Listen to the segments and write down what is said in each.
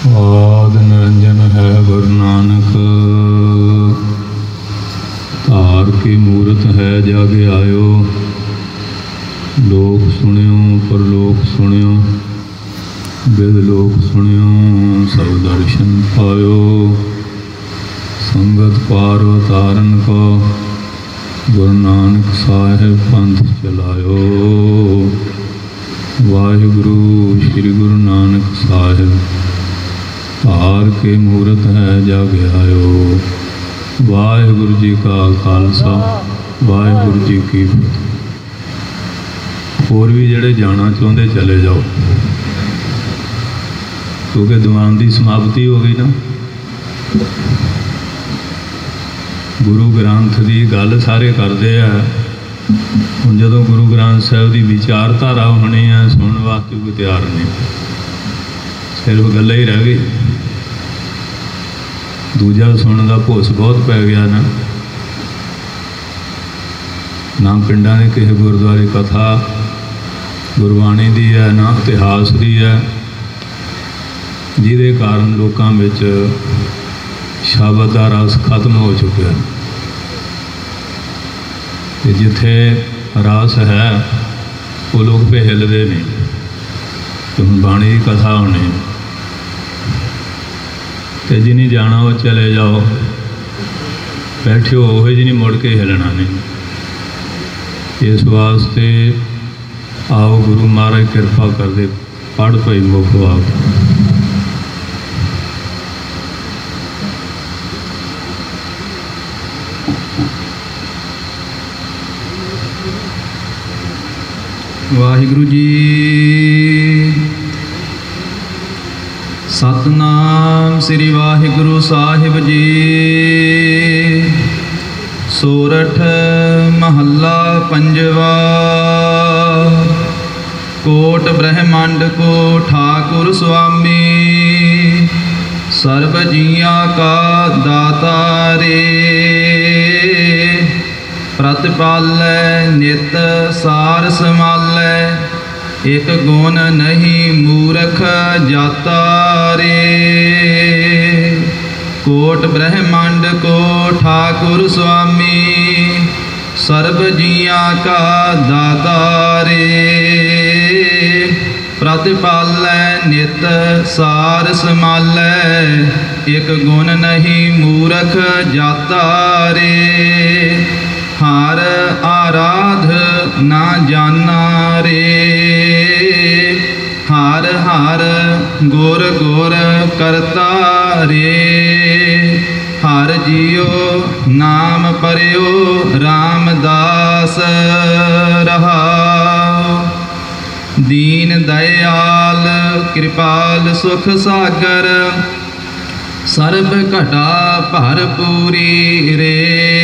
ਆਦਿ ਨਿਰੰਜਨ ਹੈ ਗੁਰੂ ਨਾਨਕ, ਧਾਰ ਕੀ ਮੂਰਤ ਹੈ ਜਗ ਆਇਓ। ਲੋਕ ਸੁਣਿਓ ਪਰਲੋਕ ਸੁਣਿਓ, ਬਿਦ ਲੋਕ ਸੁਣਿਓ ਸਭ ਦਰਸ਼ਨ ਪਾਇਓ। ਸੰਗਤ ਪਾਰ ਉਤਾਰਨ ਕੋ, ਗੁਰੂ ਨਾਨਕ ਸਾਹਿਬ ਪੰਥ ਚਲਾਇਓ। ਵਾਹਿਗੁਰੂ ਸ੍ਰੀ ਗੁਰੂ ਨਾਨਕ ਸਾਹਿਬ, ਧਾਰ ਕੇ ਮੂਰਤ ਹੈ ਜਗ ਆਇਓ। ਵਾਹਿਗੁਰੂ ਜੀ ਕਾ ਖਾਲਸਾ, ਵਾਹਿਗੁਰੂ ਜੀ ਕੀ ਫਤਿਹ। ਹੋਰ ਵੀ ਜਿਹੜੇ ਜਾਣਾ ਚਾਹੁੰਦੇ ਚਲੇ ਜਾਓ, ਕਿਉਂਕਿ ਦੀਵਾਨ ਦੀ ਸਮਾਪਤੀ ਹੋ ਗਈ ਨਾ। ਗੁਰੂ ਗ੍ਰੰਥ ਦੀ ਗੱਲ ਸਾਰੇ ਕਰਦੇ ਆ। ਹੁਣ ਜਦੋਂ ਗੁਰੂ ਗ੍ਰੰਥ ਸਾਹਿਬ ਦੀ ਵਿਚਾਰਧਾਰਾ ਹੋਣੀ ਹੈ, ਸੁਣਨ ਵਾਸਤੇ ਕੋਈ ਤਿਆਰ ਨਹੀਂ, ਸਿਰਫ ਗੱਲਾਂ ਹੀ ਰਹਿ ਗਈ। ਦੂਜਾ ਸੁਣਨ ਦਾ ਭੁੱਸ ਬਹੁਤ ਪੈ ਗਿਆ ਨਾ ਪਿੰਡਾਂ ਦੇ ਕਿਸੇ ਗੁਰਦੁਆਰੇ ਕਥਾ ਗੁਰਬਾਣੀ ਦੀ ਹੈ, ਨਾ ਇਤਿਹਾਸ ਦੀ ਹੈ, ਜਿਹਦੇ ਕਾਰਨ ਲੋਕਾਂ ਵਿੱਚ ਸ਼ਬਦ ਦਾ ਰਸ ਖਤਮ ਹੋ ਚੁੱਕਿਆ। ਤੇ ਜਿੱਥੇ ਰਸ ਹੈ ਉਹ ਲੋਕ ਹਿੱਲਦੇ ਨਹੀਂ। ਤੇ ਹੁਣ ਬਾਣੀ ਦੀ ਕਥਾ ਹੋਣੀ, ਤੇ ਜਿਹਨੇ ਜਾਣਾ ਉਹ ਚਲੇ ਜਾਓ, ਬੈਠਿਓ ਉਹ ਜਿਹੀ ਨਹੀਂ, ਮੁੜ ਕੇ ਹਿੱਲਣਾ ਨਹੀਂ। ਇਸ ਵਾਸਤੇ ਆਓ ਗੁਰੂ ਮਹਾਰਾਜ ਕਿਰਪਾ ਕਰਦੇ, ਪੜ੍ਹ ਪਈ ਮੁਖ ਵਾਕ। ਵਾਹਿਗੁਰੂ ਜੀ। ਸਤਨਾਮ ਸ੍ਰੀ ਵਾਹਿਗੁਰੂ ਸਾਹਿਬ ਜੀ। ਸੋਰਠ ਮਹੱਲਾ ਪੰਜਵਾ। ਕੋਟ ਬ੍ਰਹਮੰਡ ਕੋ ਠਾਕੁਰ ਸੁਆਮੀ, ਸਰਬ ਜੀਆਂ ਕਾ ਦਾਤਾ ਰੇ। ਪ੍ਰਤਿਪਾਲੈ ਨਿਤ ਸਾਰ ਸਮਾਲੈ, ਇਕ ਗੁਣ ਨਹੀਂ ਮੂਰਖ ਜਾਤਾ ਰੇ। ਕੋਟ ਬ੍ਰਹਮੰਡ ਕੋ ਠਾਕੁਰ ਸੁਆਮੀ, ਸਰਬ ਜੀਆਂ ਕਾ ਦਾਤਾ ਰੇ। ਪ੍ਰਤਿਪਾਲੈ ਨਿਤ ਸਾਰ ਸਮਾਲੈ, ਇਕ ਗੁਣ ਨਹੀਂ ਮੂਰਖ ਜਾਤਾ ਰੇ। ਹਰ ਆਰਾਧ ਨਾ ਜਾਨਾ ਰੇ, ਹਰ ਹਰ ਗੁਰ ਗੁਰ ਕਰਤਾ ਰੇ। ਹਰ ਜੀਉ ਨਾਮ ਪਰਿਓ ਰਾਮਦਾਸ ਰਹਾਉ। ਦੀਨ ਦਇਆਲ ਕਿਰਪਾਲ ਸੁਖ ਸਾਗਰ, ਸਰਬ ਘਟਾ ਭਰਪੂਰੀ ਰੇ।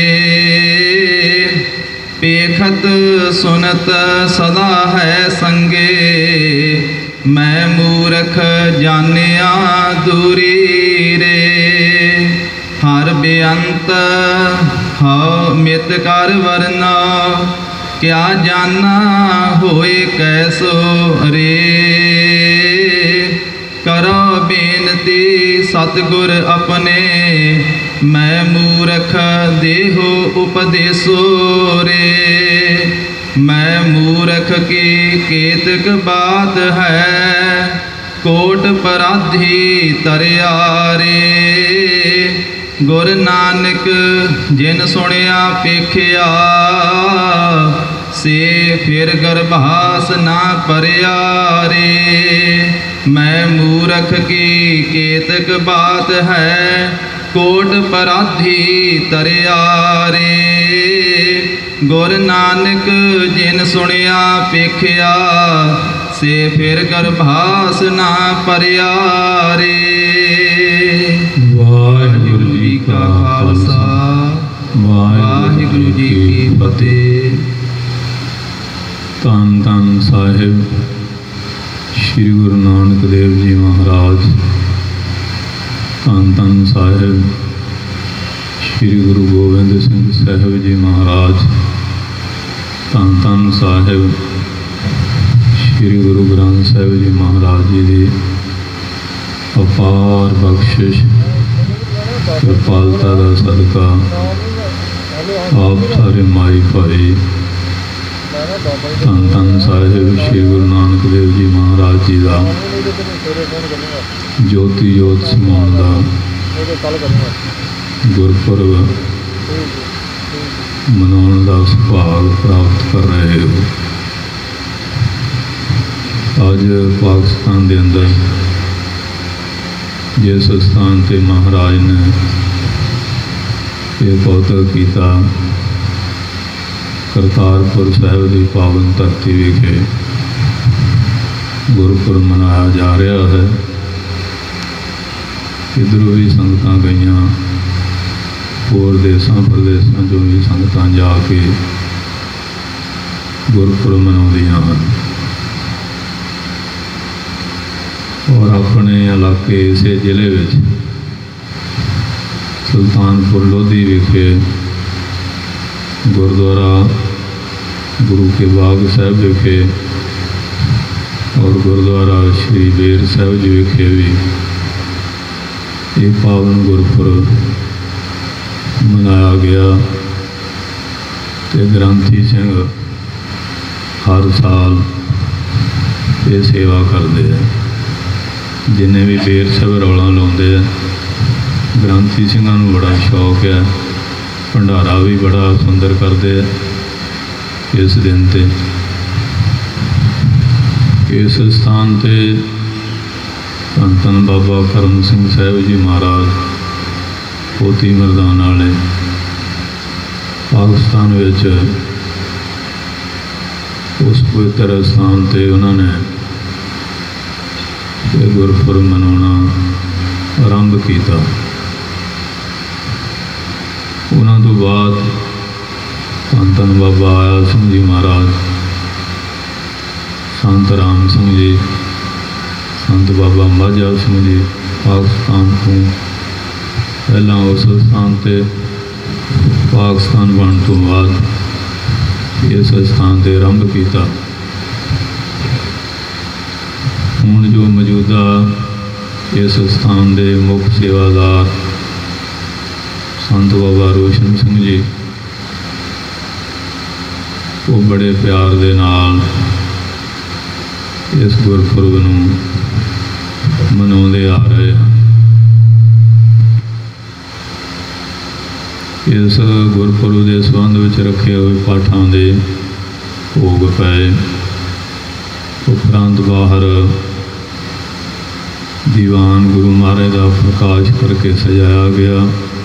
ਪੇਖਤ ਸੁਨਤ ਸਦਾ ਹੈ ਸੰਗੇ, ਮੈਂ ਮੂਰਖ ਜਾਣਿਆ ਦੂਰੀ ਰੇ। ਹਰ ਬੇਅੰਤ ਹਉ ਮਿਤ ਕਰ ਵਰਨਾ, ਕਿਆ ਜਾਨਾ ਹੋਏ ਕੈਸੋ ਰੇ। ਕਰੋ ਬੇਨਤੀ ਸਤਿਗੁਰ ਆਪਣੇ, ਮੈਂ ਮੂਰਖ ਦੇਹੋ ਉਪਦੇਸੋ ਰੇ। ਮੈਂ ਮੂਰਖ ਕੀ ਕੇਤਕ ਬਾਤ ਹੈ, ਕੋਟ ਪਰਾਧੀ ਤਰਿਆ ਰੇ। ਗੁਰ ਨਾਨਕ ਜਿਨ ਸੁਣਿਆ ਪੇਖਿਆ, ਸੇ ਫਿਰ ਗਰਭਾਸ ਨਾ ਪਰਿਆ ਰੇ। ਮੈਂ ਮੂਰਖ ਕੀ ਕੇਤਕ ਬਾਤ ਹੈ, ਕੋਟ ਪਰਾਧੀ ਤਰਿਆ ਰੇ। ਗੁਰ ਨਾਨਕ ਜਿਨ ਸੁਣਿਆ ਪੇਖਿਆ, ਸੇ ਫਿਰ ਗਰਭਾਸ ਨਾ ਪਰਿਆ ਰੇ। ਵਾਹਿਗੁਰੂ ਜੀ ਕਾ ਖਾਲਸਾ, ਵਾਹਿਗੁਰੂ ਜੀ ਕੀ ਫਤਿਹ। ਧੰਨ ਧੰਨ ਸਾਹਿਬ ਸ੍ਰੀ ਗੁਰੂ ਨਾਨਕ ਦੇਵ ਜੀ ਮਹਾਰਾਜ। ਧੰਨ ਧੰਨ ਸਾਹਿਬ ਸ੍ਰੀ ਗੁਰੂ ਗੋਬਿੰਦ ਸਿੰਘ ਸਾਹਿਬ ਜੀ ਮਹਾਰਾਜ। ਧੰਨ ਧੰਨ ਸਾਹਿਬ ਸ੍ਰੀ ਗੁਰੂ ਗ੍ਰੰਥ ਸਾਹਿਬ ਜੀ ਮਹਾਰਾਜ ਜੀ ਦੀ ਅਪਾਰ ਬਖਸ਼ਿਸ਼ ਕਿਰਪਾਲਤਾ ਦਾ ਸਦਕਾ ਆਪ ਸਾਰੇ ਮਾਈ ਭਾਈ ਧੰਨ ਧੰਨ ਸਾਹਿਬ ਸ਼੍ਰੀ ਗੁਰੂ ਨਾਨਕ ਦੇਵ ਜੀ ਮਹਾਰਾਜ ਜੀ ਦਾ ਜੋਤੀ ਜੋਤ ਸਮਾਉਣ ਦਾ ਗੁਰਪੁਰਬ ਮਨਾਉਣ ਦਾ ਸੁਭਾਗ ਪ੍ਰਾਪਤ ਕਰ ਰਹੇ ਹੋ। ਅੱਜ ਪਾਕਿਸਤਾਨ ਦੇ ਅੰਦਰ ਜਿਸ ਸਥਾਨ 'ਤੇ ਮਹਾਰਾਜ ਨੇ ਇਹ ਕੌਤਕ ਕੀਤਾ, ਕਰਤਾਰਪੁਰ ਸਾਹਿਬ ਦੀ ਪਾਵਨ ਧਰਤੀ ਵਿਖੇ ਗੁਰਪੁਰਬ ਮਨਾਇਆ ਜਾ ਰਿਹਾ ਹੈ। ਇੱਧਰੋਂ ਵੀ ਸੰਗਤਾਂ ਗਈਆਂ, ਹੋਰ ਦੇਸਾਂ ਪ੍ਰਦੇਸਾਂ 'ਚੋਂ ਵੀ ਸੰਗਤਾਂ ਜਾ ਕੇ ਗੁਰਪੁਰਬ ਮਨਾਉਂਦੀਆਂ ਹਨ। ਔਰ ਆਪਣੇ ਇਲਾਕੇ ਇਸੇ ਜ਼ਿਲ੍ਹੇ ਵਿੱਚ ਸੁਲਤਾਨਪੁਰ ਲੋਧੀ ਵਿਖੇ ਗੁਰਦੁਆਰਾ ਗੁਰੂ ਕੇ ਬਾਗ ਸਾਹਿਬ ਵਿਖੇ ਔਰ ਗੁਰਦੁਆਰਾ ਸ਼੍ਰੀ ਬੇਰ ਸਾਹਿਬ ਜੀ ਵਿਖੇ ਵੀ ਇਹ ਪਾਵਨ ਗੁਰਪੁਰਬ ਮਨਾਇਆ ਗਿਆ। ਅਤੇ ਗ੍ਰੰਥੀ ਸਿੰਘ ਹਰ ਸਾਲ ਇਹ ਸੇਵਾ ਕਰਦੇ ਹੈ। ਜਿੰਨੇ ਵੀ ਬੇਰ ਸਾਹਿਬ ਰੌਲਾ ਲਾਉਂਦੇ ਆ, ਗ੍ਰੰਥੀ ਸਿੰਘਾਂ ਨੂੰ ਬੜਾ ਸ਼ੌਕ ਹੈ। ਭੰਡਾਰਾ ਵੀ ਬੜਾ ਸੁੰਦਰ ਕਰਦੇ ਆ ਇਸ ਦਿਨ 'ਤੇ। ਇਸ ਸਥਾਨ 'ਤੇ ਧੰਨ ਧੰਨ ਬਾਬਾ ਕਰਮ ਸਿੰਘ ਸਾਹਿਬ ਜੀ ਮਹਾਰਾਜ ਪੋਤੀ ਮਰਦਾਨ ਵਾਲੇ ਪਾਕਿਸਤਾਨ ਵਿੱਚ ਉਸ ਪਵਿੱਤਰ ਸਥਾਨ 'ਤੇ ਉਹਨਾਂ ਨੇ ਇਹ ਗੁਰਪੁਰਬ ਮਨਾਉਣਾ ਆਰੰਭ ਕੀਤਾ। ਉਹਨਾਂ ਤੋਂ ਬਾਅਦ ਧੰਨ ਧੰਨ ਬਾਬਾ ਆਇਆ ਸਿੰਘ ਜੀ ਮਹਾਰਾਜ, ਸੰਤ ਰਾਮ ਸਿੰਘ ਜੀ, ਸੰਤ ਬਾਬਾ ਮਾਝਾ ਸਿੰਘ ਜੀ ਪਾਕਿਸਤਾਨ ਤੋਂ ਪਹਿਲਾਂ ਉਸ ਸਥਾਨ 'ਤੇ ਪਾਕਿਸਤਾਨ ਬਣਨ ਤੋਂ ਬਾਅਦ ਇਸ ਸਥਾਨ 'ਤੇ ਆਰੰਭ ਕੀਤਾ। ਹੁਣ ਜੋ ਮੌਜੂਦਾ ਇਸ ਸਥਾਨ ਦੇ ਮੁੱਖ ਸੇਵਾਦਾਰ ਸੰਤ ਬਾਬਾ ਰੋਸ਼ਨ ਸਿੰਘ ਜੀ, ਉਹ ਬੜੇ ਪਿਆਰ ਦੇ ਨਾਲ ਇਸ ਗੁਰਪੁਰਬ ਨੂੰ ਮਨਾਉਂਦੇ ਆ ਰਹੇ ਹਨ। ਇਸ ਗੁਰਪੁਰਬ ਦੇ ਸੰਬੰਧ ਵਿੱਚ ਰੱਖੇ ਹੋਏ ਪਾਠਾਂ ਦੇ ਭੋਗ ਪਏ। ਉਪਰੰਤ ਬਾਹਰ ਦੀਵਾਨ ਗੁਰੂ ਮਹਾਰਾਜ ਦਾ ਪ੍ਰਕਾਸ਼ ਕਰਕੇ ਸਜਾਇਆ ਗਿਆ।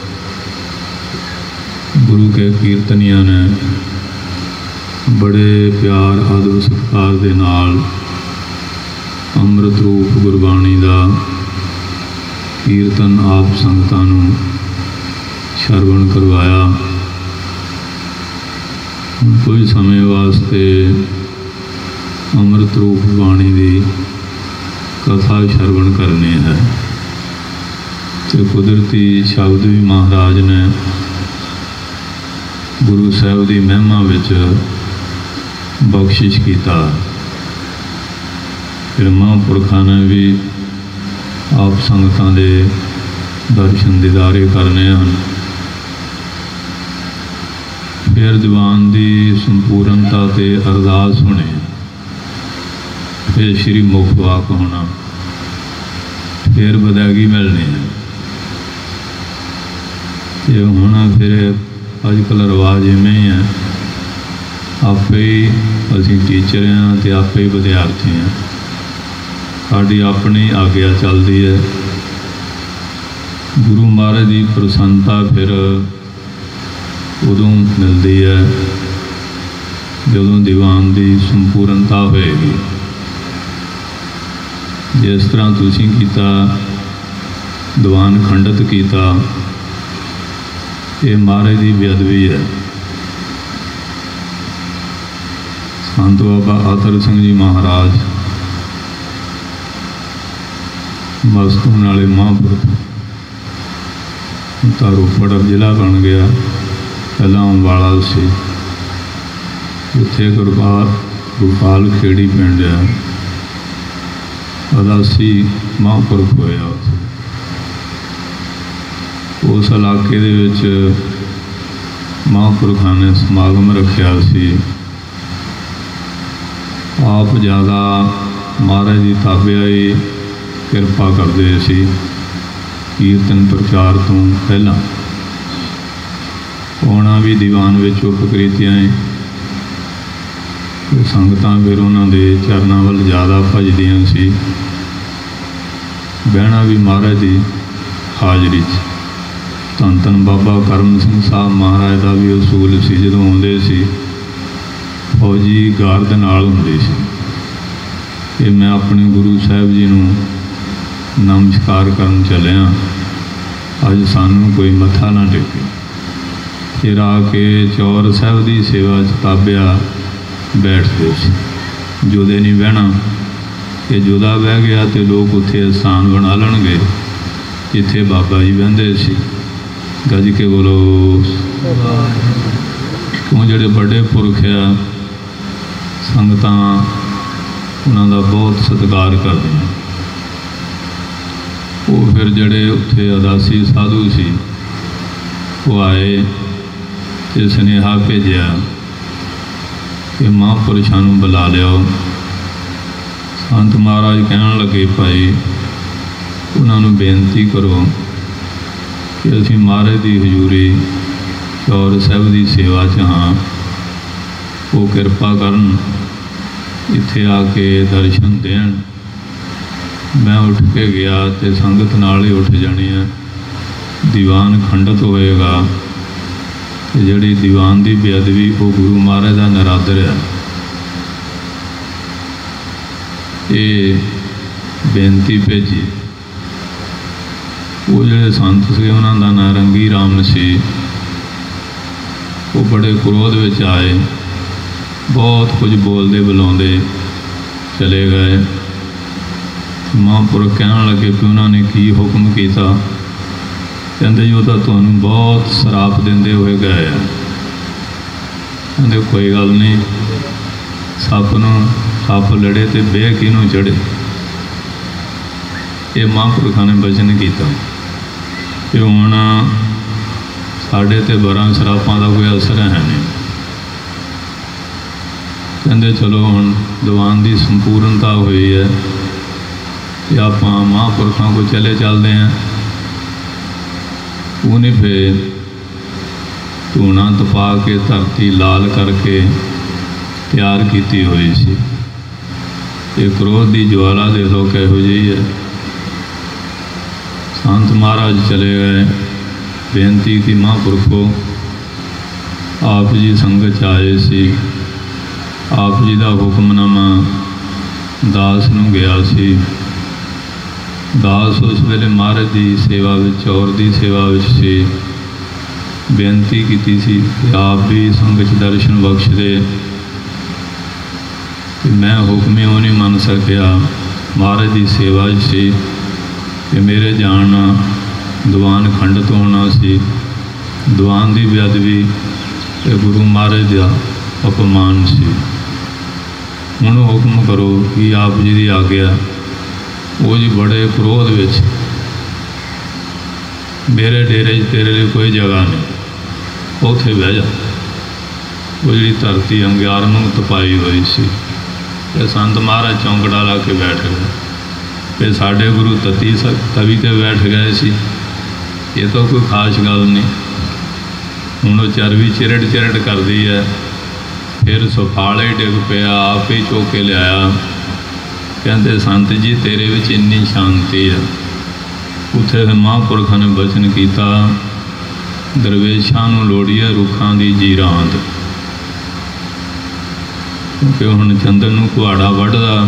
ਗੁਰੂ ਕੇ ਕੀਰਤਨੀਆਂ ਨੇ ਬੜੇ ਪਿਆਰ ਆਦਰ ਸਤਿਕਾਰ ਦੇ ਨਾਲ ਅੰਮ੍ਰਿਤ ਰੂਪ ਗੁਰਬਾਣੀ ਦਾ ਕੀਰਤਨ ਆਪ ਸੰਗਤਾਂ ਨੂੰ ਸ਼ਰਵਣ ਕਰਵਾਇਆ। ਕੁਝ ਸਮੇਂ ਵਾਸਤੇ ਅੰਮ੍ਰਿਤ ਰੂਪ ਬਾਣੀ ਦੀ ਕਥਾ ਸ਼ਰਵਣ ਕਰਨੀ ਹੈ। ਅਤੇ ਕੁਦਰਤੀ ਸ਼ਬਦ ਵੀ ਮਹਾਰਾਜ ਨੇ ਗੁਰੂ ਸਾਹਿਬ ਦੀ ਮਹਿਮਾ ਵਿੱਚ ਬਖਸ਼ਿਸ਼ ਕੀਤਾ। ਫਿਰ ਮਹਾਂਪੁਰਖਾਂ ਨੇ ਵੀ ਆਪ ਸੰਗਤਾਂ ਦੇ ਦਰਸ਼ਨ ਦੀਦਾਰੇ ਕਰਨੇ ਹਨ। ਫਿਰ ਦੀਵਾਨ ਦੀ ਸੰਪੂਰਨਤਾ 'ਤੇ ਅਰਦਾਸ ਹੋਣੀ, ਫਿਰ ਸ਼੍ਰੀ ਮੁਖ ਵਾਕ ਹੋਣਾ, ਫਿਰ ਵਿਦਾਇਗੀ ਮਿਲਣੀ ਹੈ। ਅਤੇ ਹੁਣ ਫਿਰ ਅੱਜ ਕੱਲ੍ਹ ਰਿਵਾਜ਼ ਇਵੇਂ ਹੀ ਹੈ, ਆਪੇ ਹੀ ਅਸੀਂ ਟੀਚਰ ਹਾਂ ਅਤੇ ਆਪੇ ਹੀ ਵਿਦਿਆਰਥੀ ਹਾਂ। ਸਾਡੀ ਆਪਣੀ ਆਗਿਆ ਚੱਲਦੀ ਹੈ। ਗੁਰੂ ਮਹਾਰਾਜ ਦੀ ਪ੍ਰਸੰਨਤਾ ਫਿਰ ਉਦੋਂ ਮਿਲਦੀ ਹੈ ਜਦੋਂ ਦੀਵਾਨ ਦੀ ਸੰਪੂਰਨਤਾ ਹੋਏਗੀ। ਜਿਸ ਤਰ੍ਹਾਂ ਤੁਸੀਂ ਕੀਤਾ, ਦੀਵਾਨ ਖੰਡਿਤ ਕੀਤਾ, ਇਹ ਮਹਾਰਾਜ ਦੀ ਬੇਅਦਬੀ ਹੈ। ਸੰਤ ਬਾਬਾ ਆਤਰ ਸਿੰਘ ਜੀ ਮਹਾਰਾਜ ਮਸਤੂਨ ਵਾਲੇ ਮਹਾਂਪੁਰਖ, ਤਾਂ ਰੋਪੜ ਜ਼ਿਲ੍ਹਾ ਬਣ ਗਿਆ, ਪਹਿਲਾਂ ਅੰਬਾਲਾ ਸੀ। ਉੱਥੇ ਗੁਰਪਾਲ ਖੇੜੀ ਪਿੰਡ ਆ, ਅਦਾਸੀ ਮਹਾਂਪੁਰਖ ਹੋਇਆ। ਉਸ ਇਲਾਕੇ ਦੇ ਵਿੱਚ ਮਹਾਂਪੁਰਖਾਂ ਨੇ ਸਮਾਗਮ ਰੱਖਿਆ ਸੀ। ਆਪ ਜ਼ਿਆਦਾ ਮਹਾਰਾਜ ਦੀ ਤਾਬਿਆਈ ਕਿਰਪਾ ਕਰਦੇ ਸੀ। ਕੀਰਤਨ ਪ੍ਰਚਾਰ ਤੋਂ ਪਹਿਲਾਂ ਆਉਣਾ ਵੀ ਦੀਵਾਨ ਵਿੱਚ ਉਪਕ੍ਰਿਤੀਆਂ ਹੈ। ਸੰਗਤਾਂ ਫਿਰ ਉਹਨਾਂ ਦੇ ਚਰਨਾਂ ਵੱਲ ਜ਼ਿਆਦਾ ਭੱਜਦੀਆਂ ਸੀ। ਬਹਿਣਾ ਵੀ ਮਹਾਰਾਜ ਦੀ ਹਾਜ਼ਰੀ 'ਚ। ਧੰਨ ਧੰਨ ਬਾਬਾ ਕਰਮ ਸਿੰਘ ਸਾਹਿਬ ਮਹਾਰਾਜ ਦਾ ਵੀ ਅਸੂਲ ਸੀ, ਜਦੋਂ ਆਉਂਦੇ ਸੀ ਫੌਜੀ ਗਾਰਦ ਨਾਲ ਹੁੰਦੇ ਸੀ ਕਿ ਮੈਂ ਆਪਣੇ ਗੁਰੂ ਸਾਹਿਬ ਜੀ ਨੂੰ ਨਮਸਕਾਰ ਕਰਨ ਚੱਲਿਆ, ਅੱਜ ਸਾਨੂੰ ਕੋਈ ਮੱਥਾ ਨਾ ਟੇਕੇ। ਫਿਰ ਆ ਕੇ ਚੌਰ ਸਾਹਿਬ ਦੀ ਸੇਵਾ 'ਚ ਤਾਬਿਆ ਬੈਠਦੇ ਸੀ। ਜੋਦੇ ਨਹੀਂ ਬਹਿਣਾ, ਕਿ ਜੋਦਾ ਬਹਿ ਗਿਆ ਤੇ ਲੋਕ ਉੱਥੇ ਸਥਾਨ ਬਣਾ ਲੈਣਗੇ ਜਿੱਥੇ ਬਾਬਾ ਜੀ ਬਹਿੰਦੇ ਸੀ। ਗੱਜ ਕੇ ਬੋਲੋ। ਕਿਉਂ ਜਿਹੜੇ ਵੱਡੇ ਪੁਰਖ ਆ, ਸੰਗਤਾਂ ਉਹਨਾਂ ਦਾ ਬਹੁਤ ਸਤਿਕਾਰ ਕਰਦੀਆਂ। ਉਹ ਫਿਰ ਜਿਹੜੇ ਉੱਥੇ ਅਦਾਸੀ ਸਾਧੂ ਸੀ ਉਹ ਆਏ ਤੇ ਸੁਨੇਹਾ ਭੇਜਿਆ ਕਿ ਮਹਾਂਪੁਰਸ਼ਾਂ ਨੂੰ ਬੁਲਾ ਲਿਓ। ਸੰਤ ਮਹਾਰਾਜ ਕਹਿਣ ਲੱਗੇ, ਭਾਈ ਉਹਨਾਂ ਨੂੰ ਬੇਨਤੀ ਕਰੋ ਕਿ ਅਸੀਂ ਮਹਾਰਾਜ ਦੀ ਹਜ਼ੂਰੀ ਚੌਰ ਸਾਹਿਬ ਦੀ ਸੇਵਾ 'ਚ ਹਾਂ, ਉਹ ਕਿਰਪਾ ਕਰਨ ਇੱਥੇ ਆ ਕੇ ਦਰਸ਼ਨ ਦੇਣ। ਮੈਂ ਉੱਠ ਕੇ ਗਿਆ ਤੇ ਸੰਗਤ ਨਾਲ ਹੀ ਉੱਠ ਜਾਣੀ ਹੈ। ਦੀਵਾਨ ਖੰਡਿਤ ਹੋਏਗਾ ਤੇ ਜਿਹੜੀ ਦੀਵਾਨ ਦੀ ਬੇਅਦਬੀ ਉਹ ਗੁਰੂ ਮਹਾਰਾਜ ਦਾ ਨਰਾਦਰ ਹੈ। ਇਹ ਬੇਨਤੀ ਭੇਜੀ। ਉਹ ਜਿਹੜੇ ਸੰਤ ਸੀ ਉਹਨਾਂ ਦਾ ਨਾਂ ਰੰਗੀ ਰਾਮ ਸੀ। ਉਹ ਬੜੇ ਕ੍ਰੋਧ ਵਿੱਚ ਆਏ, ਬਹੁਤ ਕੁਝ ਬੋਲਦੇ ਬੁਲਾਉਂਦੇ ਚਲੇ ਗਏ। ਮਹਾਂਪੁਰਖ ਕਹਿਣ ਲੱਗੇ ਕਿ ਉਹਨਾਂ ਨੇ ਕੀ ਹੁਕਮ ਕੀਤਾ। ਕਹਿੰਦੇ ਜੀ ਉਹ ਤਾਂ ਤੁਹਾਨੂੰ ਬਹੁਤ ਸਰਾਪ ਦਿੰਦੇ ਹੋਏ ਗਏ ਆ। ਕਹਿੰਦੇ ਕੋਈ ਗੱਲ ਨਹੀਂ, ਸੱਪ ਲੜੇ ਤੇ ਬੇਹ ਕਿਹਨੂੰ ਚੜ੍ਹੇ। ਇਹ ਮਹਾਂਪੁਰਖਾਂ ਨੇ ਬਚਨ ਕੀਤਾ ਕਿ ਹੁਣ ਸਾਡੇ ਤੇ ਬਰਾਂ ਸਰਾਪਾਂ ਦਾ ਕੋਈ ਅਸਰ ਹੈ ਨਹੀਂ। ਕਹਿੰਦੇ ਚਲੋ ਹੁਣ ਦੀਵਾਨ ਦੀ ਸੰਪੂਰਨਤਾ ਹੋਈ ਹੈ ਤੇ ਆਪਾਂ ਮਹਾਂਪੁਰਖਾਂ ਕੋਲ ਚੱਲਦੇ ਹਾਂ। ਉਹਨੇ ਫਿਰ ਧੂਣਾ ਤਪਾ ਕੇ ਧਰਤੀ ਲਾਲ ਕਰਕੇ ਤਿਆਰ ਕੀਤੀ ਹੋਈ ਸੀ। ਇਹ ਕ੍ਰੋਧ ਦੀ ਜਵਾਲਾ ਦੇ ਲੋ ਕਿਹੋ ਜਿਹੀ ਹੈ। ਸੰਤ ਮਹਾਰਾਜ ਚਲੇ ਗਏ। ਬੇਨਤੀ ਕਿ ਮਹਾਂਪੁਰਖੋ, ਆਪ ਜੀ ਸੰਗਤ 'ਚ ਆਏ ਸੀ, ਆਪ ਜੀ ਦਾ ਹੁਕਮਨਾਮਾ ਦਾਸ ਨੂੰ ਗਿਆ ਸੀ। ਦਾਸ ਉਸ ਵੇਲੇ ਮਹਾਰਾਜ ਦੀ ਸੇਵਾ ਵਿੱਚ, ਚੌਰ ਦੀ ਸੇਵਾ ਵਿੱਚ ਸੀ। ਬੇਨਤੀ ਕੀਤੀ ਸੀ ਕਿ ਆਪ ਵੀ ਸੰਗਤ 'ਚ ਦਰਸ਼ਨ ਬਖਸ਼ ਦੇ। ਤੇ ਮੈਂ ਹੁਕਮੇ ਉਹ ਨਹੀਂ ਮੰਨ ਸਕਿਆ, ਮਹਾਰਾਜ ਦੀ ਸੇਵਾ 'ਚ ਸੀ ਕਿ ਮੇਰੇ ਜਾਣ ਨਾਲ ਦੀਵਾਨ ਖੰਡਿਤ ਹੋਣਾ ਸੀ। ਦੀਵਾਨ ਦੀ ਬੇਅਦਬੀ ਤੇ ਗੁਰੂ ਮਹਾਰਾਜ ਦਾ ਅਪਮਾਨ ਸੀ। ਹੁਣ ਹੁਕਮ ਕਰੋ ਕਿ ਆਪ ਜੀ ਦੀ ਆਗਿਆ। ਉਹ ਜੀ ਬੜੇ ਕ੍ਰੋਧ ਵਿੱਚ, ਮੇਰੇ ਡੇਰੇ 'ਚ ਤੇਰੇ ਲਈ ਕੋਈ ਜਗ੍ਹਾ ਨਹੀਂ, ਉੱਥੇ ਬਹਿ ਜਾ। ਉਹ ਜਿਹੜੀ ਧਰਤੀ ਅੰਗਿਆਰ ਨੂੰ ਤਪਾਈ ਹੋਈ ਸੀ ਤੇ ਸੰਤ ਮਹਾਰਾਜ ਚੌਂਕੜਾ ਲਾ ਕੇ ਬੈਠ ਗਏ। ਤੇ ਸਾਡੇ ਗੁਰੂ ਤਵੀ ਤੇ ਬੈਠ ਗਏ ਸੀ। ਇਹ ਤਾਂ ਕੋਈ ਖਾਸ ਗੱਲ ਨਹੀਂ। ਹੁਣ ਉਹ ਚਰਬੀ ਚਿਰੜ ਕਰਦੀ ਹੈ। ਫਿਰ ਸੁਫਾਲੇ ਡਿੱਗ ਪਿਆ, ਆਪ ਹੀ ਚੁੱਕ ਕੇ ਲਿਆਇਆ। ਕਹਿੰਦੇ ਸੰਤ ਜੀ ਤੇਰੇ ਵਿੱਚ ਇੰਨੀ ਸ਼ਾਂਤੀ ਹੈ। ਉੱਥੇ ਮਹਾਂਪੁਰਖਾਂ ਨੇ ਬਚਨ ਕੀਤਾ, ਦਰਵੇਸ਼ਾਂ ਨੂੰ ਲੋੜੀ ਹੈ ਰੁੱਖਾਂ ਦੀ ਜੀਰਾਂਦ। ਕਿਉਂਕਿ ਹੁਣ ਚੰਦਨ ਨੂੰ ਕੁਹਾੜਾ ਵੱਢਦਾ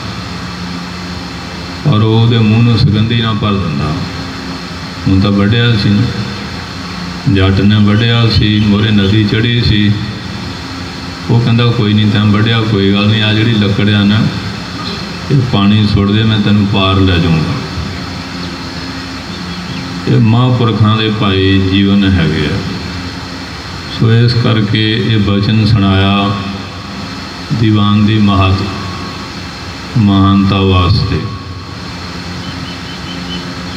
ਔਰ ਉਹਦੇ ਮੂੰਹ ਨੂੰ ਸੁਗੰਧੀ ਨਾ ਭਰ ਦਿੰਦਾ। ਹੁਣ ਤਾਂ ਵੱਢਿਆ ਸੀ, ਜੱਟ ਨੇ ਵੱਢਿਆ ਸੀ, ਮੋਰੇ ਨਦੀ ਚੜ੍ਹੀ ਸੀ। ਉਹ ਕਹਿੰਦਾ ਕੋਈ ਨਹੀਂ, ਤੈਂ ਵੱਢਿਆ ਕੋਈ ਗੱਲ ਨਹੀਂ, ਆ ਜਿਹੜੀ ਲੱਕੜ ਆ ਨਾ ਇਹ ਪਾਣੀ ਸੁੱਟ ਦੇ, ਮੈਂ ਤੈਨੂੰ ਪਾਰ ਲੈ ਜਾਊਂਗਾ। ਇਹ ਮਹਾਂਪੁਰਖਾਂ ਦੇ ਭਾਈ ਜੀਵਨ ਹੈਗੇ ਆ। ਸੋ ਇਸ ਕਰਕੇ ਇਹ ਬਚਨ ਸੁਣਾਇਆ ਦੀਵਾਨ ਦੀ ਮਹਾਨਤਾ ਵਾਸਤੇ।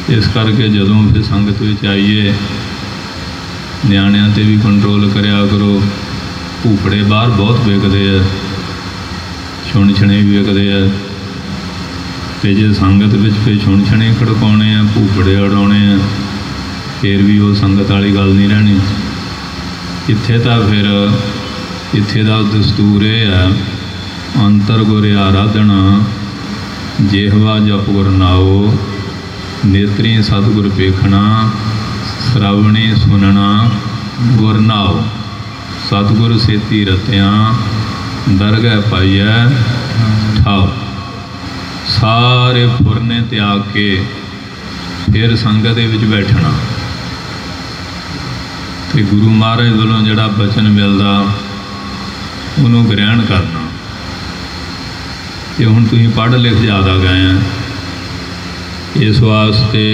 इस करके जदों फिर संगत में आईए नियाणिਆਂ ते भी कंट्रोल करिया करो। भूखड़े बाहर बहुत विकते हैं, छुण छणे भी विकते हैं, तो जे संगत में फिर छुण छणे खड़काने हैं, भूखड़े उड़ाने हैं, फिर भी वो संगत वाली गल नहीं रहनी। इत्थे तो फिर इत्थे दा दस्तूर यह है, अंतर गुर आराधना, जेहवा जप गुर नाओ, नेत्री सतगुर पेखना, श्रावणी सुनना गुर नाओ। सतगुर सेती रत्या दरगह पाइया ठाओ। सारे फुरने त्याग के फिर संगत दे विच बैठना ते गुरु महाराज वालों जिहड़ा बचन मिलदा उन्होंने ग्रहण करना। ये हुण तुसीं पढ़ लिख ज़्यादा गए हैं, इस वास्ते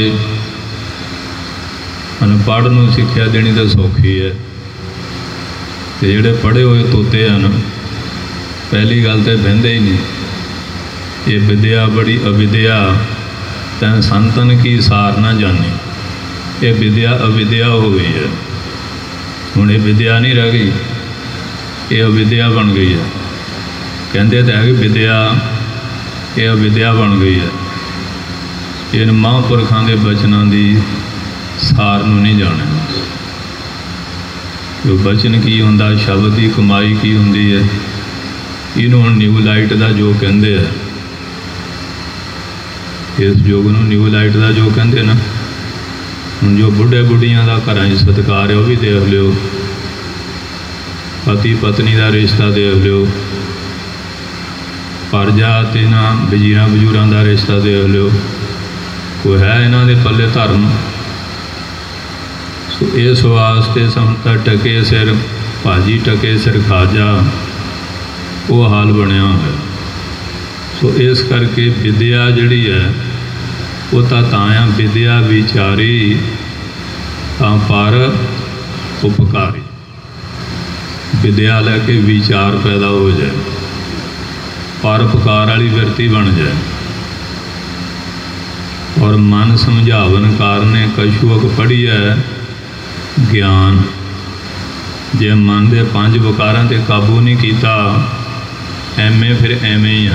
अनपढ़ नूं सिक्ख्या देनी तो सौखी है, तो जिहड़े पढ़े हुए तोते हैं पहली गल तो बहिंदे ही नहीं। ये विद्या बड़ी अविद्या, तैं संतन की सार ना जानी। ये विद्या अविद्या हो गई है, हुण ये विद्या नहीं रह गई, ये अविद्या बन गई है। कहते तो है कि विद्या, ये अविद्या बन गई है। इन महापुरखों के बचनों की सार नूं नहीं जाने। जो बचन की होंदा, शब्द की कमाई की होंदी है, इन्हों न्यू लाइट का जो कहते हैं, इस युग में न्यू लाइट का जो कहते ना, हुण जो बुढ़े बुढ़िया का घर सत्कार है वह भी देख लियो, पति पत्नी का रिश्ता देख लियो, परजा ते ना वजीरां बजूरां का रिश्ता देख लियो, कोई है इन्हां दे पल्ले धर्म। सो इस वास्ते संता टके सिर भाजी टके सिर खाजा, वो हाल बनया है। सो इस करके विद्या जिहड़ी है वो ताया विद्या विचारी पर उपकारी। विद्या लैके विचार पैदा हो जाए, परोपकार वाली विरती बन जाए। और मन समझावन कारणे कछुअक पढ़ी है ज्ञान। जे मन के 5 विकारां ते काबू नहीं किया, एमे फिर एवें ही है,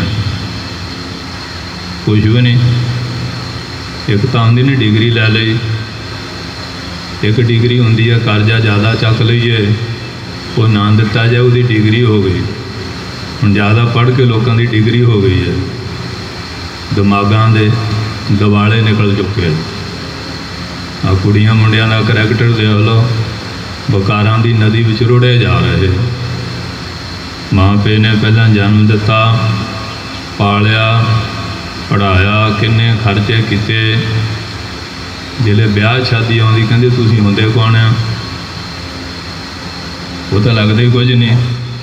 कुछ भी नहीं। एक तो आँदी ने डिग्री लै ली, एक डिग्री होंदी है कर्जा ज़्यादा चक लीए, वो ना दिता जाए उसकी डिग्री हो गई। हुण ज़्यादा पढ़ के लोगों की डिग्री हो गई है, दिमागां दे दिवाले निकल चुके। आ कुड़ियां मुंडियां का करैक्टर देख लो, विकारां की नदी विच रुढ़े जा रहे। माँ पे ने पहला जन्म दिता, पालिया, पढ़ाया, किन्ने खर्चे किते, जिले ब्याह शादी आउंदी कहंदे तुसीं हुंदे कौन आ, वो तो लगदा ही कुछ नहीं।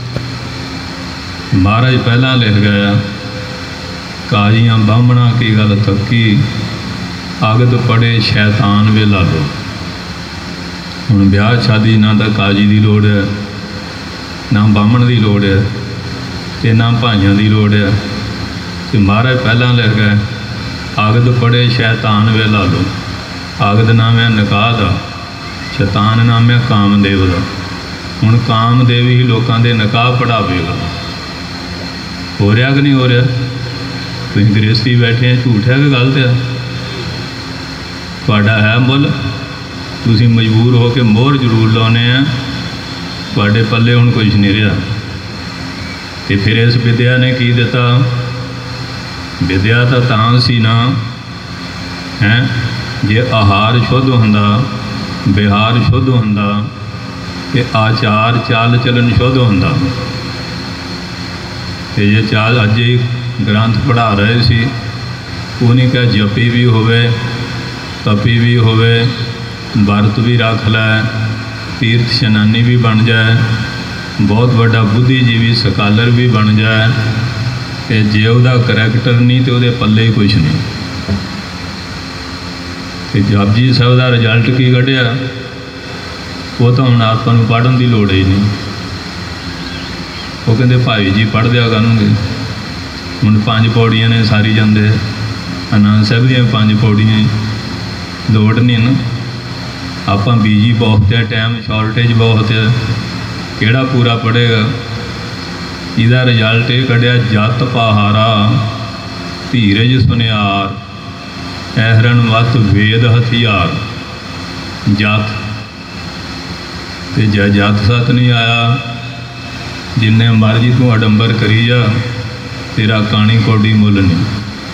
महाराज पहला लिख गया, काजियां बामणा की गल थकी, आगत पड़े शैतान वे ला लो। हुण ब्याह शादी ना तो काजी की लोड़ है, ना बामण की लोड़ है, ते ना भाइयों की लोड़ है। तो महाराज पहला लिख गए, आगत पड़े शैतान वे ला लो। आगत नाम है निकाह का, शैतान नाम है कामदेव का। हुण कामदेव ही लोगों के निकाह पढ़ावेगा। हो रहा कि नहीं हो रहा? तुसीं गृहस्थी बैठे हैं, झूठ है कि गलत है? तुहाडा है मुल, तुसीं मजबूर हो के मोहर जरूर लाने हैं, तुहाडे पल्ले हुण कुछ नहीं रहा। तो फिर इस विद्या ने की दिता? विद्या तो तां सी ना है, जे आहार शुद्ध हुंदा, विहार शुद्ध हुंदा, ते आचार चाल चलन शुद्ध हुंदा। ते जे चाल अज ही ग्रंथ पढ़ा रहे सी, वो नहीं कह जपी भी होवे, तपी भी होवे, व्रत भी रख लै, तीर्थ शनानी भी बन जाए, बहुत बड़ा बुद्धिजीवी सकालर भी बन जाए, तो जे उसका करैक्टर नहीं तो वो पल्ले ही कुछ नहीं। तो जपजी साहब का रिजल्ट की कढ़िया, वो तो हम आपां नूं पढ़न की लोड़ ही नहीं। वो कहते भाई जी पढ़ दिया करूँगे, हुण 5 पौड़ियां ने सारी जाते, आनंद साहब दी 5 पौड़ियां, ਲੋੜ नहीं ना, ਆਪਾਂ बिजी बहुत है, टाइम शॉर्टेज बहुत है, ਕਿਹੜਾ ਪੂਰਾ ਪੜ੍ਹੇਗਾ। ਇਹਦਾ ਰਿਜ਼ਲਟ ਇਹ ਕੱਢਿਆ, ਜਤ ਪਹਾਰਾ ਧੀਰਜ ਸੁਨਿਆਰ, ਐਹਰਨ ਮਤ ਵੇਦ ਹਥਿਆਰ। ਜਤ ਤੇ ਜਤ ਸਤ ਨਹੀਂ ਆਇਆ, ਜਿੰਨੇ ਮਰਜ਼ੀ ਤੂੰ ਅਡੰਬਰ ਕਰੀ ਜਾ, ਤੇਰਾ ਕਾਣੀ ਕੌਡੀ ਮੁੱਲ ਨਹੀਂ।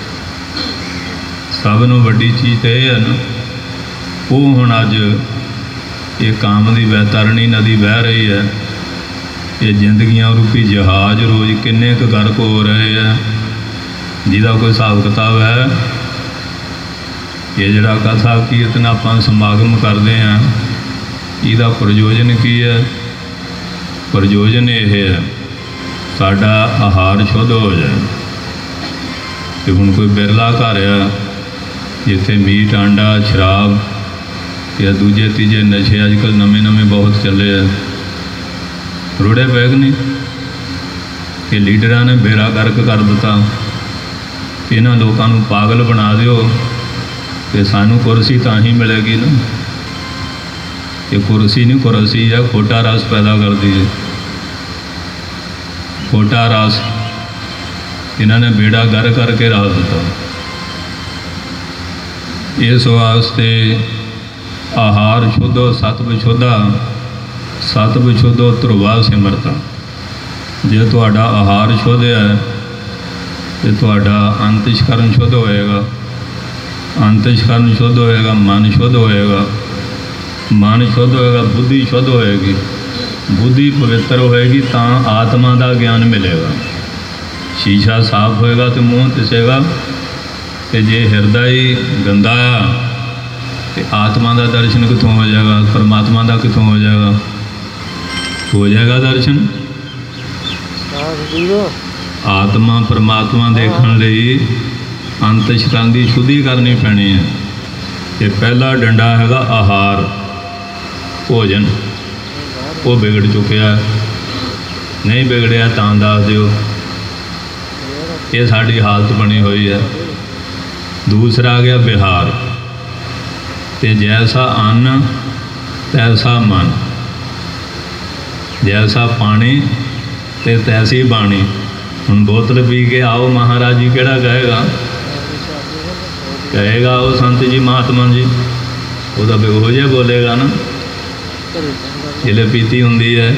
ਸਭ ਨੂੰ ਵੱਡੀ ਚੀਜ਼ ਤਾਂ ਇਹ ਹੈ ਨਾ, ਉਹ ਹੁਣ ਅੱਜ ਇਹ ਕਾਮ ਦੀ ਵੈਤਰਣੀ ਨਦੀ ਵਹਿ ਰਹੀ ਹੈ। ਇਹ ਜ਼ਿੰਦਗੀਆਂ ਰੂਪੀ ਜਹਾਜ਼ ਰੋਜ਼ ਕਿੰਨੇ ਕੁ ਗਰਕ ਹੋ ਰਹੇ ਹੈ, ਜਿਹਦਾ ਕੋਈ ਹਿਸਾਬ ਕਿਤਾਬ ਹੈ। ਇਹ ਜਿਹੜਾ ਕਥਾ ਕੀਰਤਨ ਆਪਾਂ ਸਮਾਗਮ ਕਰਦੇ ਹਾਂ, ਇਹਦਾ ਪ੍ਰਯੋਜਨ ਕੀ ਹੈ? ਪ੍ਰਯੋਜਨ ਇਹ ਹੈ, ਸਾਡਾ ਆਹਾਰ ਸ਼ੁੱਧ ਹੋ ਜਾਏ। ਤੇ ਹੁਣ ਕੋਈ ਬਿਰਲਾ ਘਰ ਆ ਜਿੱਥੇ ਮੀਟ, ਆਂਡਾ, ਸ਼ਰਾਬ ਜਾਂ ਦੂਜੇ ਤੀਜੇ ਨਸ਼ੇ ਅੱਜ ਕੱਲ੍ਹ ਨਵੇਂ ਬਹੁਤ ਚੱਲੇ ਆ, ਰੁੜੇ ਪੈ ਗਏ ਨਹੀਂ। ਇਹ ਲੀਡਰਾਂ ਨੇ ਬੇੜਾ ਗਰਕ ਕਰ ਦਿੱਤਾ। ਇਹਨਾਂ ਲੋਕਾਂ ਨੂੰ ਪਾਗਲ ਬਣਾ ਦਿਓ ਤੇ ਸਾਨੂੰ ਕੁਰਸੀ ਤਾਂ ਹੀ ਮਿਲੇਗੀ ਨਾ। ਇਹ ਕੁਰਸੀ ਨਹੀਂ, ਕੁਰਸੀ ਹੈ ਖੋਟਾ ਰਸ ਪੈਦਾ ਕਰਦੀ ਹੈ, ਖੋਟਾ ਰਸ। ਇਹਨਾਂ ਨੇ ਬੇੜਾ ਗਰ ਕਰਕੇ ਰੱਖ ਦਿੱਤਾ। ਇਸ ਵਾਸਤੇ ਆਹਾਰ ਸ਼ੁੱਧੋ ਸਤ ਵਿਸ਼ੁੱਧਾ, ਸਤ ਵਿਸ਼ੁੱਧੋ ਧਰੁਵਾ ਸਿਮਰਤਾ। ਜੇ ਤੁਹਾਡਾ ਆਹਾਰ ਸ਼ੁੱਧ ਹੈ ਤੇ ਤੁਹਾਡਾ ਅੰਤਿਸ਼ਕਰਨ ਸ਼ੁੱਧ ਹੋਏਗਾ, ਅੰਤਿਸ਼ਕਰਨ ਸ਼ੁੱਧ ਹੋਏਗਾ, ਮਨ ਸ਼ੁੱਧ ਹੋਏਗਾ, ਮਨ ਸ਼ੁੱਧ ਹੋਏਗਾ, ਬੁੱਧੀ ਸ਼ੁੱਧ ਹੋਏਗੀ, ਬੁੱਧੀ ਪਵਿੱਤਰ ਹੋਏਗੀ ਤਾਂ ਆਤਮਾ ਦਾ ਗਿਆਨ ਮਿਲੇਗਾ। ਸ਼ੀਸ਼ਾ ਸਾਫ਼ ਹੋਏਗਾ ਤੇ ਮੂੰਹ ਦਿਸੇਗਾ। ਤੇ ਜੇ ਹਿਰਦਾ ਹੀ ਗੰਦਾ ਆ ਤੇ ਆਤਮਾ ਦਾ ਦਰਸ਼ਨ ਕਿੱਥੋਂ ਹੋ ਜਾਏਗਾ? ਪਰਮਾਤਮਾ ਦਾ ਕਿੱਥੋਂ ਹੋ ਜਾਏਗਾ? ਹੋ ਜਾਏਗਾ ਦਰਸ਼ਨ। ਆਤਮਾ ਪਰਮਾਤਮਾ ਦੇਖਣ ਲਈ ਅੰਤਿਸ਼ਕਰਨ ਦੀ ਸ਼ੁੱਧੀ ਕਰਨੀ ਪੈਣੀ ਹੈ। ਤੇ ਪਹਿਲਾ ਡੰਡਾ ਹੈਗਾ ਆਹਾਰ, ਭੋਜਨ। ਉਹ ਵਿਗੜ ਚੁੱਕਿਆ, ਨਹੀਂ ਵਿਗੜਿਆ ਤਾਂ ਦੱਸ ਦਿਓ। ਇਹ ਸਾਡੀ ਹਾਲਤ ਬਣੀ ਹੋਈ ਹੈ। ਦੂਸਰਾ ਆ ਗਿਆ ਵਿਹਾਰ। ਤੇ ਜੈਸਾ ਅੰਨ ਤੈਸਾ ਮਨ, ਜੈਸਾ ਪਾਣੀ ਤੇ ਤੈਸੀ ਬਾਣੀ। ਹੁਣ ਬੋਤਲ ਪੀ ਕੇ ਆਓ ਮਹਾਰਾਜ ਜੀ, ਕਿਹੜਾ ਕਹੇਗਾ? ਕਹੇਗਾ ਉਹ ਸੰਤ ਜੀ ਮਹਾਤਮਾ ਜੀ, ਉਹ ਤਾਂ ਉਹੋ ਜਿਹਾ ਬੋਲੇਗਾ ਨਾ। ਜਿਹੜੇ ਪੀਤੀ ਹੁੰਦੀ ਹੈ।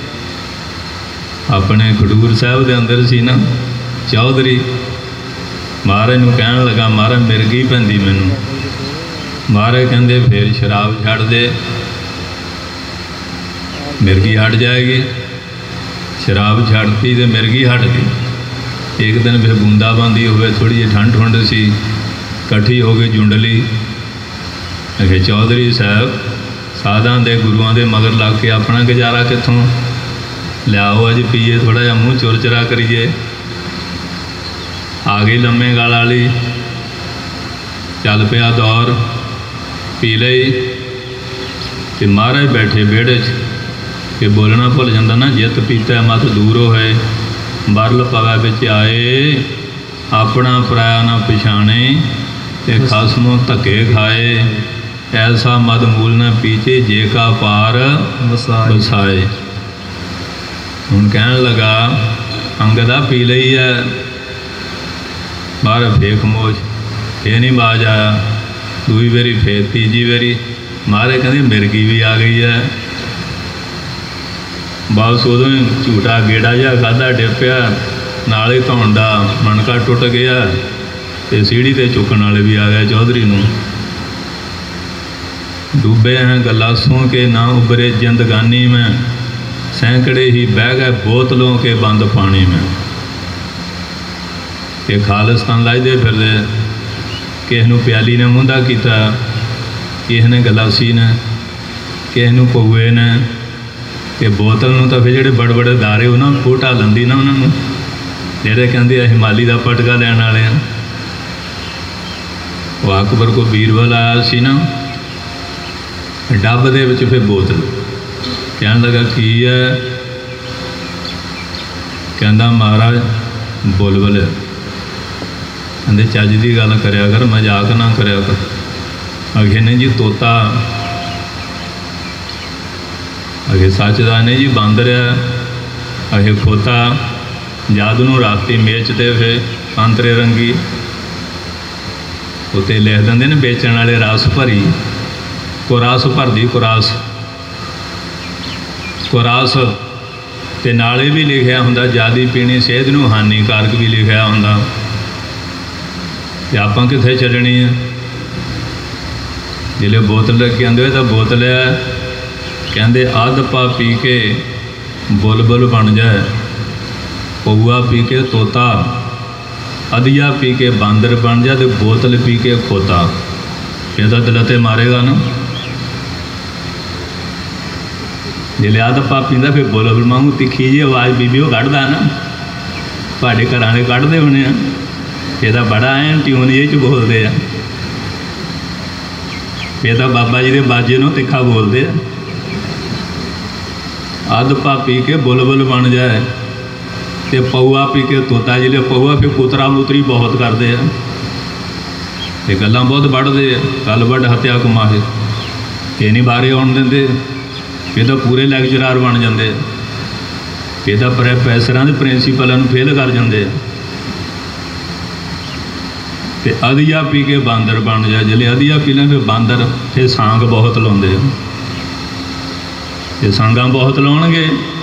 ਆਪਣੇ ਖਡੂਰ ਸਾਹਿਬ ਦੇ ਅੰਦਰ ਸੀ ਨਾ ਚੌਧਰੀ, ਮਹਾਰਾਜ ਨੂੰ ਕਹਿਣ ਲੱਗਾ, ਮਹਾਰਾਜ ਮਿਰਗੀ ਪੈਂਦੀ ਮੈਨੂੰ। ਮਹਾਰਾਜ ਕਹਿੰਦੇ ਫਿਰ ਸ਼ਰਾਬ ਛੱਡ ਦੇ, ਮਿਰਗੀ ਹਟ ਜਾਏਗੀ। ਸ਼ਰਾਬ ਛੱਡਤੀ ਤੇ ਮਿਰਗੀ ਹਟ ਗਈ। ਇੱਕ ਦਿਨ ਫਿਰ ਬੂੰਦਾਬਾਂਦੀ ਹੋਵੇ, ਥੋੜ੍ਹੀ ਜਿਹੀ ਠੰਡ ਠੁੰਡ ਸੀ, ਇਕੱਠੀ ਹੋ ਗਈ ਜੁੰਡਲੀ। ਅਖੇ ਚੌਧਰੀ ਸਾਹਿਬ ਸਾਧਾਂ ਦੇ ਗੁਰੂਆਂ ਦੇ ਮਗਰ ਲੱਗ ਕੇ ਆਪਣਾ ਗੁਜ਼ਾਰਾ ਕਿੱਥੋਂ? ਲਿਆਓ ਅੱਜ ਪੀਏ, ਥੋੜ੍ਹਾ ਜਿਹਾ ਮੂੰਹ ਚੁਰਚਰਾ ਕਰੀਏ। ਆ ਗਈ ਲੰਮੇ ਗਲ ਵਾਲੀ, ਚੱਲ ਪਿਆ ਦੌਰ, ਪੀ ਲਈ। ਤੇ ਮਹਾਰਾਜ ਬੈਠੇ ਵਿਹੜੇ 'ਚ, ਕਿ ਬੋਲਣਾ ਭੁੱਲ ਜਾਂਦਾ ਨਾ, ਜਿੱਤ ਪੀਤਾ ਮਤ ਦੂਰ ਹੋਏ, ਬਰਲ ਪਵੈ ਵਿੱਚ ਆਏ, ਆਪਣਾ ਪਰਾਇਆ ਨਾ ਪਛਾਣੇ, ਤੇ ਖਸਮੋਂ ਧੱਕੇ ਖਾਏ, ਐਸਾ ਮਦ ਮੂਲ ਨਾ ਪੀਚੇ, ਜੇ ਕਾ ਪਾਰ ਵਸਾਏ। ਹੁਣ ਕਹਿਣ ਲੱਗਾ, ਅੰਗਦਾ ਪੀ ਲਈ ਹੈ, ਬਾਹਰ ਫੇਕ ਮੋਸ਼, ਇਹ ਨਹੀਂ ਬਾਜ ਆਇਆ। ਦੂਈ ਵਾਰੀ ਫੇਰ, ਤੀਜੀ ਵਾਰੀ ਮਹਾਰਾਜ ਕਹਿੰਦੇ ਮਿਰਗੀ ਵੀ ਆ ਗਈ ਹੈ। ਬਸ ਉਦੋਂ ਹੀ ਝੂਟਾ ਗੇੜਾ ਜਿਹਾ ਖਾਧਾ, ਡਿੱਪਿਆ, ਨਾਲ ਹੀ ਧੌਣ ਦਾ ਮਣਕਾ ਟੁੱਟ ਗਿਆ ਤੇ ਸੀੜੀ 'ਤੇ ਚੁੱਕਣ ਵਾਲੇ ਵੀ ਆ ਗਏ ਚੌਧਰੀ ਨੂੰ। ਡੁੱਬੇ हैं गलासों के ना उबरे जिंदगानी में, सैकड़े ही बह गए बोतलों के बंद पानी में। ये खालिस्तान लाइदे फिरदे, किसी नूं प्याली ने मुंदा कीता, किसी ने गलासी ने, किसी नूं पौए ने। ते बोतल नूं तां फिर जिहड़े बड़े बड़े दारे उन्हां नूं खोटा लंदी ना, उन्हां नूं जिहड़े कहंदे आ हिमाली दा पटका लैण वाले आ। वो अकबर को बीरबल आया सी ना, डब दे विच फिर बोतल, कहन लगा की है? कहंदा महाराज बुलबुल, कहंदे चज दी गल करया कर, मजाक ना करया कर। आखे ने जी तोता, आखे सच दा नहीं जी बांदर है, आखे खोता। जद नूं राती मेचते फिर संतरे रंगी उत्ते लिख देंगे ने बेचण वाले रस भरी, कुरास भरदी कुरास, कुरास ते नाले भी लिखिया हुंदा ज़्यादा पीनी सेहत नूं हानिकारक भी लिखिया हुंदा। ते आपां कित्थे छड्डणी है? जिहड़े बोतल रखी आंदे तो बोतल है, कहंदे अध पा पी के बुलबुल बन जाए, पौआ पी के तोता, अधिया पी के बांदर बन जाए, तो बोतल पी के खोता। ये तो दिलते मारेगा ना। जिले अध पा पींदा फिर बुलबुल मांगू तिखी जी आवाज़ बीबी वो कढ़दा ना, तुहाडे घर वाले कढ़दे होने आ। ये तो बड़ा ऐ ट्यून ये च बोलते हैं, ये तो बाबा जी के बाजे नूं तिखा बोलते हैं। अध पा पी के बुलबुल बन जाए, तो पौआ पी के तोता। जिले पौआ फिर पुतरा पुतरी बहुत करते हैं, ये गल्लां बहुत बढ़ते हैं। कल वड हत्या कमाहे, ये नहीं बारे आउण दिंदे, ये तो पूरे लैक्चरार बन जाते, ये तो प्रोफैसरां दे प्रिंसीपलों फेल कर जाते। तो अधिया पी के बांदर बन जाए, जिले अधिया पी लें फिर बांदर फिर सांग बहुत लाउंदे, ये सांगा बहुत लाउणगे।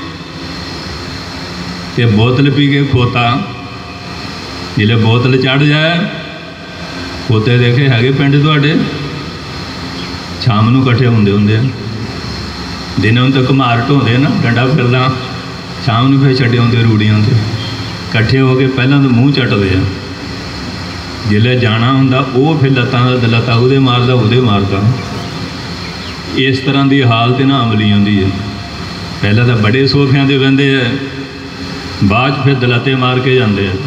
ये बोतल पी के खोता, जिले बोतल चढ़ जाए, खोते देखे है पिंड तुहाडे शाम नूं इकट्ठे होंदे हुंदे, दिनों तो घुमार ढोंदे ना डंडा फिरदा, शाम नूं फिर छड्डे आउंदे रूड़ियां ते इकट्ठे हो के पहलां तो मूँह चटदे आ, जिले जाना हुंदा वो फिर लत्तां दा लत्ता उहदे मारदा उहदे मारदा। इस तरह की हालत ना अमली आउंदी है। पहले तो बड़े सोफियां ते बहिंदे है, बाद फिर दलाते मार के जाते हैं।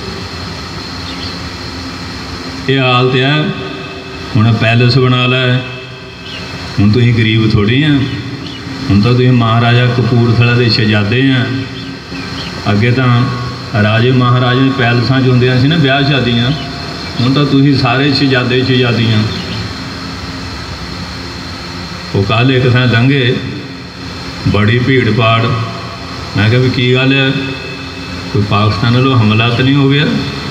ये हालत है। हुण पैलेस बना लै, हुण तुसीं गरीब थोड़ी हैं, हुण तो तुसीं महाराजा कपूरथला के शहजादे हैं। अगे तो राजे महाराजे पैलसां च हुंदियां सी ना ब्याह शादियां, हुण तो तुसीं सारे शहजादे शहजादियां। वो कल एक थां लंघे, बड़ी भीड़ भाड़, मैं कहा भी की गल है, कोई पाकिस्तान वालों हमला तो नहीं हो गया?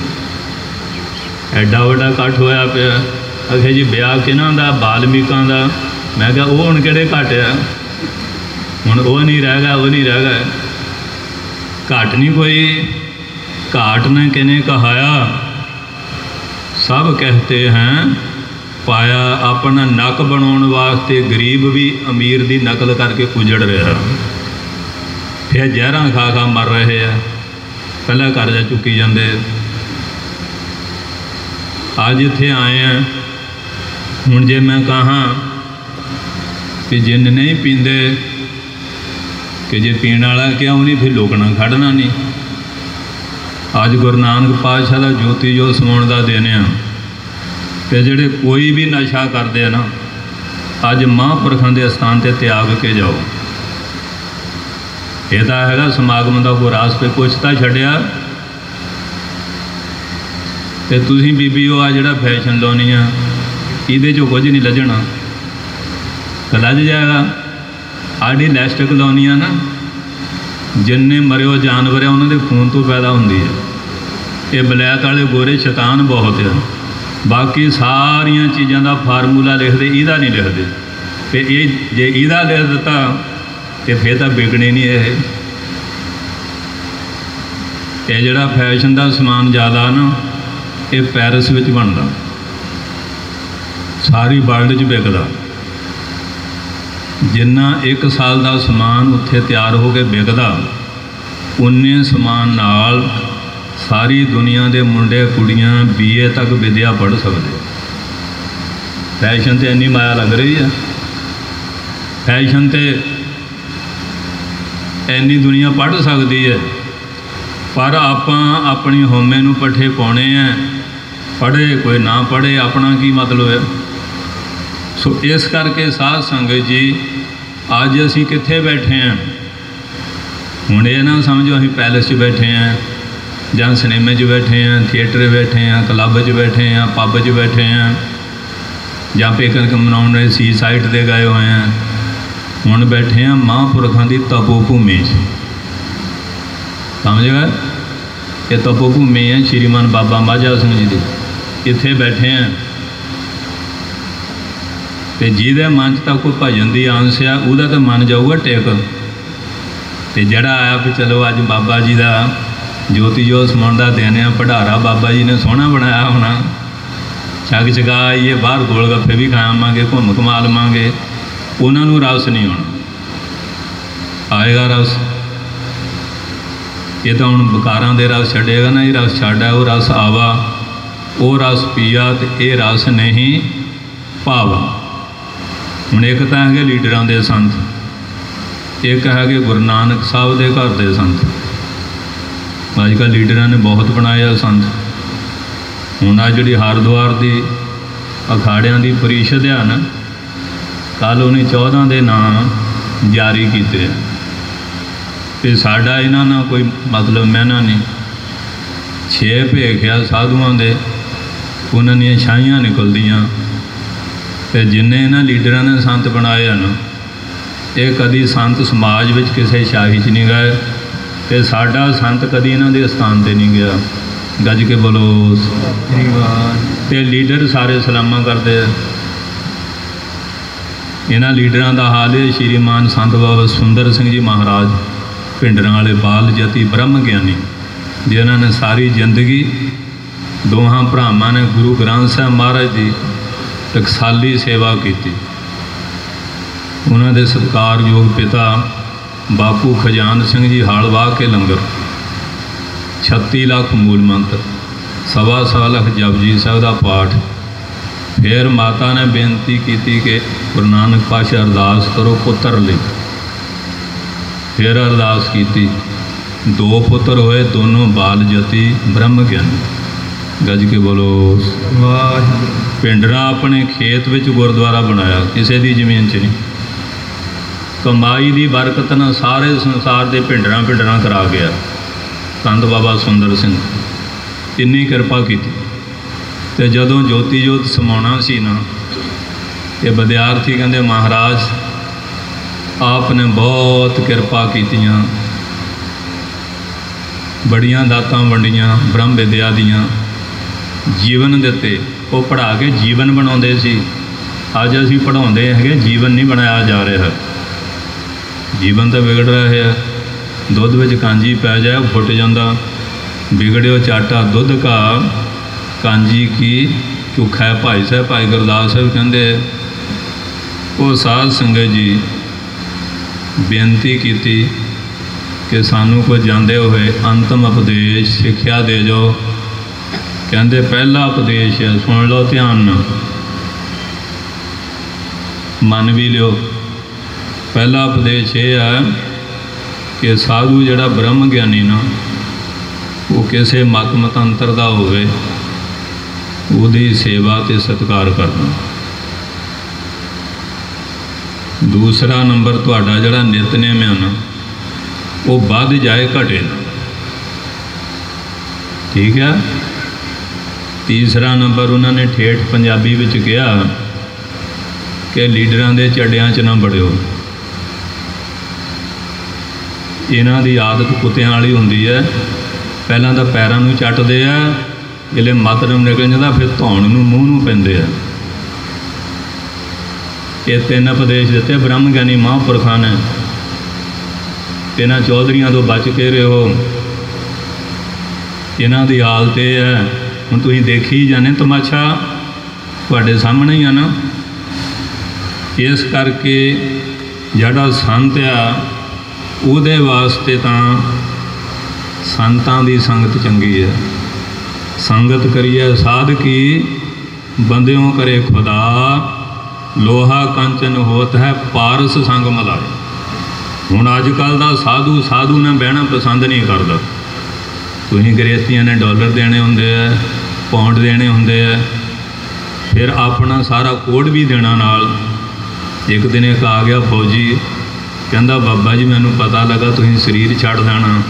एडा वड्डा इकट्ठ होया पिया। आखे जी ब्याह किन्हां दा? बाल्मीकां दा। मैं कहा वो हुण किहड़े घट है, हुण वो नहीं रह गया, वो नहीं रह गया। घट नहीं कोई, घाट ने किने कहाया, सब कहते हैं पाया। अपना नक बनाने वास्ते गरीब भी अमीर की नकल करके उजड़ रहा, फिर जहरां खा खा मर रहे हैं, पहला कर्जा चुकी जाते। अज इत्थे आए हैं, हुण जे मैं कहा कि जिन नहीं पींदे, कि जे पीने वाला क्यों नहीं, फिर लोकना खड़ना नहीं। अज गुरु नानक पातशाह का ज्योति जो समाउण का दिन आ, ते जिहड़े कोई भी नशा करते हैं ना, अज महापुरखों के स्थान पर त्याग के जाओ। ये तो है समागम का कोई रास पे कुछ तो छड्डिया, ते तुसीं बीबीओ आ जिहड़ा फैशन लाउणी आ, इहदे चों कुछ नहीं लजणा, तो लज जाएगा। आड़ी लैस्टिक लाउणी आ ना, जिन्ने मरियो जानवर है उन्होंने खून तो पैदा होंदी है। ये बलैक वाले गोरे शैतान बहुत है, बाकी सारिया चीज़ों का फार्मूला लिखते, इहदा नहीं लिखते। तो ये जे इहदा लिख दिता तो फिर तो बिकनी नहीं। ये जिहड़ा फैशन का समान ज़्यादा ना, ये पैरिस विच बनदा, सारी वर्ल्ड च बिकदा। जिन्ना एक साल का समान उत्थे तैयार हो के बिकदा, उन्ने समान नाल सारी दुनिया के मुंडे कुड़ियां BA तक विद्या पढ़ सकते। फैशन ते इन्नी माया लग रही है, फैशन ते इन्नी दुनिया पढ़ सकती है, पर आपां अपनी होमे नूं पट्ठे पाने हैं। पढ़े कोई ना पढ़े, अपना की मतलब है। सो इस करके साध संगत जी, अज असीं कित्थे बैठे हैं? हुण ये ना समझो असीं पैलेस च बैठे हैं, जां सिनेमे च बैठे हैं, थिएटर बैठे हैं, क्लब च बैठे हैं, पब च बैठे हैं। ਜਾਂ ਪਿਕਨਿਕ ਮਨਾਉਣ ਦੇ ਸੀ ਸਾਈਡ ਤੇ ਗਏ ਹੋਏ ਆ। ਹੁਣ ਬੈਠੇ ਆ ਮਹਾਂਪੁਰਖਾਂ ਦੀ ਤਪੋ ਭੂਮੀ 'ਚ, ਸਮਝ ਗਏ? ਇਹ ਤਪੋ ਭੂਮੀ ਹੈ ਸ਼੍ਰੀਮਾਨ ਬਾਬਾ ਮਾਝਾ ਸਿੰਘ ਜੀ ਦੀ। ਇੱਥੇ ਬੈਠੇ ਆ ਤੇ ਜਿਹਦੇ ਮਨ 'ਚ ਤਾਂ ਕੋਈ ਭਜਨ ਦੀ ਆਂਸ ਆ ਉਹਦਾ ਤਾਂ ਮਨ ਜਾਊਗਾ ਟਿਕ। ਤੇ ਜਿਹੜਾ ਆਇਆ ਵੀ ਚਲੋ ਅੱਜ ਬਾਬਾ ਜੀ ਦਾ ਜੋਤੀ ਜੋਤ ਸਮਾਉਣ ਦਾ ਦਿਨ ਆ, ਭੰਡਾਰਾ ਬਾਬਾ ਜੀ ਨੇ ਸੋਹਣਾ ਬਣਾਇਆ ਹੋਣਾ, ਛਕ ਛਕਾ ਆਈਏ, ਬਾਹਰ ਗੋਲ ਗੱਪੇ ਵੀ ਖਾਵਾਂਗੇ, ਘੁੰਮ ਘੁਮਾ ਲਵਾਂਗੇ, ਉਹਨਾਂ ਨੂੰ ਰਸ ਨਹੀਂ ਆਉਣਾ। ਆਏਗਾ ਰਸ। ਇਹ ਤਾਂ ਹੁਣ ਵਿਕਾਰਾਂ ਦੇ ਰਸ ਛੱਡੇਗਾ ਨਾ, ਇਹ ਰਸ ਛੱਡ ਹੈ, ਉਹ ਰਸ ਆਵਾ, ਉਹ ਰਸ ਪੀਆ, ਤੇ ਇਹ ਰਸ ਨਹੀਂ ਭਾਵਾ। ਹੁਣ ਇੱਕ ਤਾਂ ਹੈਗੇ ਲੀਡਰਾਂ ਦੇ ਸੰਤ, ਇੱਕ ਹੈਗੇ ਗੁਰੂ ਨਾਨਕ ਸਾਹਿਬ ਦੇ ਘਰ ਦੇ ਸੰਤ। ਅੱਜ ਕੱਲ੍ਹ ਲੀਡਰਾਂ ਨੇ ਬਹੁਤ ਬਣਾਇਆ ਸੰਤ। ਹੁਣ ਆ ਜਿਹੜੀ ਹਰਿਦੁਆਰ ਦੀ ਅਖਾੜਿਆਂ ਦੀ ਪਰਿਸ਼ਦ ਆ ਨਾ, ਕੱਲ੍ਹ ਉਹਨੇ 14 ਦੇ ਨਾਂ ਜਾਰੀ ਕੀਤੇ ਆ। ਅਤੇ ਸਾਡਾ ਇਹਨਾਂ ਨਾਲ ਕੋਈ ਮਤਲਬ ਮਹਿਨਾ ਨਹੀਂ। 6 ਭੇਖ ਆ ਸਾਧੂਆਂ ਦੇ, ਉਹਨਾਂ ਦੀਆਂ ਛਾਈਆਂ ਨਿਕਲਦੀਆਂ। ਅਤੇ ਜਿੰਨੇ ਇਹਨਾਂ ਲੀਡਰਾਂ ਨੇ ਸੰਤ ਬਣਾਏ ਹਨ, ਇਹ ਕਦੀ ਸੰਤ ਸਮਾਜ ਵਿੱਚ ਕਿਸੇ ਸ਼ਾਹੀ 'ਚ ਨਹੀਂ ਗਏ, ਅਤੇ ਸਾਡਾ ਸੰਤ ਕਦੀ ਇਹਨਾਂ ਦੇ ਅਸਥਾਨ 'ਤੇ ਨਹੀਂ ਗਿਆ। ਗੱਜ ਕੇ ਬੋਲੋ। ਅਤੇ ਲੀਡਰ ਸਾਰੇ ਸਲਾਮਾਂ ਕਰਦੇ ਆ। ਇਹਨਾਂ ਲੀਡਰਾਂ ਦਾ ਹਾਲ ਹੈ ਸ਼੍ਰੀਮਾਨ ਸੰਤ ਬਾਬਾ ਸੁੰਦਰ ਸਿੰਘ ਜੀ ਮਹਾਰਾਜ, ਭਿੰਡਰਾਂ ਵਾਲੇ ਬਾਲ ਜਤੀ ਬ੍ਰਹਮ ਗਿਆਨੀ, ਜਿਨ੍ਹਾਂ ਨੇ ਸਾਰੀ ਜ਼ਿੰਦਗੀ ਦੋਹਾਂ ਭਰਾਵਾਂ ਨੇ ਗੁਰੂ ਗ੍ਰੰਥ ਸਾਹਿਬ ਮਹਾਰਾਜ ਦੀ ਟਕਸਾਲੀ ਸੇਵਾ ਕੀਤੀ। ਉਹਨਾਂ ਦੇ ਸਤਿਕਾਰਯੋਗ ਪਿਤਾ ਬਾਪੂ ਖਜਾਨ ਸਿੰਘ ਜੀ ਹਲ ਵਾਹ ਕੇ ਲੰਗਰ, 36 ਲੱਖ ਮੂਲ ਮੰਤਰ, 1.25 ਲੱਖ ਜਪਜੀ ਸਾਹਿਬ ਦਾ ਪਾਠ। ਫਿਰ ਮਾਤਾ ਨੇ ਬੇਨਤੀ ਕੀਤੀ ਕਿ ਗੁਰੂ ਨਾਨਕ ਪਾਤਸ਼ਾਹ ਅਰਦਾਸ ਕਰੋ ਪੁੱਤਰ ਲਈ। ਫਿਰ ਅਰਦਾਸ ਕੀਤੀ, 2 ਪੁੱਤਰ ਹੋਏ, ਦੋਨੋਂ ਬਾਲ ਜਤੀ ਬ੍ਰਹਮ ਗਿਆਨੀ। ਗੱਜ ਕੇ ਬੋਲੋ ਵਾਹਿਗੁਰੂ। ਭਿੰਡਰਾਂ ਆਪਣੇ ਖੇਤ ਵਿੱਚ ਗੁਰਦੁਆਰਾ ਬਣਾਇਆ, ਕਿਸੇ ਦੀ ਜ਼ਮੀਨ 'ਚ ਨਹੀਂ। ਕਮਾਈ ਦੀ ਬਰਕਤ ਨਾਲ ਸਾਰੇ ਸੰਸਾਰ ਦੇ ਭਿੰਡਰਾਂ ਕਰਾ ਗਿਆ ਸੰਤ ਬਾਬਾ ਸੁੰਦਰ ਸਿੰਘ। ਇੰਨੀ ਕਿਰਪਾ ਕੀਤੀ। ਅਤੇ ਜਦੋਂ ਜੋਤੀ ਜੋਤ ਸਮਾਉਣਾ ਸੀ ਨਾ, ਇਹ ਵਿਦਿਆਰਥੀ ਕਹਿੰਦੇ ਮਹਾਰਾਜ ਆਪ ਨੇ ਬਹੁਤ ਕਿਰਪਾ ਕੀਤੀਆਂ, ਬੜੀਆਂ ਦਾਤਾਂ ਵੰਡੀਆਂ ਬ੍ਰਹਮ ਵਿਦਿਆ ਦੀਆਂ, ਜੀਵਨ ਦਿੱਤੇ। ਉਹ ਪੜ੍ਹਾ ਕੇ ਜੀਵਨ ਬਣਾਉਂਦੇ ਸੀ। ਅੱਜ ਅਸੀਂ ਪੜ੍ਹਾਉਂਦੇ ਹੈਗੇ, ਜੀਵਨ ਨਹੀਂ ਬਣਾਇਆ ਜਾ ਰਿਹਾ। ਜੀਵਨ ਤਾਂ ਵਿਗੜ ਰਿਹਾ ਹੈ। ਦੁੱਧ ਵਿੱਚ ਕਾਂਜੀ ਪੈ ਜਾਏ ਫੁੱਟ ਜਾਂਦਾ। ਵਿਗੜਿਓ ਚਾਟਾ ਦੁੱਧ ਕਾ, ਕਾਂਜੀ ਕੀ ਝੁੱਖਾ ਹੈ। ਭਾਈ ਸਾਹਿਬ, ਭਾਈ ਗੁਰਦਾਸ ਸਾਹਿਬ ਕਹਿੰਦੇ, ਉਹ ਸਾਧ ਸੰਗਤ ਜੀ ਬੇਨਤੀ ਕੀਤੀ ਕਿ ਸਾਨੂੰ ਕੋਈ ਜਾਂਦੇ ਹੋਏ ਅੰਤਮ ਉਪਦੇਸ਼ ਸਿੱਖਿਆ ਦੇ ਜਾਓ। ਕਹਿੰਦੇ ਪਹਿਲਾ ਉਪਦੇਸ਼ ਹੈ, ਸੁਣ ਲਓ ਧਿਆਨ ਨਾਲ, ਮੰਨ ਵੀ ਲਿਓ। ਪਹਿਲਾ ਉਪਦੇਸ਼ ਇਹ ਹੈ ਕਿ ਸਾਧੂ ਜਿਹੜਾ ਬ੍ਰਹਮ ਗਿਆਨੀ ਨਾ, ਉਹ ਕਿਸੇ ਮਤ ਮਤਾਂਤਰ ਦਾ ਹੋਵੇ, ਉਹਦੀ ਸੇਵਾ ਅਤੇ ਸਤਿਕਾਰ ਕਰਨਾ। ਦੂਸਰਾ ਨੰਬਰ ਤੁਹਾਡਾ ਜਿਹੜਾ ਨਿਤਨੇਮ ਹੈ ਨਾ, ਉਹ ਵੱਧ ਜਾਏ ਘਟੇ ਨਾ, ਠੀਕ ਹੈ। ਤੀਸਰਾ ਨੰਬਰ ਉਹਨਾਂ ਨੇ ਠੇਠ ਪੰਜਾਬੀ ਵਿੱਚ ਕਿਹਾ ਕਿ ਲੀਡਰਾਂ ਦੇ ਚੱਡਿਆਂ 'ਚ ਨਾ ਵੜਿਓ। ਇਹਨਾਂ ਦੀ ਆਦਤ ਕੁੱਤਿਆਂ ਵਾਲੀ ਹੁੰਦੀ ਹੈ। ਪਹਿਲਾਂ ਤਾਂ ਪੈਰਾਂ ਨੂੰ ਚੱਟਦੇ ਆ, ਜਿਹੜੇ ਮਤਲਬ ਨਿਕਲ ਜਾਂਦਾ, ਫਿਰ ਧੌਣ ਨੂੰ ਮੂੰਹ ਨੂੰ ਪੈਂਦੇ ਆ। ਇਹ 3 ਉਪਦੇਸ਼ ਦਿੱਤੇ ਬ੍ਰਹਮ ਗਿਆਨੀ ਮਹਾਂਪੁਰਖਾਂ ਨੇ। ਇਹਨਾਂ ਚੌਧਰੀਆਂ ਤੋਂ ਬਚ ਕੇ ਰਹੋ। ਇਹਨਾਂ ਦੀ ਹਾਲਤ ਇਹ ਹੈ, ਹੁਣ ਤੁਸੀਂ ਦੇਖੀ ਜਾਂਦੇ ਤਮਾਸ਼ਾ, ਤੁਹਾਡੇ ਸਾਹਮਣੇ ਹੀ ਆ ਨਾ। ਇਸ ਕਰਕੇ ਜਿਹੜਾ ਸੰਤ ਆ, ਉਹਦੇ ਵਾਸਤੇ ਤਾਂ ਸੰਤਾਂ ਦੀ ਸੰਗਤ ਚੰਗੀ ਹੈ। ਸੰਗਤ ਕਰੀਏ ਸਾਧ ਕੀ, ਬੰਦਿਓਂ ਕਰੇ ਖੁਦਾ, ਲੋਹਾ ਕੰਚਨ ਹੋਤ ਹੈ ਪਾਰਸ ਸੰਗ ਮਲਾਏ। ਹੁਣ ਅੱਜ ਕੱਲ੍ਹ ਦਾ ਸਾਧੂ ਨਾਲ ਬਹਿਣਾ ਪਸੰਦ ਨਹੀਂ ਕਰਦਾ। ਤੁਸੀਂ ਗ੍ਰਸਤੀਆਂ ਨੇ ਡਾਲਰ ਦੇਣੇ ਹੁੰਦੇ ਆ, ਪਾਉਂਡ ਦੇਣੇ ਹੁੰਦੇ ਆ, ਫਿਰ ਆਪਣਾ ਸਾਰਾ ਕੋਡ ਵੀ ਦੇਣਾ ਨਾਲ। ਇੱਕ ਦਿਨ ਇੱਕ ਆ ਗਿਆ ਫੌਜੀ, ਕਹਿੰਦਾ ਬਾਬਾ ਜੀ ਮੈਨੂੰ ਪਤਾ ਲੱਗਾ ਤੁਸੀਂ ਸਰੀਰ ਛੱਡ ਦੇਣਾ।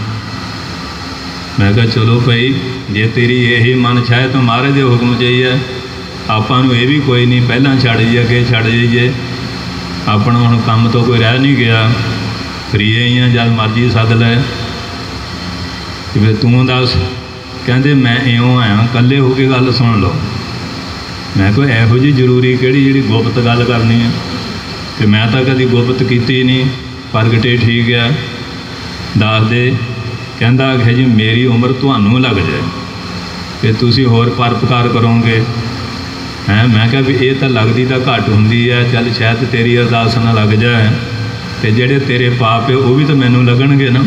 ਮੈਂ ਕਿਹਾ ਚਲੋ ਭਾਈ, ਜੇ ਤੇਰੀ ਇਹੀ ਮਨ ਚਾਹੇ ਤਾਂ ਮਹਾਰਾਜ ਦੇ ਹੁਕਮ 'ਚ ਹੀ ਹੈ। ਆਪਾਂ ਨੂੰ ਇਹ ਵੀ ਕੋਈ ਨਹੀਂ ਪਹਿਲਾਂ ਛੱਡ ਜਾਈਏ ਅੱਗੇ ਛੱਡ ਜਾਈਏ। ਆਪਣਾ ਹੁਣ ਕੰਮ ਤੋਂ ਕੋਈ ਰਹਿ ਨਹੀਂ ਗਿਆ, ਫਰੀ ਹੀ ਆ, ਜਦ ਮਰਜ਼ੀ ਸੱਦ ਲੈ ਕਿ ਫਿਰ ਤੂੰ ਦੱਸ। ਕਹਿੰਦੇ ਮੈਂ ਇਉਂ ਆਇਆ, ਇਕੱਲੇ ਹੋ ਕੇ ਗੱਲ ਸੁਣ ਲਓ। ਮੈਂ ਕੋਈ ਇਹੋ ਜਿਹੀ ਜ਼ਰੂਰੀ ਕਿਹੜੀ ਜਿਹੜੀ ਗੁਪਤ ਗੱਲ ਕਰਨੀ ਹੈ, ਕਿ ਮੈਂ ਤਾਂ ਕਦੀ ਗੁਪਤ ਕੀਤੀ ਨਹੀਂ, ਪ੍ਰਗਟੇ ਠੀਕ ਆ, ਦੱਸ ਦੇ। ਕਹਿੰਦਾ ਕਿ ਜੀ ਮੇਰੀ ਉਮਰ ਤੁਹਾਨੂੰ ਲੱਗ ਜਾਏ ਅਤੇ ਤੁਸੀਂ ਹੋਰ ਪਰਉਪਕਾਰ ਕਰੋਗੇ ਹੈਂ। ਮੈਂ ਕਿਹਾ ਵੀ ਇਹ ਤਾਂ ਲੱਗਦੀ ਤਾਂ ਘੱਟ ਹੁੰਦੀ ਹੈ, ਚੱਲ ਸ਼ਾਇਦ ਤੇਰੀ ਅਰਦਾਸ ਨਾਲ ਲੱਗ ਜਾਏ, ਅਤੇ ਜਿਹੜੇ ਤੇਰੇ ਪਾਪ ਹੈ ਉਹ ਵੀ ਤਾਂ ਮੈਨੂੰ ਲੱਗਣਗੇ ਨਾ।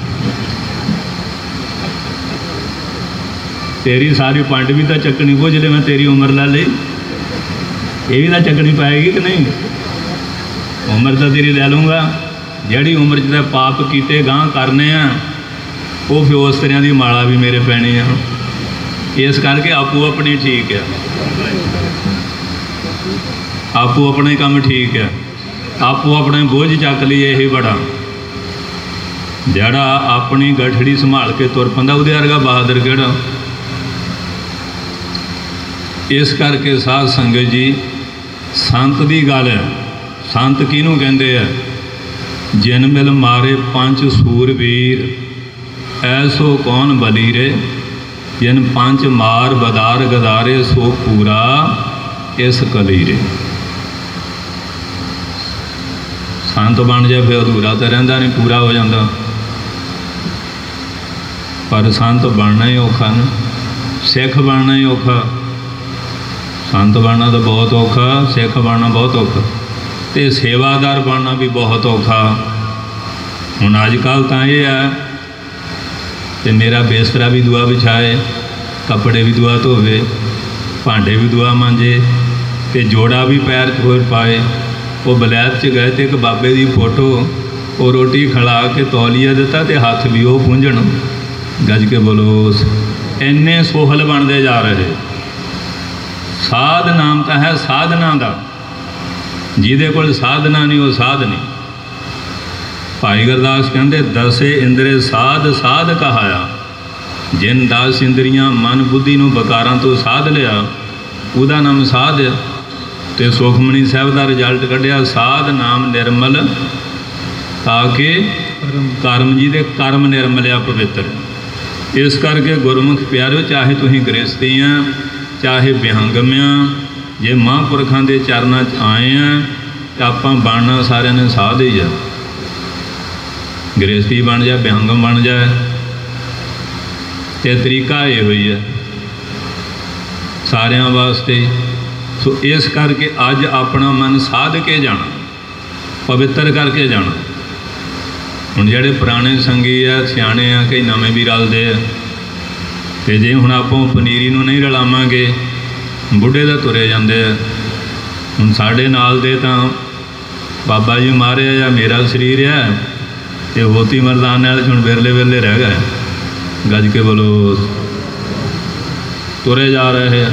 ਤੇਰੀ ਸਾਰੀ ਪੰਡ ਵੀ ਤਾਂ ਚੱਕਣੀ ਪਊ, ਜਿਹੜੇ ਮੈਂ ਤੇਰੀ ਉਮਰ ਲੈ ਲਈ ਇਹ ਵੀ ਤਾਂ ਚੱਕਣੀ ਪਏਗੀ ਕਿ ਨਹੀਂ। ਉਮਰ ਤਾਂ ਤੇਰੀ ਲੈ ਲੂੰਗਾ, ਜਿਹੜੀ ਉਮਰ 'ਚ ਤਾਂ ਪਾਪ ਕੀਤੇ ਗਾਂਹ ਕਰਨੇ ਆ ਉਹ ਫਿਰ ਉਸ ਤਰ੍ਹਾਂ ਦੀ ਮਾਲਾ ਵੀ ਮੇਰੇ ਪੈਣੀ ਆ। ਇਸ ਕਰਕੇ ਆਪੋ ਆਪਣੀ ਠੀਕ ਆ, ਆਪੋ ਆਪਣੇ ਕੰਮ ਠੀਕ ਆ, ਆਪੋ ਆਪਣੇ ਬੋਝ ਚੱਕ ਲਈ ਇਹ ਬੜਾ। ਜਿਹੜਾ ਆਪਣੀ ਗਠੜੀ ਸੰਭਾਲ ਕੇ ਤੁਰ ਪੈਂਦਾ ਉਹਦੇ ਵਰਗਾ ਬਹਾਦਰ ਕਿਹੜਾ। ਇਸ ਕਰਕੇ ਸਾਧ ਸੰਗਤ ਜੀ ਸੰਤ ਦੀ ਗੱਲ ਹੈ। ਸੰਤ ਕਿਹਨੂੰ ਕਹਿੰਦੇ ਆ? ਜਿਨ ਮਿਲ ਮਾਰੇ ਪੰਜ ਸੂਰਬੀਰ, ਐਸੋ ਕੌਣ ਬਲੀਰੇ। ਜਿਨ ਪੰਜ ਮਾਰ ਬਦਾਰ ਗਦਾਰੇ, ਸੋ ਪੂਰਾ ਇਸ ਕਲੀਰੇ। ਸੰਤ ਬਣ ਜਾਏ ਫਿਰ ਅਧੂਰਾ ਤਾਂ ਰਹਿੰਦਾ ਨਹੀਂ, ਪੂਰਾ ਹੋ ਜਾਂਦਾ। ਪਰ ਸੰਤ ਬਣਨਾ ਹੀ ਔਖਾ ਨਾ, ਸਿੱਖ ਬਣਨਾ ਹੀ ਔਖਾ। ਸੰਤ ਬਣਨਾ ਤਾਂ ਬਹੁਤ ਔਖਾ, ਸਿੱਖ ਬਣਨਾ ਬਹੁਤ ਔਖਾ, ਅਤੇ ਸੇਵਾਦਾਰ ਬਣਨਾ ਵੀ ਬਹੁਤ ਔਖਾ। ਹੁਣ ਅੱਜ ਕੱਲ੍ਹ ਤਾਂ ਇਹ ਆ ਤੇ ਮੇਰਾ ਬਿਸਤਰਾ ਵੀ ਦੁਆ ਵਿਛਾਏ, ਕੱਪੜੇ ਵੀ ਦੁਆ ਧੋਵੇ, ਭਾਂਡੇ ਵੀ ਦੁਆ ਮਾਂਜੇ, ਅਤੇ ਜੋੜਾ ਵੀ ਪੈਰ 'ਚ ਹੋਰ ਪਾਏ। ਉਹ ਬਲੈਤ 'ਚ ਗਏ ਅਤੇ ਇੱਕ ਬਾਬੇ ਦੀ ਫੋਟੋ, ਉਹ ਰੋਟੀ ਖਿਲਾ ਕੇ ਤੌਲੀਆ ਦਿੱਤਾ ਅਤੇ ਹੱਥ ਵੀ ਉਹ ਪੂੰਝਣ। ਗੱਜ ਕੇ ਬੋਲੋ। ਇੰਨੇ ਸੋਹਲ ਬਣਦੇ ਜਾ ਰਹੇ। ਸਾਧ ਨਾਮ ਤਾਂ ਹੈ ਸਾਧਨਾ ਦਾ, ਜਿਹਦੇ ਕੋਲ ਸਾਧਨਾ ਨਹੀਂ ਉਹ ਸਾਧ ਨਹੀਂ। ਭਾਈ ਗੁਰਦਾਸ ਕਹਿੰਦੇ ਦਸੇ ਇੰਦਰੇ ਸਾਧ ਸਾਧ ਕਹਾਇਆ। ਜਿਨ 10 ਇੰਦਰੀਆਂ ਮਨ ਬੁੱਧੀ ਨੂੰ ਬਕਾਰਾਂ ਤੋਂ ਸਾਧ ਲਿਆ ਉਹਦਾ ਨਾਮ ਸਾਧ। ਅਤੇ ਸੁਖਮਣੀ ਸਾਹਿਬ ਦਾ ਰਿਜ਼ਲਟ ਕੱਢਿਆ, ਸਾਧ ਨਾਮ ਨਿਰਮਲ ਤਾਂ ਕਿ ਕਰਮ ਜੀ ਦੇ ਕਰਮ ਨਿਰਮਲਿਆ ਪਵਿੱਤਰ। ਇਸ ਕਰਕੇ ਗੁਰਮੁਖ ਪਿਆਰਿਓ, ਚਾਹੇ ਤੁਸੀਂ ਗ੍ਰਸਤੀ ਆ ਚਾਹੇ ਵਿਹੰਗਮ ਆ, ਜੇ ਮਹਾਂਪੁਰਖਾਂ ਦੇ ਚਰਨਾਂ 'ਚ ਆਏ ਆ ਤਾਂ ਆਪਾਂ ਬਣਨਾ ਸਾਰਿਆਂ ਨੇ ਸਾਧ ਹੀ ਆ। ਗ੍ਰਸਤੀ ਬਣ ਜਾ, ਵਿਹੰਗਮ ਬਣ ਜਾ, ਅਤੇ ਤਰੀਕਾ ਇਹ ਹੋਈ ਹੈ ਸਾਰਿਆਂ ਵਾਸਤੇ। ਸੋ ਇਸ ਕਰਕੇ ਅੱਜ ਆਪਣਾ ਮਨ ਸਾਧ ਕੇ ਜਾਣਾ, ਪਵਿੱਤਰ ਕਰਕੇ ਜਾਣਾ। ਹੁਣ ਜਿਹੜੇ ਪੁਰਾਣੇ ਸੰਗੀ ਆ, ਸਿਆਣੇ ਆ, ਕਈ ਨਵੇਂ ਵੀ ਰਲਦੇ ਆ, ਅਤੇ ਜੇ ਹੁਣ ਆਪਾਂ ਪਨੀਰੀ ਨੂੰ ਨਹੀਂ ਰਲਾਵਾਂਗੇ ਬੁੱਢੇ ਦਾ ਤੁਰੇ ਜਾਂਦੇ ਆ। ਹੁਣ ਸਾਡੇ ਨਾਲ ਦੇ ਤਾਂ ਬਾਬਾ ਜੀ ਮਾਰੇ ਜਾਂ ਮੇਰਾ ਸਰੀਰ ਆ, ਅਤੇ ਹੋਤੀ ਮਰਦਾਨੇ ਵਾਲੇ ਹੁਣ ਵਿਰਲੇ ਵਿਰਲੇ ਰਹਿ ਗਏ। ਗੱਜ ਕੇ ਬੋਲੋ। ਤੁਰੇ ਜਾ ਰਹੇ ਆ,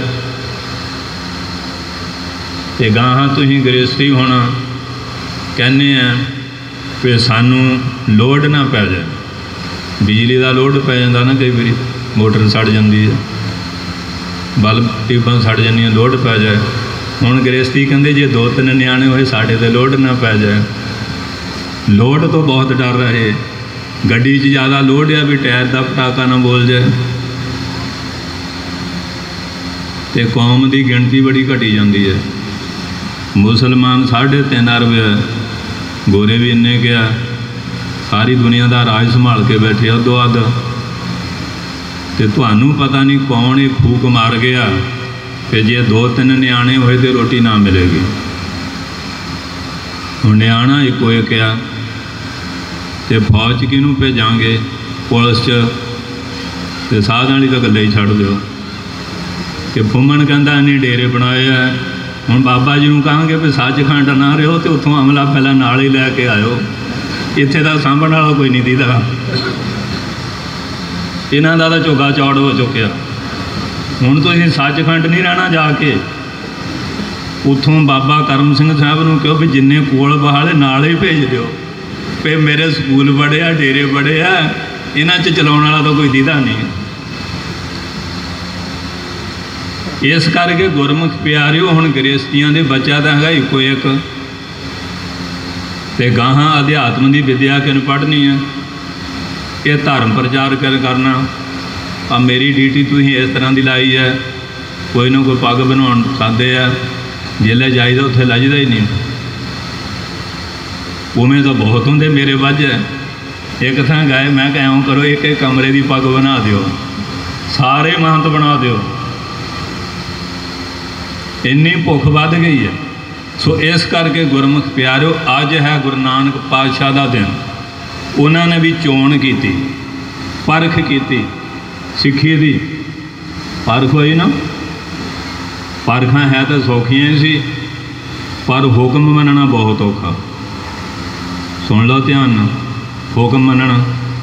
ਅਤੇ ਗਾਹਾਂ ਤੁਸੀਂ ਗ੍ਰਸਤੀ ਹੋਣਾ ਕਹਿੰਦੇ ਆ ਕਿ ਸਾਨੂੰ ਲੋਡ ਨਾ ਪੈ ਜਾਏ। ਬਿਜਲੀ ਦਾ ਲੋਡ ਪੈ ਜਾਂਦਾ ਨਾ, ਕਈ ਵਾਰੀ ਮੋਟਰ ਸੜ ਜਾਂਦੀ ਹੈ, ਬਲਬ ਟਿਊਬਾਂ ਸੜ ਜਾਂਦੀਆਂ, ਲੋਡ ਪੈ ਜਾਏ। ਹੁਣ ਗ੍ਰਸਤੀ ਕਹਿੰਦੇ ਜੇ 2-3 ਨਿਆਣੇ ਹੋਏ ਸਾਡੇ 'ਤੇ ਲੋਡ ਨਾ ਪੈ ਜਾਏ। ਲੋਡ ਤੋਂ ਬਹੁਤ ਡਰ ਰਹੇ। ਗੱਡੀ 'ਚ ਜ਼ਿਆਦਾ ਲੋਡ ਆ ਵੀ ਟਾਇਰ ਦਾ ਪਟਾਕਾ ਨਾ ਬੋਲ ਜਾਏ। ਅਤੇ ਕੌਮ ਦੀ ਗਿਣਤੀ ਬੜੀ ਘਟੀ ਜਾਂਦੀ ਹੈ। ਮੁਸਲਮਾਨ 3.5 ਅਰਬ ਹੈ, ਗੋਰੇ ਵੀ ਇੰਨੇ ਕਿਹਾ, ਸਾਰੀ ਦੁਨੀਆ ਦਾ ਰਾਜ ਸੰਭਾਲ ਕੇ ਬੈਠੇ ਅੱਧੋ ਅੱਧ। ਅਤੇ ਤੁਹਾਨੂੰ ਪਤਾ ਨਹੀਂ ਕੌਣ ਇਹ ਫੂਕ ਮਾਰ ਗਿਆ ਕਿ ਜੇ 2-3 ਨਿਆਣੇ ਹੋਏ ਤਾਂ ਰੋਟੀ ਨਾ ਮਿਲੇਗੀ। ਹੁਣ ਨਿਆਣਾ ਇੱਕੋ ਇੱਕ ਆ, ਅਤੇ ਫੌਜ 'ਚ ਕਿਹਨੂੰ ਭੇਜਾਂਗੇ, ਪੁਲਿਸ 'ਚ, ਅਤੇ ਸਾਧਾਂ ਵਾਲੀ ਤਾਂ ਗੱਲੇ ਹੀ ਛੱਡ ਦਿਓ। ਕਿ ਫੁੰਮਣ ਕਹਿੰਦਾ ਇੰਨੇ ਡੇਰੇ ਬਣਾਏ ਆ। ਹੁਣ ਬਾਬਾ ਜੀ ਨੂੰ ਕਹਾਂਗੇ ਵੀ ਸੱਚਖੰਡ ਨਾ ਰਹੋ ਅਤੇ ਉੱਥੋਂ ਅਮਲਾ ਪਹਿਲਾਂ ਨਾਲ ਹੀ ਲੈ ਕੇ ਆਇਓ। ਇੱਥੇ ਤਾਂ ਸਾਂਭਣ ਵਾਲਾ ਕੋਈ ਨਹੀਂ ਦੀਦਾ। ਇਹਨਾਂ ਦਾ ਤਾਂ ਝੋਗਾ ਚੌੜ ਹੋ ਚੁੱਕਿਆ। ਹੁਣ ਤੁਸੀਂ ਸੱਚਖੰਡ ਨਹੀਂ ਰਹਿਣਾ, ਜਾ ਕੇ ਉੱਥੋਂ ਬਾਬਾ ਕਰਮ ਸਿੰਘ ਸਾਹਿਬ ਨੂੰ ਕਹੋ ਵੀ ਜਿੰਨੇ ਕੋਲ ਬਹਾਲੇ ਨਾਲ ਹੀ ਭੇਜ ਦਿਓ, ਵੀ ਮੇਰੇ ਸਕੂਲ ਬੜੇ ਆ, ਡੇਰੇ ਬੜੇ ਆ, ਇਹਨਾਂ 'ਚ ਚਲਾਉਣ ਵਾਲਾ ਤਾਂ ਕੋਈ ਦੀਦਾ ਨਹੀਂ। इस करके गुरमुख प्यारिओ हुण गृहस्थियां दे बच्चा तो हैगा इको एक, ते गाहां अध्यात्म की विद्या किन पढ़नी है, ये धर्म प्रचार करना। आ मेरी ड्यूटी तुसीं इस तरह की लाई है, कोई ना कोई पग बनाउण सादे आ, जिल्ले जाईदा उत्थे लजदा ही नहीं। उवें तो बहुत होंदे मेरे वज है, एक थां गए मैं कहा इउं करो एक एक कमरे की पग बना दिओ, सारे महंत बना दिओ, इन्नी भुख वध गई है। सो इस करके गुरमुख प्यारिओ अज है गुरु नानक पातशाह का दिन। उन्होंने भी चोण की, परख की, सिक्खी दी परख होई ना। परखां है तो सौखियां सी, पर हुक्म मनना बहुत औखा। सुन लो ध्यान, हुक्म मनना।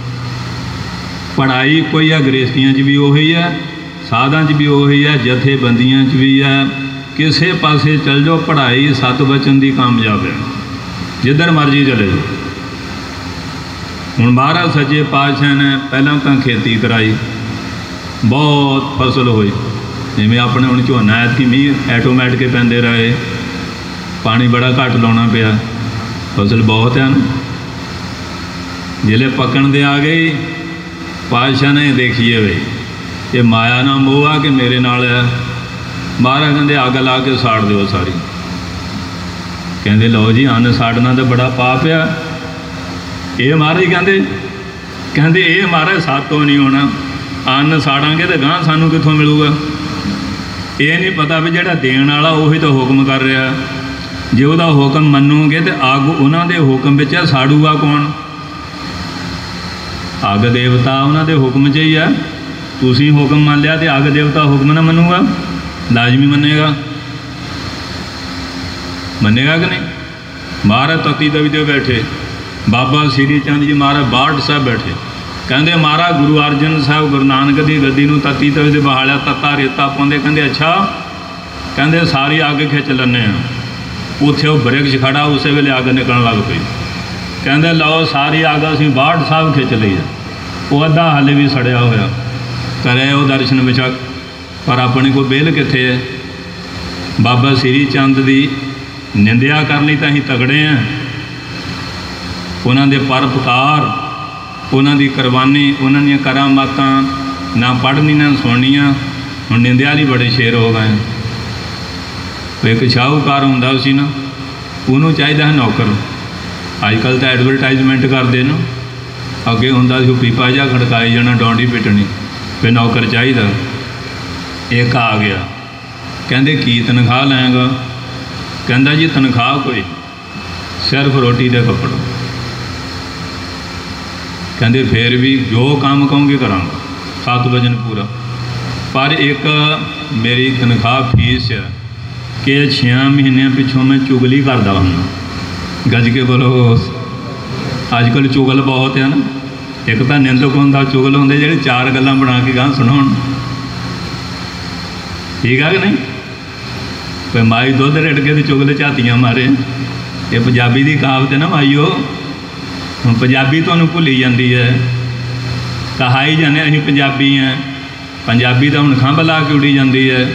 पढ़ाई कोई है गृहस्थियां च भी उही है, साधां च भी उही है, जथेबंदियां च भी है, किसे पासे चल जाओ पढ़ाई सत बचन की कामयाब है, जिधर मर्जी चले जाओ। हुण महाराज सच्चे पातशाह ने पहलां तां खेती कराई, बहुत फसल हुई, जिवें अपने हुण झोना ऐतकी मींह ऐटोमैटिक के पैंदे रहे, पानी बड़ा घट लाउणा पिया, फसल बहुत है ना। जिले पकण दे आ गई, पातशाह ने देखिए बई ये माया ना मोह आ कि मेरे नाल है। महाराज कहते अग ला के साड़ दो सारी। कहते लो जी अन्न साड़ना तो बड़ा पाप आ। ये महाराज कहते ये महाराज सातों नहीं होना, अन्न साड़ांगे तो गांह सानू कित्थों मिलूगा। ये नहीं पता भी जिहड़ा देण वाला उही तो हुक्म कर रहा, जे उहदा हुक्म मनोगे तो अग उन्हां दे हुक्म विच है, साड़ूगा कौन? अग देवता उन्हां दे हुक्म च ही है। तुसीं हुक्म मान लिया तो अग देवता हुक्म ना मनूगा, लाजमी मनेगा, मनेगा कि नहीं? महाराज तती तवी दे बैठे, बाबा श्री चंद जी महाराज बाढ़ साहब बैठे, कहते महाराज गुरु अर्जन साहब गुरु नानक की गद्दी नूं तती तवी दे बहालिया, तत्ता रेता पाउंदे। कहते अच्छा, कहते सारी अग खिच लैने आ। उत्थे वो बृक्ष खड़ा, उस वेले अग निकलण लग पई। कहते लो सारी अग असीं बाढ़ साहब खिच लई है, वो अद्धा हाले भी सड़िया होया। करे वो दर्शन विचक, पर अपने को बेल कित्थे है? बाबा श्री चंद की निंदिया करनी तो असीं तगड़े हैं, उन्हां दे परोपकार, उन्हां दी कुरबानी, उन्हां दी करामातां ना पढ़नी ना सुननियां। हुण निंदिया ही बड़े शेर हो गए। तो एक शाहूकार हुंदा सी ना, उन्होंने चाहिदा है नौकर। अजकल तो एडवरटाइजमेंट करते ना, अगे हुंदा सी पीपा जिहा खड़काई जाना, डौंडी पिटनी, फिर नौकर चाहिदा। एक आ गया, कहते की तनख्वाह लैंगा? कहता जी तनख्वाह कोई, सिर्फ रोटी दे कपड़ा। कहते फिर भी जो काम कहूँगी करांगा, 7 वजन पूरा। पर एक मेरी तनख्वाह फीस है कि 6 महीनों पिछों मैं चुगली करता हूँ। गज के बोलो। अजकल चुगल बहुत है ना, एक तो निंदक होंदा, चुगल होंदे ਜਿਹੜੇ 4 ਗੱਲਾਂ बना के गां सुनाउण। ठीक है कि नहीं? कोई माई दुध रिड़ के तो चुगले झातियां मारे, ये पंजाबी की कहावत है ना माईओ। हम पंजाबी तुहानूं भुली जाती है, कहाई जाने असीं पंजाबी हैं, पंजाबी तो हुण खंभ ला के उड़ी जाती है।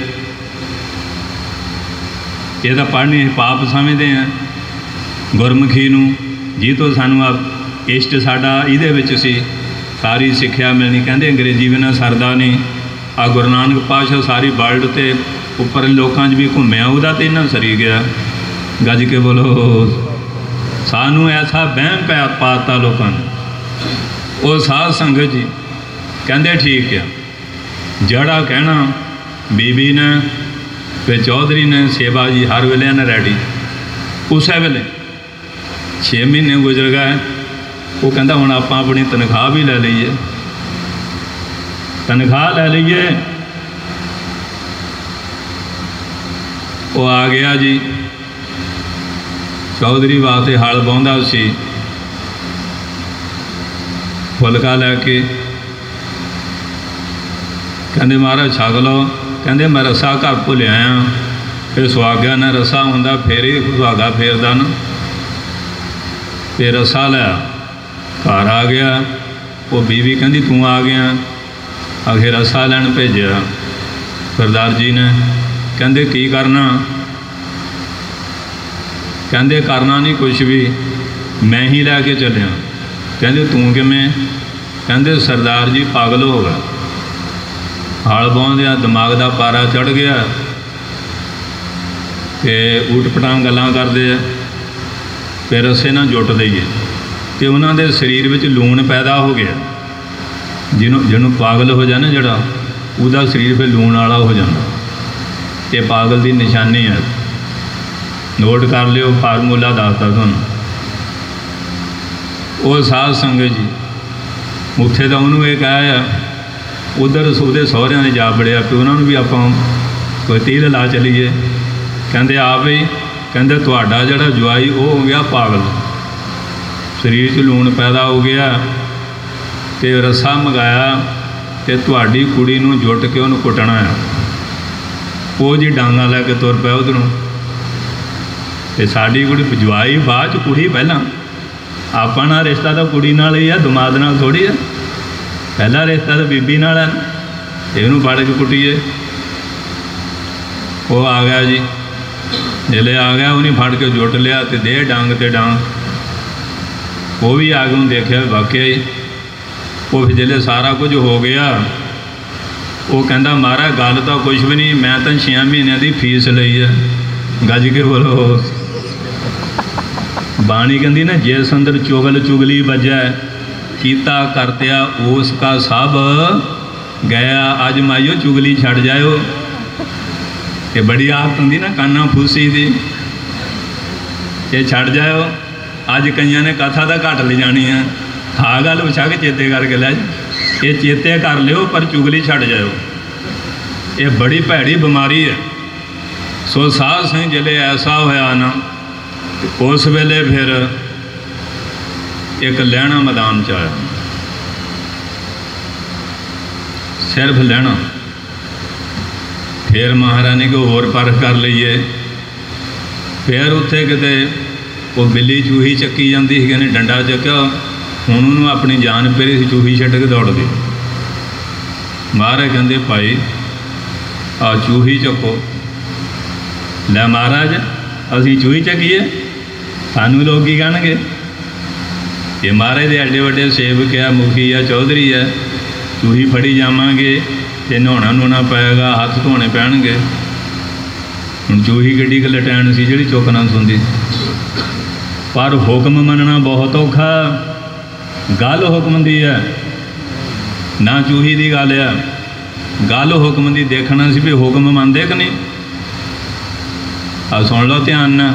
ये तो पढ़नी पाप समझते हैं गुरमुखी नूं, जी तो सानू आप इष्ट साडा इहदे विच सी, सारी सिक्ख्या मिलनी। कहते अंग्रेजी बिना सरदा नहीं। आ गुरु नानक पातशाह सारी वर्ल्ड ते उपर लोकां 'च भी घुम्या, उहदा ते इन्ना सरी गया। गज के बोलो। सानू ऐसा वहम पै पाता लोकां ने। वो साध संगत जी कहते ठीक है, जड़ा कहना बीबी ने फिर चौधरी ने सेवा जी हर वेले ने रेडी। उस वेले 6 महीने गुजर गए। वो कहता हुण आपां अपनी तनख्वाह भी ले लीए, तनख्वाह ले लीए। वो आ गया जी, चौधरी वास्ते हल बाउंदा सी, फुलका लैके कहते महाराज छक लो। कहते मैं रस्सा घर भुल आया। फिर सुहागा ने रस्सा होंदा, फिर ही सुहागा फेरदा ना। फिर रस्सा लिया, घर आ गया। वो बीवी कहती तू आ गया, आखिर रस्सा लैन भेजा। सरदार जी ने कहते की करना, कहते करना नहीं कुछ भी, मैं ही लैके चलिया। कहते तू किवें? कहते सरदार जी पागल हो गया, हल बाउंदिया दिमाग का पारा चढ़ गया तो ऊट पटांग गल्लां करते हैं, फिर असें ना जुट लईए तो उन्होंने शरीर में लूण पैदा हो गया। जिन्हों पागल हो जाए ना जड़ा, उसका शरीर फिर लूण वाला हो जाता। ये पागल की निशानी है, नोट कर लियो, फार्मूला दसता तुहानूं। वो साध संगत जी उत्थे तो उन्होंने ये कहा, उधर उसके सहुरियां ने जा बड़िया कि उन्होंने भी आप कोई तीर ला चलीए। कहते आप ही, कहते तुहाडा जिहड़ा जवाई वो हो गया पागल, शरीर च लूण पैदा हो गया तो रस्सा मंगाया तो तुहाडी कुड़ी नूं जुट के उन्होंने कुटना है। वो जी डांगा लैके तुर पिया उधरों, तो साडी कुड़ी जवाई बाद च कुड़ी पहला। अपना रिश्ता तो कुड़ी नाल ही है, दमाद नाल थोड़ी है। पहला रिश्ता तो बीबी नाल है, इहनूं फड़ के कुटीए। वो आ गया जी, जिले आ गया उन्हें फड़ के जुट लिया तो दे डांग ते डांग। वो भी आ गए, देखा वाकई ही। वो फिर जिले सारा कुछ हो गया, वो कहता महाराज गल तो कुछ भी नहीं, मैं तो 6 महीनों की फीस लई है। गज के बोलो। बाणी कहती ना, जिस अंदर चुगल चुगली बजै कीता करत्या उसका सब गया। अज माइयो चुगली छड़ जाओ, ये बड़ी आदत होंगी ना काना फूसी दी, ये छड़ जाओ। अज कईयां ने कथा तो घट ले जानी है, हाँ गल पुछा के चेते करके लै, ये चेते कर लियो पर चुगली छड़ जाओ। ये बड़ी भैड़ी बीमारी है। सो साध संग जिले ऐसा होया ना, उस वेले फिर एक लहना मैदान च आया, सिर्फ लहना। फिर महाराज ने को होर परख कर लीए। फिर उत्थे किते वो बिल्ली चूही चक्की जाती है, कहने डंडा चक्या, हुण उन्होंने अपनी जान पेरी सी, चूही छड्ड के दौड़ गई। महाराज कहते भाई आ चूही चको। लै महाराज असी चूही चकीए, सानू लोग की कहणगे? ये महाराज दे एडे वड्डे सेवक है, मुखी है, चौधरी है, चूही फड़ी जावांगे तो नहाउणा नूना पेगा, हथ धोने पैणगे। हुण चूही किड्डी क लटैण सी जिहड़ी चुक ना सुंदी। पर हुक्म मनना बहुत औखा। गल हुक्म दी है ना, चूही की गल है। गल हुक्म की देखना सी भी हुक्म मनदे कि नहीं। आ सुन लो ध्यान ना।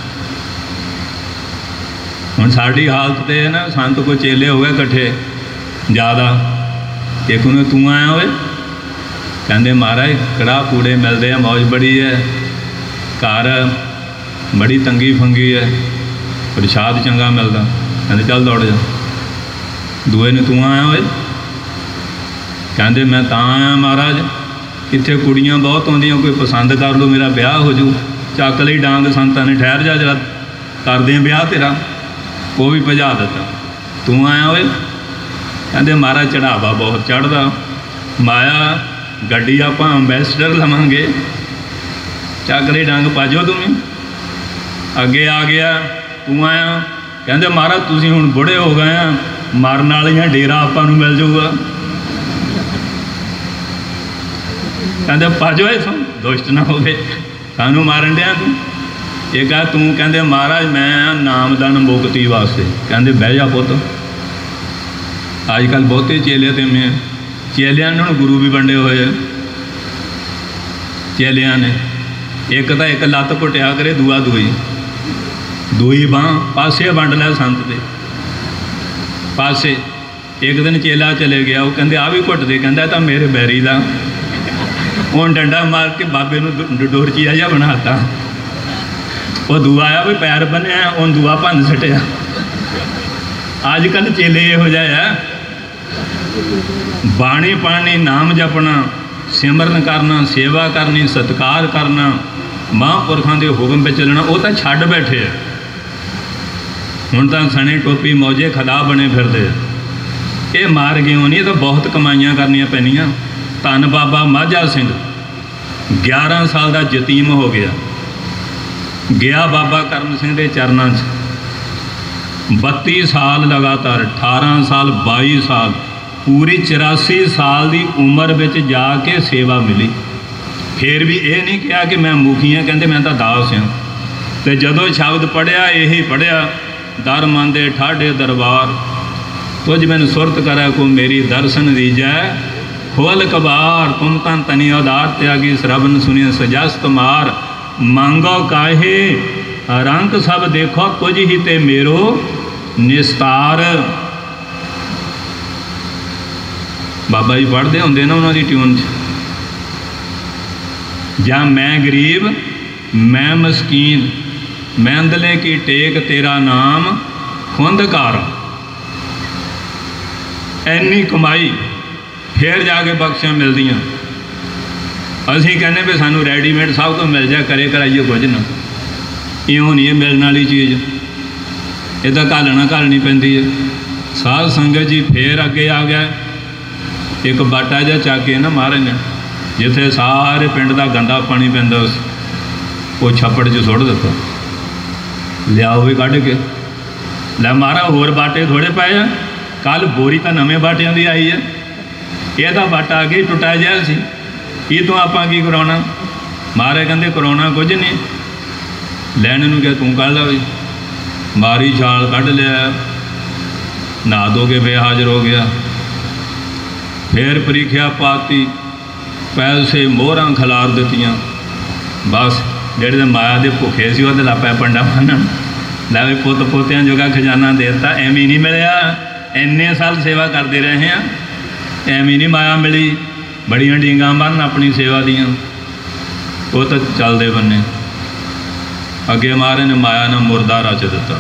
हुण साडी हालत तो है ना, संत को चेले हो गए कट्ठे ज़्यादा, एक उन्हें तू आया होए, कहते महाराज कड़ाह कूड़े मिलते हैं, मौज बड़ी है, घर बड़ी तंगी फंगी है, प्रसाद चंगा मिलता। कहते चल दौड़ जा। दूए ने तू आया होए, कहते मैं तां आया महाराज, इत्थे कुड़ियां बहुत आउंदियां, कोई पसंद कर लो मेरा ब्याह हो जू। चक लई डांग संतां ने, ठहर जा जरा करदे ब्याह तेरा। वो भी भजा दिता। तू आया होए, कहते महाराज चढ़ावा बहुत चढ़दा, माया गड्डी आपां अंबैसडर लवांगे, चक लई डांग पाजो तुम्हें। अगे आ गया, तू आया, कहते महाराज तुसीं हुण बुढ़े हो गए आ, मरन वालियां डेरा आपां नूं मिल जाऊगा। कहते पाजो इथों, दुष्ट ना हो गए, सानू मारन दिया तू। ये कहा तू, कहते महाराज मैं नामदान मुक्ति वास्ते। कहते बह जा पुत। अजकल बहुते चेले ते मैं चेलियां ने गुरु भी वंडे हुए। चेलियां ने एक तो एक लत्त घुटिया करे, दूआ दूई बांह पासे वंड लिया संत के पासे। एक दिन चेला चले गया, वो कहते आ भी घुटते, कहता तो मेरे बैरी का। उन डंडा मार के बाबे नूं डोरचिया जिहा बनाता। वो दूआ आया भी पैर बनिया, उन दूआ भंन सटिया। अजकल चेले इहो जिहा है, बाणी पढ़नी, नाम जपना, सिमरन करना, सेवा करनी, सत्कार करना, महापुरखों के हुक्म पर चलना, वो तो छड्ड बैठे है। हुण तां सने टोपी मौजे खदा बने फिरदे। ये मार गए नहीं, तो बहुत कमाइयां करनियां पैनियां। धन बाबा माझा सिंह 11 साल का यतीम हो गया। गया बाबा करम सिंह के चरणों 32 साल लगातार, 18 साल 22 साल, पूरी 84 साल की उम्र में जाके सेवा मिली। फिर भी ये नहीं कहा कि मैं मुखी हाँ, कहते मैं तो दास हाँ। तो जदों शब्द पढ़िया यही पढ़िया, दर मंदे ठाडे दरबार, तुझ मैंने सुरत करा को मेरी दर्शन दीजै, खोल कबार तुम तन तनी उदार त्यागी, श्रवण सुनिए सजस्त मार, मांगो काहे रंग सब देखो, तुझ ही ते मेरो निस्तार। बाबा जी पढ़ते होंगे ना उन्होंने ट्यून जा, मैं गरीब मैं मस्कीन, मैंदले की टेक तेरा नाम खुंदकार। इन्नी कमाई फिर जाके बख्शियां मिलदियां। असीं कहने भी सानू रेडीमेड सब कुछ मिल जाए, करे कराइए कुछ ना, इउं नहीं मिलने वाली चीज़, इदा घालना घालनी पैंदी है। साध संगत जी फिर अगे आ गया, एक बाटा जिहा चक के ना महाराज ने, जिथे सारे पिंड का गंदा पानी पैंदा वो छप्पड़ च सुट दिता, लियाओ भी कढ़ के, लै महाराज होर बाटे थोड़े पाए आ, कल बोरी तो नवे बाटियां दी आई है, यह तो बाटा अगे टुटा जाए सी, ये तो आपां की कराउणा। महाराज कहंदे कराउणा कुछ नहीं, लैण नूं क्या तूं कढ़ ला, मारी छाल कढ़ लिया, नहा धो के बेहाज़र हो गया। फिर परीक्षा पाती, पैसे मोहरां खिलार दित्तियां, बस ਜਿਹੜੇ माया के भुखे से वो लापा पंडा बन लै भी पुत पोतियां जोगा खजाना देता, एवं नहीं मिलया। इन्ने साल सेवा करते रहे हैं, एवं नहीं माया मिली, बड़ियां डींगा बन अपनी सेवा दियाँ, वो तो चलते बने। अगे महाराज ने माया ने मुर्दा रच दिता,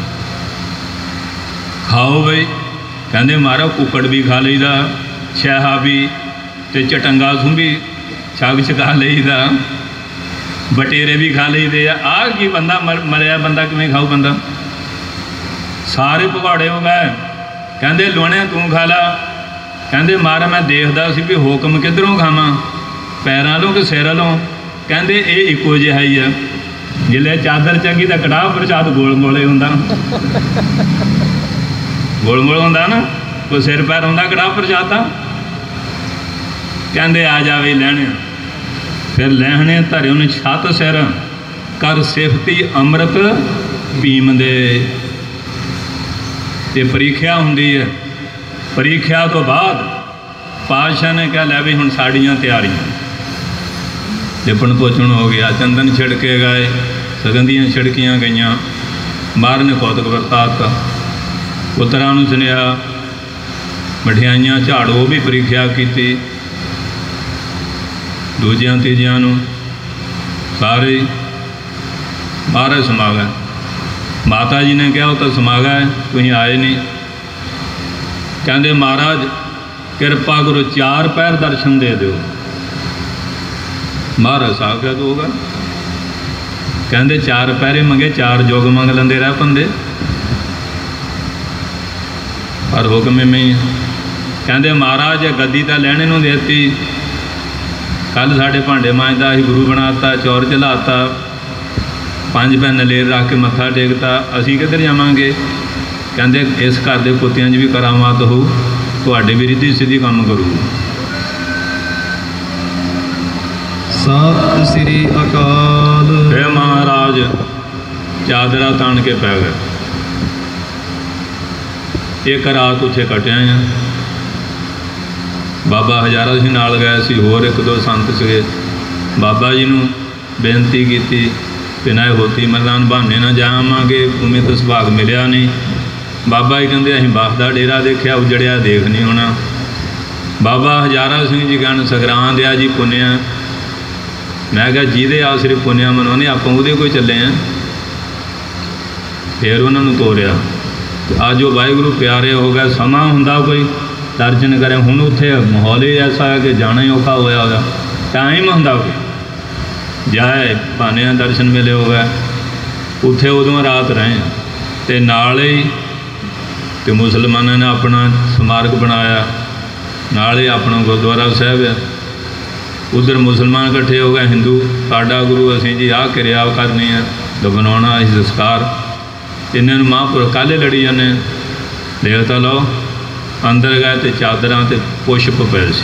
खाओ बई, कहते महाराज कुकड़ भी खा लीदा, छहा भी ते चटंगा सूं भी छग छका लीदा, बटेरे भी खा लीदे आ की बंदा मरिया बंदा किवें खाऊ बंदा, सारे भगौड़े हो गए। कहते लुणे तू खा ला, कहते मारा मैं देखदा सी भी हुक्म किधरों खावां, पैरां लो कि सिर लो, कहते ये इक्को जिहा ही है, जिले चादर चंगी तो कड़ाह प्रसाद गोल मोले हुंदा, गोल मोल हुंदा ना, कोई सिर पैर हुंदा कड़ाह प्रसाद दा। कहते आ जावे लैणे, फिर लहने धरे उन्हें छत सिर, कर सिफती अमृत पीम दे। ये परीक्षा होंदी है, परीक्षा तो बाद पातशाह ने कहा लै भी हुण साड़ियाँ तैयारियां, लिपण पोचण हो गया, चंदन छिड़के गए, सगंधियाँ छिड़कियाँ गईयां, महाराज ने कौतक वरताता, पुत्रां नूं सुनेहा, मठियाइयां झाड़ो भी परीक्षा की, दूजियां तीजियां नूं सारे महाराज समा गए। माता जी ने कहा वो तो समा गए, तुसीं आए नहीं। कहते महाराज कृपा करो 4 पैर दर्शन दे दो। महाराज साहब क्या होगा, कहते 4 पैरे मंगे 4 जोग मंग लेंदे रह पंदे, पर हुक्म में ही। कहते महाराज गद्दी तो लैणे नूं देती, कल साढ़े भांडे मांजदा असीं गुरु बनाता, चौर चलाता, 5 पैन नलेर रख के मत्था टेकता, असीं किधर जावांगे। कहते इस घर के पुत्तियां भी करामात हो, तुहाडे भी रिद्धि सिद्धि काम करू। सत श्री अकाल। फिर महाराज चादरा तान के पै गए। एक रात उत्थे कटिया हैं, बाबा हजारा सिंह नाल गए सी, होर 1-2 संत से बाबा जी नूं बेनती की कि ना होती मैदान बहाने ना जावांगे, उमें तो सुभाग मिलिया नहीं। बाबा जी कहते असीं बास दा डेरा देखिया, उजड़िया देख नहीं होना। बाबा हजारा सिंह जी कहन सगरां दिया जी पुन्या, मैं कहा जिहदे आसरे पुन्या मनाउने आपां उहदे कोई चले हैं। फिर उन्होंने तोरिया, अज वो वाहिगुरू प्यारे हो गए, समा हुंदा कोई दर्शन करें, हुण उत्थे माहौल ही ऐसा है कि जाना ही औखा होया होया, टाइम हुंदा कोई जाए, भाने दर्शन मेले हो गए। उत्थे उदों रात रहे तो नाल ही तो मुसलमानों ने अपना स्मारक बनाया, नाल ही अपना गुरुद्वारा साहिब है। उधर मुसलमान इकट्ठे हो गए, हिंदू साडा गुरु असीं जी आह क्रिया करनी है, दफनाउणा असीं संस्कार। इन्हां नूं महापुरख काले लड़ी जाने। देवता लो अंदर गए तो चादरां ते पुष्प पे सी।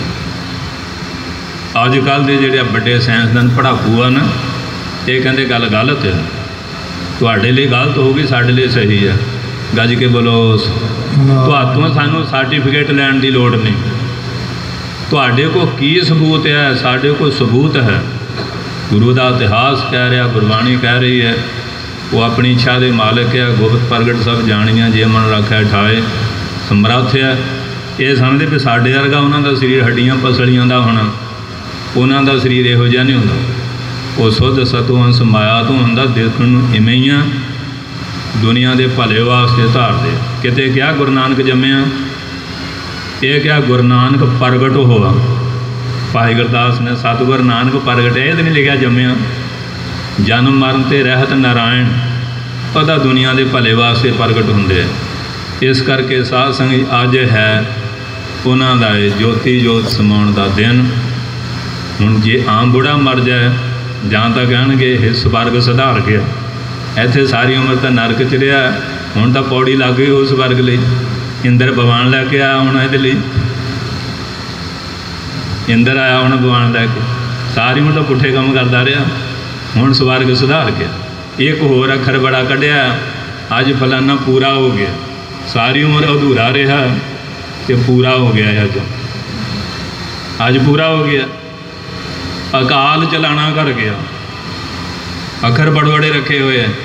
अजकल के जिहड़े बड़े साइंसदान पढ़ाकू आ ना, ये कहते गल गलत है, तुहाडे लिए गलत होगी, साडे लिए सही है। गज के बोलो। तुहातों सानू सर्टिफिकेट लैण की लोड़ नहीं। तुहाडे को की सबूत है? साडे को सबूत है। गुरु का इतिहास कह रहा, गुरबाणी कह रही है, वो अपनी इच्छा के मालिक है। गुप्त प्रगट सब जानिया, जे मन रखा ठाए समर्थ है। ये समझते भी साडे वर्गा उन्हों का शरीर हड्डियां पसलियां का होना, उन्हों का शरीर इहो जिहा नहीं होंदा। वो शुद्ध सतवंश माया तो होंदा, देखण नूं इवें ही आ। दुनिया के भले वास्ते धारदे। किते क्या गुरु नानक जम्मिया, ये क्या गुरु नानक प्रगट होआ। भाई गुरदास ने सतगुर नानक प्रगट, ये तो नहीं लिखा जम्मिया। जन्म मरण ते रहत नारायण, पता दुनिया के भले वास्ते प्रगट होंदे। इस करके साध संगत अज है उन्हां दा ज्योति जोत समाउण दा दिन। हुण जे आम बुढ़ा मर जाए, जां तां कहणगे हे स्वर्ग सुधार गया, इत्थे सारी उम्र तो नरक च रहा, हुण तां पौड़ी लग गई उस स्वर्ग लई। इंद्र भगवान लैके आया हुण इहदे लई, इंद्र आया हुण भगवान लैके, सारी उम्र तो पुट्ठे काम करदा रहा, हुण स्वर्ग सुधार गया। एक होर अखर बड़ा कढ़िया, अज फलाना पूरा हो गया। सारी उम्र अधूरा रहा तो पूरा हो गया। अज पूरा हो गया। अकाल चलाना कर गया। अखर बड़े बड़े रखे हुए हैं।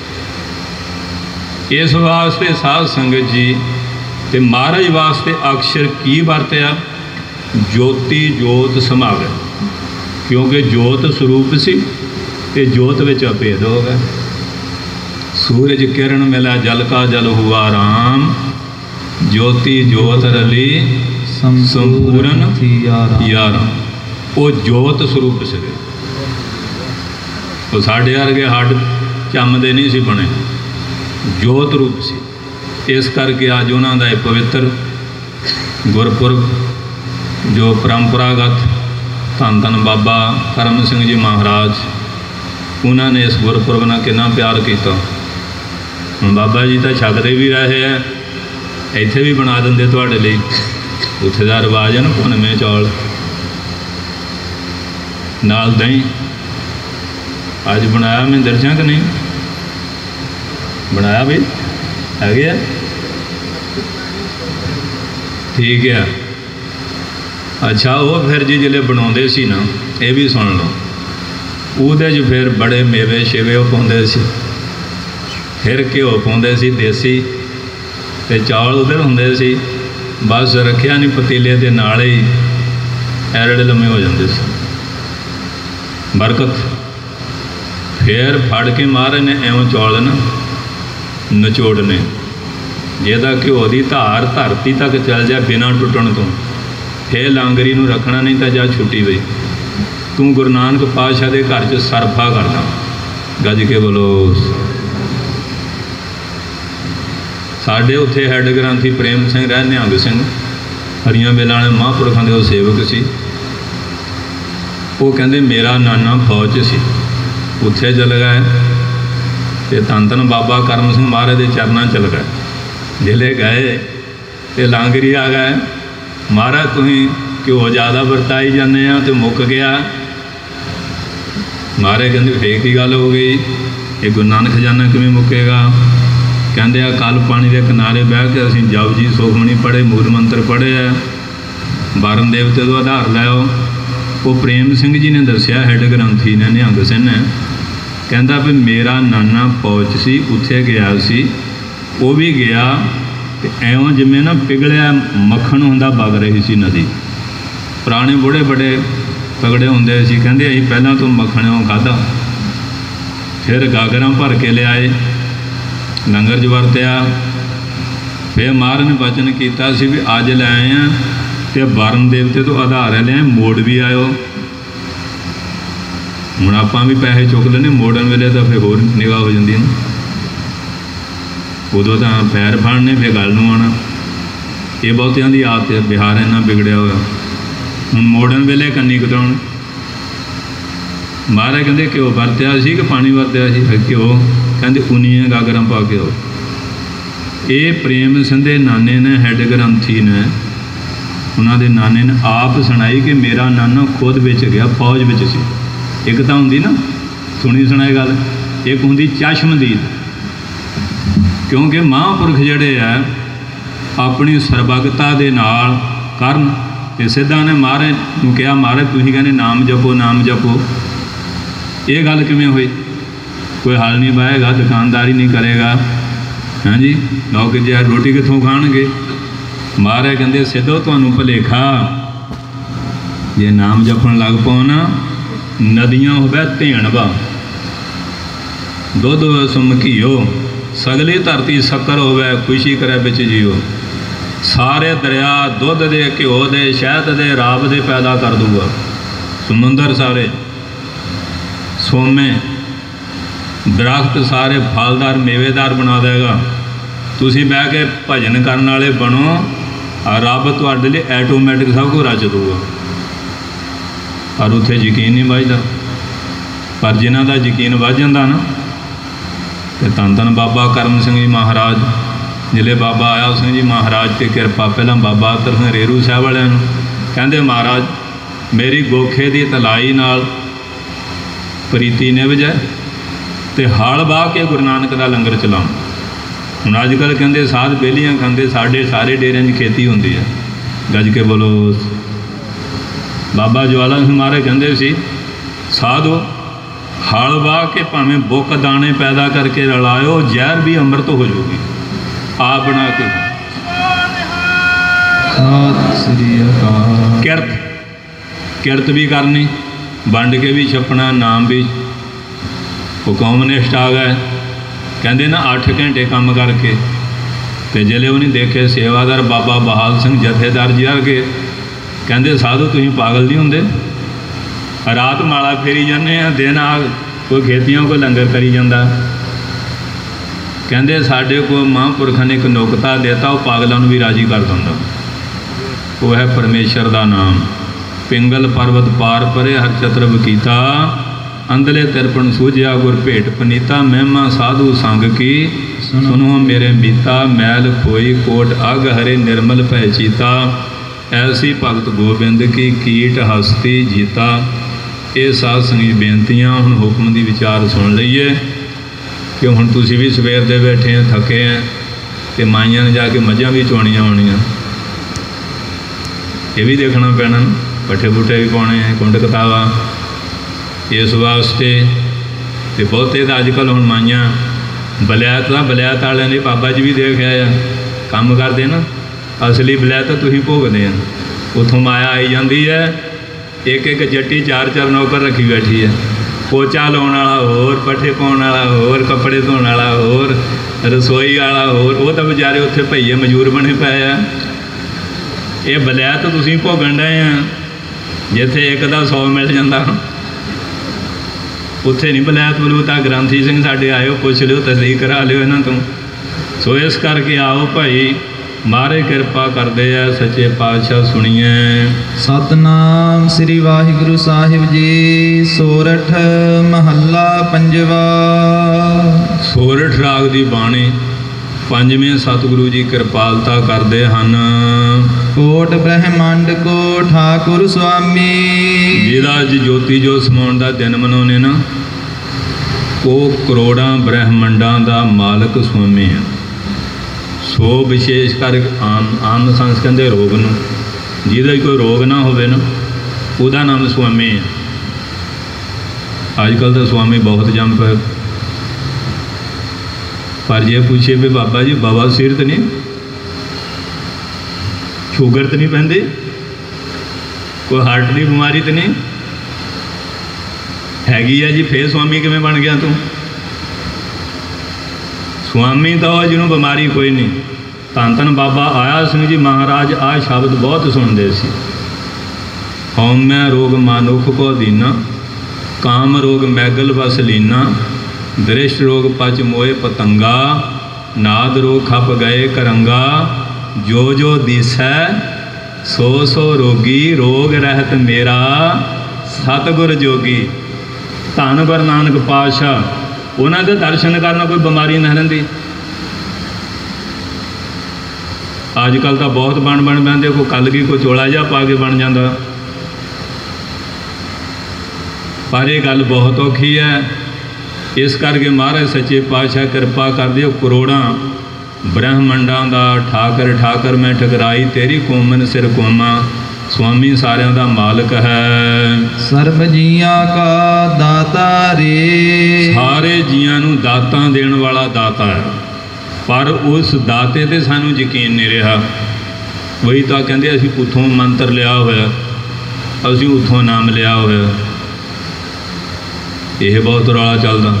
इस वास्ते साध संगत जी ते महाराज वास्ते अक्षर की वरत्या? ज्योति जोत समावे, क्योंकि जोत स्वरूप सी ते जोत विच अभेद हो गया। सूरज किरण मिला जल का जल हुआ राम, ज्योति जोत रली संपूर्ण यारा। वो जोत स्वरूप से, वो साढ़े वर्गे हड चमदे नहीं सी बने, जोत रूप से। इस करके अज उन्हों का पवित्र गुरपुरब जो परंपरागत धन धन बाबा करम सिंह जी महाराज, उन्होंने इस गुरपुरब नाल कितना प्यार किया। हम बाबा जी तो छकते भी रहे हैं, इत्थे भी बना देंगे तुहाडे लई। उत्थे दा रिवाज है ना, भुनवें चौल नाल दही। अज बनाया महिंदर सिंह कि नहीं बनाया? बई है, ठीक है। अच्छा, वो फिर जी जिले बनाते सी ना, ये भी सुन लो, उहदे च फिर बड़े मेवे शेवे वो पाउंदे सी, फिर घ्यो पाउंदे सी देसी, ते चौल उधर हुंदे सी। बस रखिया नहीं पतीले के नाल ही एरड़े लम्मे हो जाते सी। बरकत फिर फड़ के महाराज ने एवं चौल ना नचोड़ने, जिहदा घ्यो की धार धरती तक चल जाए बिना टुटण तो, फिर लांगरी नूं रखना, नहीं तो जा छुट्टी बई। तू गुरु नानक पातशाह के घर च सरफा करना। गज के बोलो। साढ़े उत्थे हैड ग्रंथी प्रेम सिंह रह निहंग सिंह हरियां बेलां वाले महापुरखों के सेवक सी। वो कहते मेरा नाना फौज सी, उत्थे चल गए तो धन धन बाबा करम सिंह महाराज के चरणों चल गए। जिले गए तो लांगरी आ गए, महाराज तुसीं घ्यो ज़्यादा वरताई जाने तो मुक गया। महाराज कहते फिर की गल हो गई, ये गुरु नानक खजाना किवें मुकेगा? कहते आ कल पानी के किनारे बह के असीं जप जी सुखमणी पढ़े, मूल मंत्र पढ़े है, वरण देवते तो आधार लैओ। वो प्रेम सिंह जी ने दसिया, हैड ग्रंथी ने निहंग सिंह ने, कहता भी मेरा नाना फौज सी, उत्थे गया सी, वो भी गया तो एवं जिमें ना पिघलिया मक्खन हुंदा वग रही सी नदी। पुराने बूढ़े बड़े तगड़े होंदे सी, कहते असीं पहलां तो मक्खण खाधा, फिर गागरां भर के लियाए, लंगर च वरत्या, फिर महाराज ने वचन किया सी भी अज लै आए हैं तो वरण देवते तो आधार है लिया, मोड़ भी आयो। हुण आपां भी पैसे चुक लेने, मोड़न वेले तो फिर होर निगाह हो जाती है। उदों तो पैर फड़ने, फिर गल नूं आना। ये बहुतियां दी आदत है, बिहार इन्ना बिगड़िया होया। हुण मोड़न वेले कन्नी कटाउण, महाराज कहते घ्यो वरत्या सी कि पानी वरत्या सी? घ्यो। कहते उन्नियां गागरां पा के आओ। ये प्रेम सिंह दे नाने ने, हैड ग्रंथी ने, उन्होंने नाने ने आप सुनाई कि मेरा नाना खुद विच गया, फौज विच सी। एक तो होंगी ना सुनी सुनाई गल, एक होंगी चश्मदीद। क्योंकि महापुरख जिहड़े है अपनी सरबगता दे नाल करन, ते सिद्धा ने महाराज नूं कहा महाराज तुसीं कहंदे नाम जपो नाम जपो, ये गल किवें होई? कोई हल नहीं पाएगा, दुकानदारी नहीं करेगा, हाँ जी, लोग जे रोटी कित्थों खाणगे? महाराज कहंदे सिद्धो तुहानूं भुलेखा, जे नाम जपण लग पाओ ना, नदियां होवे धेणवा, दुध होवे सुम घीओ, सगली धरती शक्कर होवे खुशी करे बिच जीओ। सारे दरिया दुध दे, घ्यो दे, शहद दे, राब दे पैदा कर दूगा। समुंदर सारे सोमे, दरख्त सारे फलदार मेवेदार बना देगा। तुसी बह के भजन करने वाले बनो, रब तुहाडे लई ऐटोमैटिक सब कुछ रच दूगा। पर उत्थे यकीन नहीं बजदा। पर जिन्हां दा यकीन बज जांदा ना, ते धन धन बाबा करम सिंह जी महाराज, जिले बाबा आया सिंह जी महाराज ते कृपा, पहला बाबा अतर सिंह रेरू साहब वालियां नूं कहंदे महाराज मेरी गोखे दी तलाई नाल प्रीति निभ जाए ते हल वाह के गुरु नानक दा लंगर चलाऊं। हुण अजकल कहंदे साध बेलियां खांदे, साडे सारे डेरियां 'च खेती हुंदी है। गज के बोलो। बाबा ज्वाला सिंह महाराज कहंदे सी साधो हल वाह के भावें बुक दाने पैदा करके रलायो, जहर भी अमृत हो जाऊगी, आप बना के। सत श्री अकाल। किरत किरत भी करनी, वंड के भी छपना, नाम भी हुकमनिष्ठ आ गए। कहते ना 8 घंटे काम करके, तो जिले उन्हें देखे सेवादार बाबा बहाल सिंह जथेदार जी आके कहते साधु तुसीं पागल नहीं होंदे, रात माला फेरी जाने, दिन आ कोई खेतियों को लंगर करी जाता। कहते साढ़े को महापुरखों ने एक नुकता देता, वो पागलों भी राजी कर दिंदा। वो है परमेश्वर का नाम। पिंगल पर्वत पार परे हर चतुर कीता, अंदले तिरपण सूझिया गुर भेट पनीता, महिमा साधु संग की सुनो मेरे मीता, मैल खोई कोट अग हरे निर्मल भय चीता, ऐसी भगत गोबिंद की कीट हस्ती जीता। ये साध संगी बेनतियाँ हुण हुक्म की विचार सुन लीए कि हुण तुसीं भी सवेर दे बैठे हैं, थके हैं, तो माइयां ने जाके मझां भी चोणियां होणियां, ये भी देखना पैना, पट्ठे पुट्ठे भी पाने हैं, कुंड कतावा। इस वास्ते तो बहुते तो अजकल हुण माइयां बलैत वाले ने बाबा जी भी देख आया काम करते ना, असली बलैत तो तुसीं भोगदे हैं। उत्थों माया आई जाती है, एक एक जट्टी 4-4 नौकर रखी बैठी है, पोचा लाने वाला होर, पट्ठे पाने वाला होर, कपड़े धोने वाला होर, रसोई वाला होर, वो तो बेचारे उत्थे भईए मजूर बने पे आ। ये बलैत तो तुसीं भोगण डए हैं, जिथे एक दा 100 मिल जाता उत्थे नहीं बलैत बलूत। ग्रंथी सिंह साडे आए, पुछ लियो, तसदीक करा लियो इन्हां तों। सो इस करके आओ भाई, मारे कृपा करदे आ सच्चे पातशाह, सुनिए। सतनाम श्री वाहिगुरु साहिब जी। सोरठ महला पंजवा। सोरठ राग दी बाणी। पंजवें सतगुरु जी कृपालता करते हैं। कोट ब्रह्मांड को ठाकुर स्वामी। जिहदा ज्योति जो समाउण दा दिन मनाउने ना, वो करोड़ां ब्रह्मंडां दा मालक स्वामी है। सो विशेष कर आम संस कहते रोग नूं, जिहदा कोई रोग ना होवे ना, उहदा नाम स्वामी है। अजकल तो स्वामी बहुत जम पे, पर जे पूछे भी बाबा जी बाबा सिर तो नहीं, शुगर तो नहीं पैंदी, कोई हार्ट की बीमारी तो नहीं हैगी है जी, फिर स्वामी किवें बन गया तू? स्वामी तो जिन्होंने बीमारी कोई नहीं। धन धन बाबा आया सिंह जी महाराज आ शब्द बहुत सुनते सी। हौमै रोग मानुख को दीना, काम रोग मैगल बस लीना, दृष्ट रोग पच मोए पतंगा, नाद रोग खप गए करंगा, जो जो दिसै सो सो रोगी, रोग रहत मेरा सतगुर जोगी। ਧੰਨ ਗੁਰੂ ਨਾਨਕ ਪਾਤਸ਼ਾਹ ਉਹਨਾਂ ਦੇ ਦਰਸ਼ਨ ਕਰਨ ਕੋਈ ਬਿਮਾਰੀ ਨਹੀਂ ਰਹਿੰਦੀ। ਅੱਜ ਕੱਲ੍ਹ ਤਾਂ ਬਹੁਤ ਬਣ ਪੈਂਦੇ, ਕੋਈ ਕਲਗੀ ਕੋਈ ਚੋਲਾ ਜਿਹਾ ਪਾ ਕੇ ਬਣ ਜਾਂਦਾ, ਪਰ ਇਹ ਗੱਲ ਬਹੁਤ ਔਖੀ ਹੈ। ਇਸ ਕਰਕੇ ਮਹਾਰਾਜ ਸੱਚੇ ਪਾਤਸ਼ਾਹ ਕਿਰਪਾ ਕਰਦੇ ਹੋ। ਕਰੋੜਾਂ ਬ੍ਰਹਮੰਡਾਂ ਦਾ ਠਾਕਰ ਠਾਕਰ ਮੈਂ ਠਕਰਾਈ, ਤੇਰੀ ਕੋਮਨ ਸਿਰ ਕੋਮਾ। ਸੁਆਮੀ ਸਾਰਿਆਂ ਦਾ ਮਾਲਕ ਹੈ, ਸਰਬ ਜੀਆਂ ਕਾ ਦਾਤਾ ਰੇ। ਸਾਰੇ ਜੀਆਂ ਨੂੰ ਦਾਤਾਂ ਦੇਣ ਵਾਲਾ ਦਾਤਾ ਹੈ, ਪਰ ਉਸ ਦਾਤੇ 'ਤੇ ਸਾਨੂੰ ਯਕੀਨ ਨਹੀਂ ਰਿਹਾ। ਵਹੀ ਤਾਂ ਕਹਿੰਦੇ ਅਸੀਂ ਉੱਥੋਂ ਮੰਤਰ ਲਿਆ ਹੋਇਆ, ਅਸੀਂ ਉੱਥੋਂ ਨਾਮ ਲਿਆ ਹੋਇਆ। ਇਹ ਬਹੁਤ ਰੌਲਾ ਚੱਲਦਾ।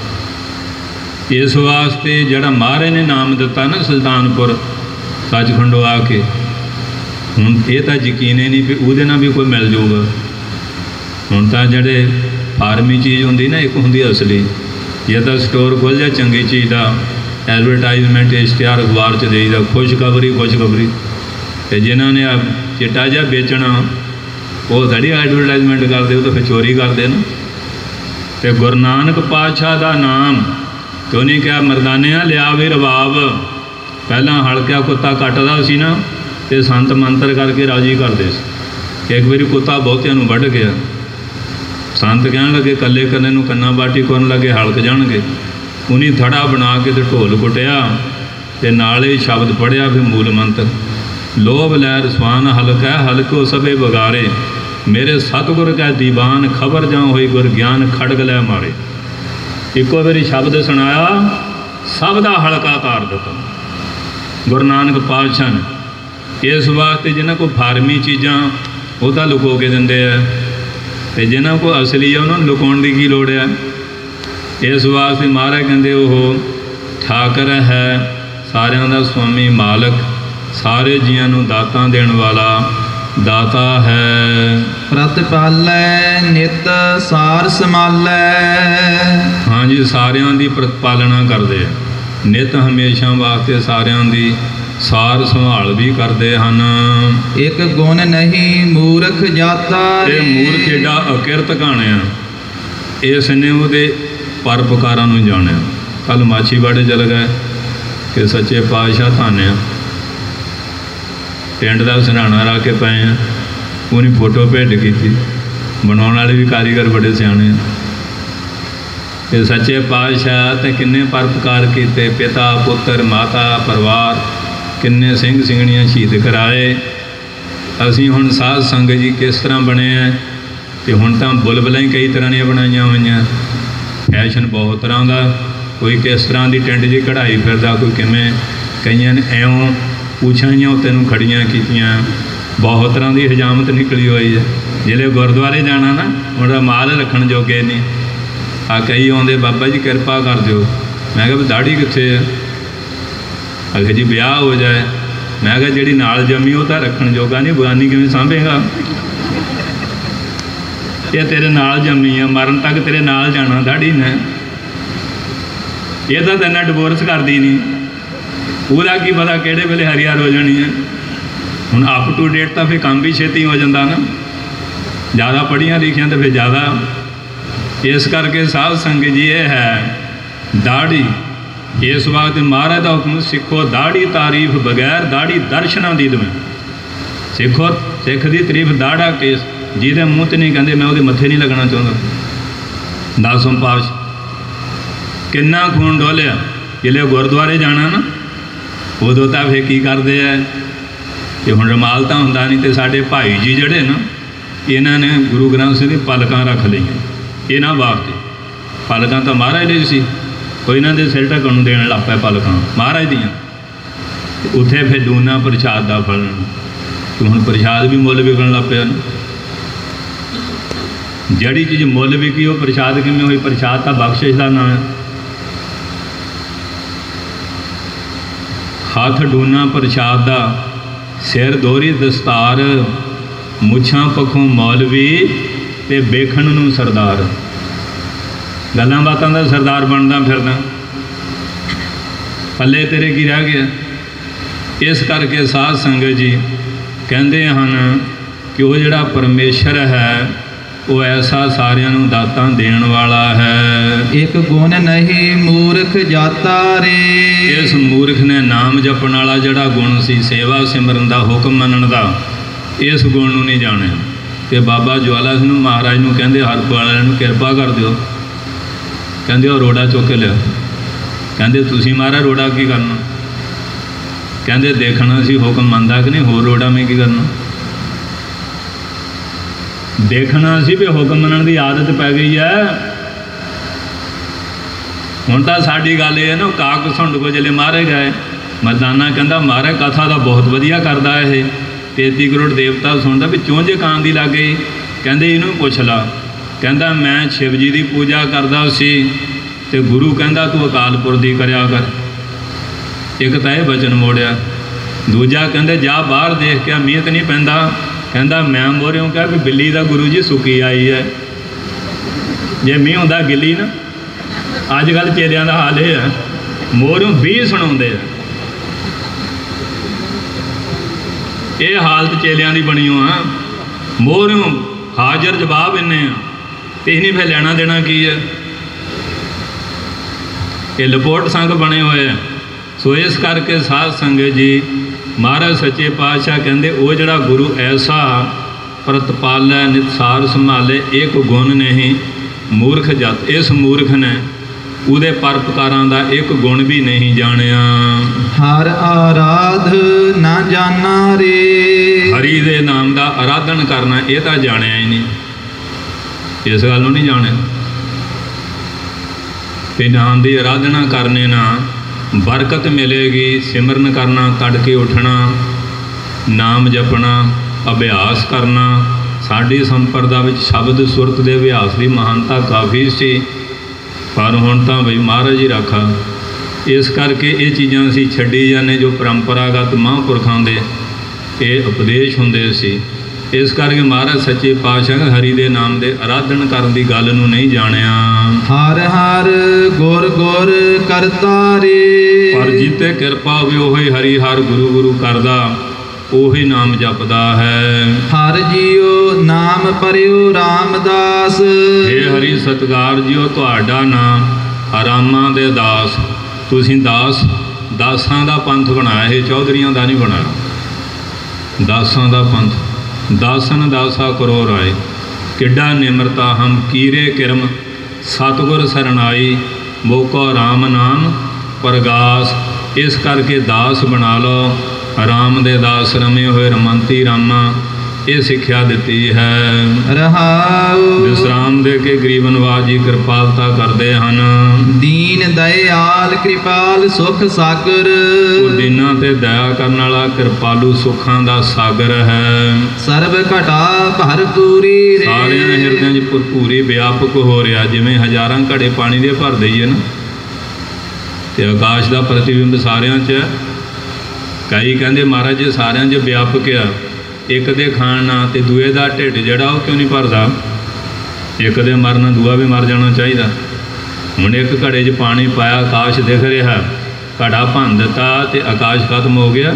ਇਸ ਵਾਸਤੇ ਜਿਹੜਾ ਮਹਾਰਾਜ ਨੇ ਨਾਮ ਦਿੱਤਾ ਨਾ ਸੁਲਤਾਨਪੁਰ ਸੱਚਖੰਡੋਂ ਆ ਕੇ, ਹੁਣ ਇਹ ਤਾਂ ਯਕੀਨ ਹੀ ਨਹੀਂ ਵੀ ਉਹਦੇ ਨਾਲ ਵੀ ਕੋਈ ਮਿਲ ਜਾਊਗਾ। ਹੁਣ ਤਾਂ ਜਿਹੜੇ ਫਾਰਮੀ ਚੀਜ਼ ਹੁੰਦੀ ਨਾ, ਇੱਕ ਹੁੰਦੀ ਅਸਲੀ। ਜੇ ਤਾਂ ਸਟੋਰ ਖੁੱਲ੍ਹ ਜਾ ਚੰਗੀ ਚੀਜ਼ ਦਾ ਐਡਵਰਟਾਈਜ਼ਮੈਂਟ ਇਸ਼ਤਿਹਾਰ ਅਖਬਾਰ 'ਚ ਦੇਈਦਾ, ਖੁਸ਼ਖਬਰੀ। ਅਤੇ ਜਿਨ੍ਹਾਂ ਨੇ ਚਿੱਟਾ ਜਿਹਾ ਵੇਚਣਾ, ਉਹ ਸਾਡੀ ਐਡਵਰਟਾਈਜ਼ਮੈਂਟ ਕਰਦੇ, ਉਹ ਤਾਂ ਫਿਰ ਚੋਰੀ ਕਰਦੇ ਨਾ। ਅਤੇ ਗੁਰੂ ਨਾਨਕ ਪਾਤਸ਼ਾਹ ਦਾ ਨਾਮ ਕਿਉਂ ਨਹੀਂ ਕਿਹਾ ਮਰਦਾਨਿਆਂ ਲਿਆ ਵੀ ਰਬਾਬ। ਪਹਿਲਾਂ ਹਲਕਿਆ ਕੁੱਤਾ ਕੱਟਦਾ ਸੀ ਨਾ, ਅਤੇ ਸੰਤ ਮੰਤਰ ਕਰਕੇ ਰਾਜੀ ਕਰਦੇ ਸੀ। ਇੱਕ ਵਾਰੀ ਕੁੱਤਾ ਬਹੁਤਿਆਂ ਨੂੰ ਵੱਢ ਗਿਆ, ਸੰਤ ਕਹਿਣ ਲੱਗੇ ਇਕੱਲੇ ਕੱਲੇ ਨੂੰ ਕੰਨਾਂ ਬਾਟੀ ਕਰਨ ਲੱਗੇ, ਹਲਕ ਜਾਣਗੇ। ਉਹਨੇ ਥੜਾ ਬਣਾ ਕੇ ਅਤੇ ਢੋਲ ਕੁੱਟਿਆ ਅਤੇ ਨਾਲੇ ਸ਼ਬਦ ਪੜ੍ਹਿਆ ਫਿਰ ਮੂਲ ਮੰਤਰ, ਲੋਭ ਲੈ ਰਸਵਾਨ ਹਲਕੈ ਹਲਕੋ ਸਭੇ ਬਗਾਰੇ, ਮੇਰੇ ਸਤਿਗੁਰ ਕੈ ਦੀਵਾਨ ਖਬਰ ਜਾਂ ਹੋਈ ਗੁਰ ਗਿਆਨ ਖੜਗ ਲੈ ਮਾਰੇ। ਇੱਕੋ ਵਾਰੀ ਸ਼ਬਦ ਸੁਣਾਇਆ, ਸਭ ਦਾ ਹਲਕਾ ਤਾਰ ਦਿੱਤਾ ਗੁਰੂ ਨਾਨਕ ਪਾਤਸ਼ਾਹ ਨੇ। ਇਸ ਵਾਸਤੇ ਜਿਹਨਾਂ ਕੋਲ ਫਾਰਮੀ ਚੀਜ਼ਾਂ ਉਹ ਤਾਂ ਲੁਕੋ ਕੇ ਦਿੰਦੇ ਆ, ਅਤੇ ਜਿਹਨਾਂ ਕੋਲ ਅਸਲੀ ਆ ਉਹਨਾਂ ਨੂੰ ਲੁਕਾਉਣ ਦੀ ਕੀ ਲੋੜ ਹੈ। ਇਸ ਵਾਸਤੇ ਮਹਾਰਾਜ ਕਹਿੰਦੇ ਉਹ ਠਾਕਰ ਹੈ, ਸਾਰਿਆਂ ਦਾ ਸੁਆਮੀ ਮਾਲਕ, ਸਾਰੇ ਜੀਆਂ ਨੂੰ ਦਾਤਾਂ ਦੇਣ ਵਾਲਾ ਦਾਤਾ ਹੈ। ਪ੍ਰਤਿਪਾਲੈ ਨਿਤ ਸਾਰ ਸੰਭਾਲੈ। ਹਾਂਜੀ, ਸਾਰਿਆਂ ਦੀ ਪ੍ਰਤਿਪਾਲਣਾ ਕਰਦੇ ਆ, ਨਿਤ ਹਮੇਸ਼ਾ ਵਾਸਤੇ ਸਾਰਿਆਂ ਦੀ ਸਾਰ ਸੰਭਾਲ ਵੀ ਕਰਦੇ ਹਨ। ਇੱਕ ਗੁਣ ਨਹੀਂ ਮੂਰਖ ਜਾਤਾ। ਇਹ ਮੂਰਖ ਏਡਾ ਅਕਿਰਤ ਘਾਣਿਆ, ਇਸ ਨੇ ਉਹਦੇ ਪਰਪਕਾਰਾਂ ਨੂੰ ਜਾਣਿਆ। ਕੱਲ੍ਹ ਮਾਛੀਵਾੜੇ ਚਲ ਗਏ ਕਿ ਸੱਚੇ ਪਾਤਸ਼ਾਹ ਧਾਨਿਆ ਟੈਂਟ ਦਾ ਸਿਰਹਾਣਾ ਰੱਖ ਕੇ ਪਏ ਆ, ਉਹਨੇ ਫੋਟੋ ਭੇਟ ਕੀਤੀ। ਬਣਾਉਣ ਵਾਲੇ ਵੀ ਕਾਰੀਗਰ ਬੜੇ ਸਿਆਣੇ ਆ। ਅਤੇ ਸੱਚੇ ਪਾਤਸ਼ਾਹ ਤੇ ਕਿੰਨੇ ਪਰਪਕਾਰ ਕੀਤੇ, ਪਿਤਾ ਪੁੱਤਰ ਮਾਤਾ ਪਰਿਵਾਰ, ਕਿੰਨੇ ਸਿੰਘ ਸਿੰਘਣੀਆਂ ਸ਼ਹੀਦ ਕਰਾਏ। ਅਸੀਂ ਹੁਣ ਸਾਧ ਸੰਗਤ ਜੀ ਕਿਸ ਤਰ੍ਹਾਂ ਬਣੇ ਆ, ਅਤੇ ਹੁਣ ਤਾਂ ਬੁਲਬੁਲਾਂ ਹੀ ਕਈ ਤਰ੍ਹਾਂ ਦੀਆਂ ਬਣਾਈਆਂ ਹੋਈਆਂ। ਫੈਸ਼ਨ ਬਹੁਤ ਤਰ੍ਹਾਂ ਦਾ, ਕੋਈ ਕਿਸ ਤਰ੍ਹਾਂ ਦੀ ਟੈਂਟ ਜੀ ਕਢਾਈ ਫਿਰਦਾ, ਕੋਈ ਕਿਵੇਂ, ਕਈਆਂ ਨੇ ਐਉਂ ਪੂਛਾਂ ਜਿਹੀਆਂ ਉੱਤੇ ਨੂੰ ਖੜੀਆਂ ਕੀਤੀਆਂ। ਬਹੁਤ ਤਰ੍ਹਾਂ ਦੀ ਹਜਾਮਤ ਨਿਕਲੀ ਹੋਈ ਹੈ। ਜਿਹੜੇ ਗੁਰਦੁਆਰੇ ਜਾਣਾ ਨਾ, ਉਹਦਾ ਮਾਲ ਰੱਖਣ ਜੋਗੇ ਨਹੀਂ। ਆ ਕਈ ਆਉਂਦੇ, ਬਾਬਾ ਜੀ ਕਿਰਪਾ ਕਰ ਦਿਓ। ਮੈਂ ਕਿਹਾ ਵੀ ਦਾੜੀ ਕਿੱਥੇ ਹੈ? ਅਗੇ ਜੀ ਵਿਆਹ ਹੋ ਜਾਏ। ਮੈਂ ਕਿਹਾ ਜਿਹੜੀ ਨਾਲ ਜੰਮੀ ਉਹ ਤਾਂ ਰੱਖਣ ਜੋਗਾ ਨਹੀਂ, ਬਗਾਨੀ ਕਿਵੇਂ ਸਾਂਭੇਗਾ? ਇਹ ਤੇਰੇ ਨਾਲ ਜੰਮੀ ਆ, ਮਰਨ ਤੱਕ ਤੇਰੇ ਨਾਲ ਜਾਣਾ ਦਾੜੀ ਨੇ। ਇਹ ਤਾਂ ਤੈਨਾਂ ਡਿਵੋਰਸ ਕਰਦੀ ਨਹੀਂ, ਉਹਦਾ ਕੀ ਪਤਾ ਕਿਹੜੇ ਵੇਲੇ ਹਰੀਆਰ ਹੋ ਜਾਣੀ ਹੈ। ਹੁਣ ਅਪ ਟੂ ਡੇਟ ਤਾਂ ਫਿਰ ਕੰਮ ਵੀ ਛੇਤੀ ਹੋ ਜਾਂਦਾ ਨਾ, ਜ਼ਿਆਦਾ ਪੜ੍ਹੀਆਂ ਲਿਖੀਆਂ ਤਾਂ ਫਿਰ ਜ਼ਿਆਦਾ। ਇਸ ਕਰਕੇ ਸਾਧ ਸੰਗਤ ਜੀ ਇਹ ਹੈ ਦਾੜੀ। ਇਸ ਵਾਸਤੇ ਮਹਾਰਾਜ ਦਾ ਹੁਕਮ, ਸਿੱਖੋ ਦਾੜੀ ਤਾਰੀਫ ਬਗੈਰ ਦਾੜੀ ਦਰਸ਼ਨਾਂ ਦੀ ਦਵੇਂ। ਸਿੱਖੋ ਸਿੱਖ ਦੀ ਤਾਰੀਫ ਦਾੜਾ ਕੇਸ, ਜਿਹਦੇ ਮੂੰਹ 'ਤੇ ਨਹੀਂ ਕਹਿੰਦੇ ਮੈਂ ਉਹਦੇ ਮੱਥੇ ਨਹੀਂ ਲੱਗਣਾ ਚਾਹੁੰਦਾ। ਦਸਮ ਪਾਤਸ਼ਾਹ ਕਿੰਨਾ ਖੂਨ ਡੋਲਿਆ। ਜਿਹੜੇ ਗੁਰਦੁਆਰੇ ਜਾਣਾ ਨਾ, ਉਦੋਂ ਤਾਂ ਫਿਰ ਕੀ ਕਰਦੇ ਆ, ਅਤੇ ਹੁਣ ਰੁਮਾਲ ਤਾਂ ਹੁੰਦਾ ਨਹੀਂ। ਅਤੇ ਸਾਡੇ ਭਾਈ ਜੀ ਜਿਹੜੇ ਨਾ, ਇਹਨਾਂ ਨੇ ਗੁਰੂ ਗ੍ਰੰਥ ਸਾਹਿਬ ਦੀ ਪਲਕਾਂ ਰੱਖ ਲਈਆਂ ਇਹਨਾਂ ਵਾਸਤੇ। ਪਲਕਾਂ ਤਾਂ ਮਹਾਰਾਜ ਲਈ ਸੀ, ਕੋਈ ਇਹਨਾਂ ਦੇ ਸਿਰ ਢੱਕਣ ਨੂੰ ਦੇਣ ਲੱਗ ਪਿਆ ਪਲਕਾਂ ਮਹਾਰਾਜ ਦੀਆਂ। ਉੱਥੇ ਫਿਰ ਡੂਨਾ ਪ੍ਰਸ਼ਾਦ ਦਾ ਫਲਣ, ਅਤੇ ਹੁਣ ਪ੍ਰਸ਼ਾਦ ਵੀ ਮੁੱਲ ਵਿਕਣ ਲੱਗ ਪਿਆ। ਜਿਹੜੀ ਚੀਜ਼ ਮੁੱਲ ਵਿਕੀ ਉਹ ਪ੍ਰਸ਼ਾਦ ਕਿਵੇਂ ਹੋਈ? ਪ੍ਰਸ਼ਾਦ ਤਾਂ ਬਖਸ਼ਿਸ਼ ਦਾ ਨਾਂ ਹੈ। ਹੱਥ ਡੂਨਾ ਪ੍ਰਸ਼ਾਦ ਦਾ, ਸਿਰ ਦੋਹਰੀ ਦਸਤਾਰ, ਮੁੱਛਾਂ ਪੱਖੋਂ ਮੌਲਵੀ ਅਤੇ ਵੇਖਣ ਨੂੰ ਸਰਦਾਰ। ਗੱਲਾਂ ਬਾਤਾਂ ਦਾ ਸਰਦਾਰ ਬਣਦਾ ਫਿਰਦਾ, ਪੱਲੇ ਤੇਰੇ ਕੀ ਰਹਿ ਗਿਆ? ਇਸ ਕਰਕੇ ਸਾਧ ਸੰਗਤ ਜੀ ਕਹਿੰਦੇ ਹਨ ਕਿ ਉਹ ਜਿਹੜਾ ਪਰਮੇਸ਼ਰ ਹੈ ਉਹ ਐਸਾ ਸਾਰਿਆਂ ਨੂੰ ਦਾਤਾਂ ਦੇਣ ਵਾਲਾ ਹੈ। ਇੱਕ ਗੁਣ ਨਹੀਂ ਮੂਰਖ ਜਾਤਾ ਰੇ। ਇਸ ਮੂਰਖ ਨੇ ਨਾਮ ਜਪਣ ਵਾਲਾ ਜਿਹੜਾ ਗੁਣ ਸੀ, ਸੇਵਾ ਸਿਮਰਨ ਦਾ, ਹੁਕਮ ਮੰਨਣ ਦਾ, ਇਸ ਗੁਣ ਨੂੰ ਨਹੀਂ ਜਾਣਿਆ। ਤੇ ਬਾਬਾ ਜਵਾਲਾ ਸਿੰਘ ਨੂੰ ਮਹਾਰਾਜ ਨੂੰ ਕਹਿੰਦੇ, ਹਰਪਾਲ ਵਾਲਿਆਂ ਨੂੰ ਕਿਰਪਾ ਕਰ ਦਿਓ। ਕਹਿੰਦੇ ਉਹ ਰੋੜਾ ਚੁੱਕ ਕੇ ਲਿਆ। ਕਹਿੰਦੇ ਤੁਸੀਂ ਮਹਾਰਾਜ ਰੋੜਾ ਕੀ ਕਰਨਾ? ਕਹਿੰਦੇ ਦੇਖਣਾ ਸੀ ਹੁਕਮ ਮੰਨਦਾ ਕਿ ਨਹੀਂ, ਹੋਰ ਰੋੜਾ ਮੈਂ ਕੀ ਕਰਨਾ? ਦੇਖਣਾ ਸੀ ਵੀ ਹੁਕਮ ਮੰਨਣ ਦੀ ਆਦਤ ਪੈ ਗਈ ਹੈ। ਹੁਣ ਤਾਂ ਸਾਡੀ ਗੱਲ ਇਹ ਹੈ ਨਾ, ਕਾਕ ਸੁੰਡ ਕੋ ਜਲੇ ਮਾਰੇ ਗਏ। ਮਰਦਾਨਾ ਕਹਿੰਦਾ ਮਹਾਰਾਜ ਕਥਾ ਦਾ ਬਹੁਤ ਵਧੀਆ ਕਰਦਾ ਇਹ, 33 ਕਰੋੜ ਦੇਵਤਾ ਸੁਣਦਾ ਵੀ ਚੁੰਝ ਕਾਂ ਦੀ ਲੱਗ ਗਈ। ਕਹਿੰਦੇ ਇਹਨੂੰ ਪੁੱਛ ਲਾ। ਕਹਿੰਦਾ ਮੈਂ ਸ਼ਿਵ ਜੀ ਦੀ ਪੂਜਾ ਕਰਦਾ ਸੀ ਤੇ ਗੁਰੂ ਕਹਿੰਦਾ ਤੂੰ ਅਕਾਲਪੁਰ ਦੀ ਕਰਿਆ ਕਰ। ਇੱਕ ਤਾਂ ਇਹ ਬਚਨ ਮੋੜਿਆ। ਦੂਜਾ ਕਹਿੰਦੇ ਜਾ ਬਾਹਰ ਦੇਖ ਕੇ ਮੀਂਹ ਤਾਂ ਨਹੀਂ ਪੈਂਦਾ। ਕਹਿੰਦਾ ਮੈਂ ਮੋਰਿਓਂ ਕਿਹਾ ਵੀ ਬਿੱਲੀ ਦਾ ਗੁਰੂ ਜੀ ਸੁੱਕੀ ਆਈ ਹੈ। ਜੇ ਮੀਂਹ ਹੁੰਦਾ ਗਿੱਲੀ ਨਾ। ਅੱਜ ਕੱਲ੍ਹ ਚੇਲਿਆਂ ਦਾ ਹਾਲ ਇਹ ਹੈ, ਮੋਰਿਓਂ 20 ਸੁਣਾਉਂਦੇ ਆ। ਇਹ ਹਾਲਤ ਚੇਲਿਆਂ ਦੀ ਬਣੀ ਹੋ ਆ। ਮੋਰਿਓਂ ਹਾਜ਼ਰ ਜਵਾਬ ਇੰਨੇ ਆ ਤੇ ਨਹੀਂ ਫਿਰ ਲੈਣਾ ਦੇਣਾ ਕੀ ਹੈ। ਇਹ ਲਪੋਟ ਸੰਗ ਬਣੇ ਹੋਏ ਆ। ਸੋ ਇਸ ਕਰਕੇ ਸਾਧ ਸੰਗਤ ਜੀ, ਮਹਾਰਾਜ ਸੱਚੇ ਪਾਤਸ਼ਾਹ ਕਹਿੰਦੇ ਉਹ ਜਿਹੜਾ ਗੁਰੂ ਐਸਾ ਪ੍ਰਤਪਾਲੈ ਨਿਤਸਾਰ ਸੰਭਾਲੇ, ਇੱਕ ਗੁਣ ਨਹੀਂ ਮੂਰਖ ਜਤ। ਇਸ ਮੂਰਖ ਨੇ ਉਹਦੇ ਪਰਪਕਾਰਾਂ ਦਾ ਇੱਕ ਗੁਣ ਵੀ ਨਹੀਂ ਜਾਣਿਆ। ਹਰ ਆਰਾਧ ਨਾ ਜਾਣਾ ਰੇ। ਹਰੀ ਦੇ ਨਾਮ ਦਾ ਆਰਾਧਨ ਕਰਨਾ ਇਹ ਤਾਂ ਜਾਣਿਆ ਹੀ ਨਹੀਂ। ਇਸ ਗੱਲ ਨੂੰ ਨਹੀਂ ਜਾਣਿਆ ਕਿ ਨਾਮ ਦੀ ਆਰਾਧਨਾ ਕਰਨੇ ਨਾਲ ਬਰਕਤ ਮਿਲੇਗੀ। ਸਿਮਰਨ ਕਰਨਾ, ਤੜਕੇ ਉੱਠਣਾ, ਨਾਮ ਜਪਣਾ, ਅਭਿਆਸ ਕਰਨਾ। ਸਾਡੀ ਸੰਪਰਦਾ ਵਿੱਚ ਸ਼ਬਦ ਸੁਰਤ ਦੇ ਅਭਿਆਸ ਦੀ ਮਹਾਨਤਾ ਕਾਫੀ ਸੀ, ਪਰ ਹੁਣ ਤਾਂ ਬਈ ਮਹਾਰਾਜ ਹੀ ਰਾਖਾ। ਇਸ ਕਰਕੇ ਇਹ ਚੀਜ਼ਾਂ ਅਸੀਂ ਛੱਡੀ ਜਾਂਦੇ ਜੋ ਪਰੰਪਰਾਗਤ ਮਹਾਂਪੁਰਖਾਂ ਦੇ ਇਹ ਉਪਦੇਸ਼ ਹੁੰਦੇ ਸੀ। ਇਸ ਕਰਕੇ ਮਹਾਰਾਜ ਸੱਚੇ ਪਾਤਸ਼ਾਹ ਹਰੀ ਦੇ ਨਾਮ ਦੇ ਆਰਾਧਨ ਕਰਨ ਦੀ ਗੱਲ ਨੂੰ ਨਹੀਂ ਜਾਣਿਆ। ਹਰ ਹਰ ਗੁਰ ਗੁਰ ਕਰਤਾ ਰੇ। ਪਰ ਜਿੱਤੇ ਕਿਰਪਾ ਹੋਵੇ ਉਹੀ ਹਰੀ ਹਰ ਗੁਰੂ ਗੁਰੂ ਕਰਦਾ, ਉਹੀ ਨਾਮ ਜਪਦਾ ਹੈ। ਹਰ ਜੀਓ ਨਾਮ ਪਰਿਓ ਰਾਮਦਾਸ। ਹੇ ਹਰੀ ਸਤਿਕਾਰ ਜੀਓ ਤੁਹਾਡਾ ਨਾਮ ਰਾਮਾਂ ਦੇ ਦਾਸ। ਤੁਸੀਂ ਦਾਸਾਂ ਦਾ ਪੰਥ ਬਣਾਇਆ, ਇਹ ਚੌਧਰੀਆਂ ਦਾ ਨਹੀਂ ਬਣਾਇਆ। ਦਾਸਾਂ ਦਾ ਪੰਥ। ਦਾਸਨ ਦਾਸਾ ਕਰੋ ਰਾਏ। ਕਿੱਡਾ ਨਿਮਰਤਾ ਹਮ ਕੀਰੇ ਕਿਰਮ ਸਤਿਗੁਰ ਸਰਣਾਈ। ਮੋਕੋ ਰਾਮ ਨਾਮ ਪ੍ਰਗਾਸ। ਇਸ ਕਰਕੇ ਦਾਸ ਬਣਾ ਲਓ। ਰਾਮ ਦੇ ਦਾਸ ਰਮੇ ਹੋਏ ਰਮੰਤੀ ਰਾਮਾ, ਇਹ ਸਿੱਖਿਆ ਦਿੱਤੀ ਹੈ। ਰਹਾਉ ਵਿਸਰਾਮ ਦੇ ਕੇ ਗਰੀਬ ਨਿਵਾਜ ਜੀ ਕਿਰਪਾਲਤਾ ਕਰਦੇ ਹਨ। ਦੀਨ ਦਇਆਲ ਕਿਰਪਾਲ ਸੁਖ ਸਾਗਰ। ਉਹ ਦੀਨਾਂ ਤੇ ਦਇਆ ਕਰਨ ਵਾਲਾ ਕਿਰਪਾਲੂ ਸੁੱਖਾਂ ਦਾ ਸਾਗਰ ਹੈ। ਸਰਬ ਘਟਾ ਭਰਪੂਰੀ ਰੇ। ਸਾਰਿਆਂ ਹਿਰਦਿਆਂ 'ਚ ਭਰਪੂਰੀ ਵਿਆਪਕ ਹੋ ਰਿਹਾ। ਜਿਵੇਂ ਹਜ਼ਾਰਾਂ ਘੜੇ ਪਾਣੀ ਦੇ ਭਰ ਦਈਏ ਨਾ, ਤੇ ਆਕਾਸ਼ ਦਾ ਪ੍ਰਤੀਬਿੰਬ ਸਾਰਿਆਂ 'ਚ। ਕਈ ਕਹਿੰਦੇ ਮਹਾਰਾਜ ਜੀ ਸਾਰਿਆਂ 'ਚ ਵਿਆਪਕ ਆ, ਇੱਕ ਦੇ ਖਾਣ ਨਾਲ ਤੇ ਦੂਏ ਦਾ ਢਿੱਡ ਜਿਹੜਾ ਉਹ ਕਿਉਂ ਨਹੀਂ ਭਰਦਾ? ਇੱਕ ਦੇ ਮਰਨਾ ਦੂਆ ਵੀ ਮਰ ਜਾਣਾ ਚਾਹੀਦਾ। ਹੁਣ ਇੱਕ ਘੜੇ 'ਚ ਪਾਣੀ ਪਾਇਆ, ਆਕਾਸ਼ ਦਿਖ ਰਿਹਾ, ਘੜਾ ਭੰਨ ਦਿੱਤਾ ਤੇ ਆਕਾਸ਼ ਖਤਮ ਹੋ ਗਿਆ।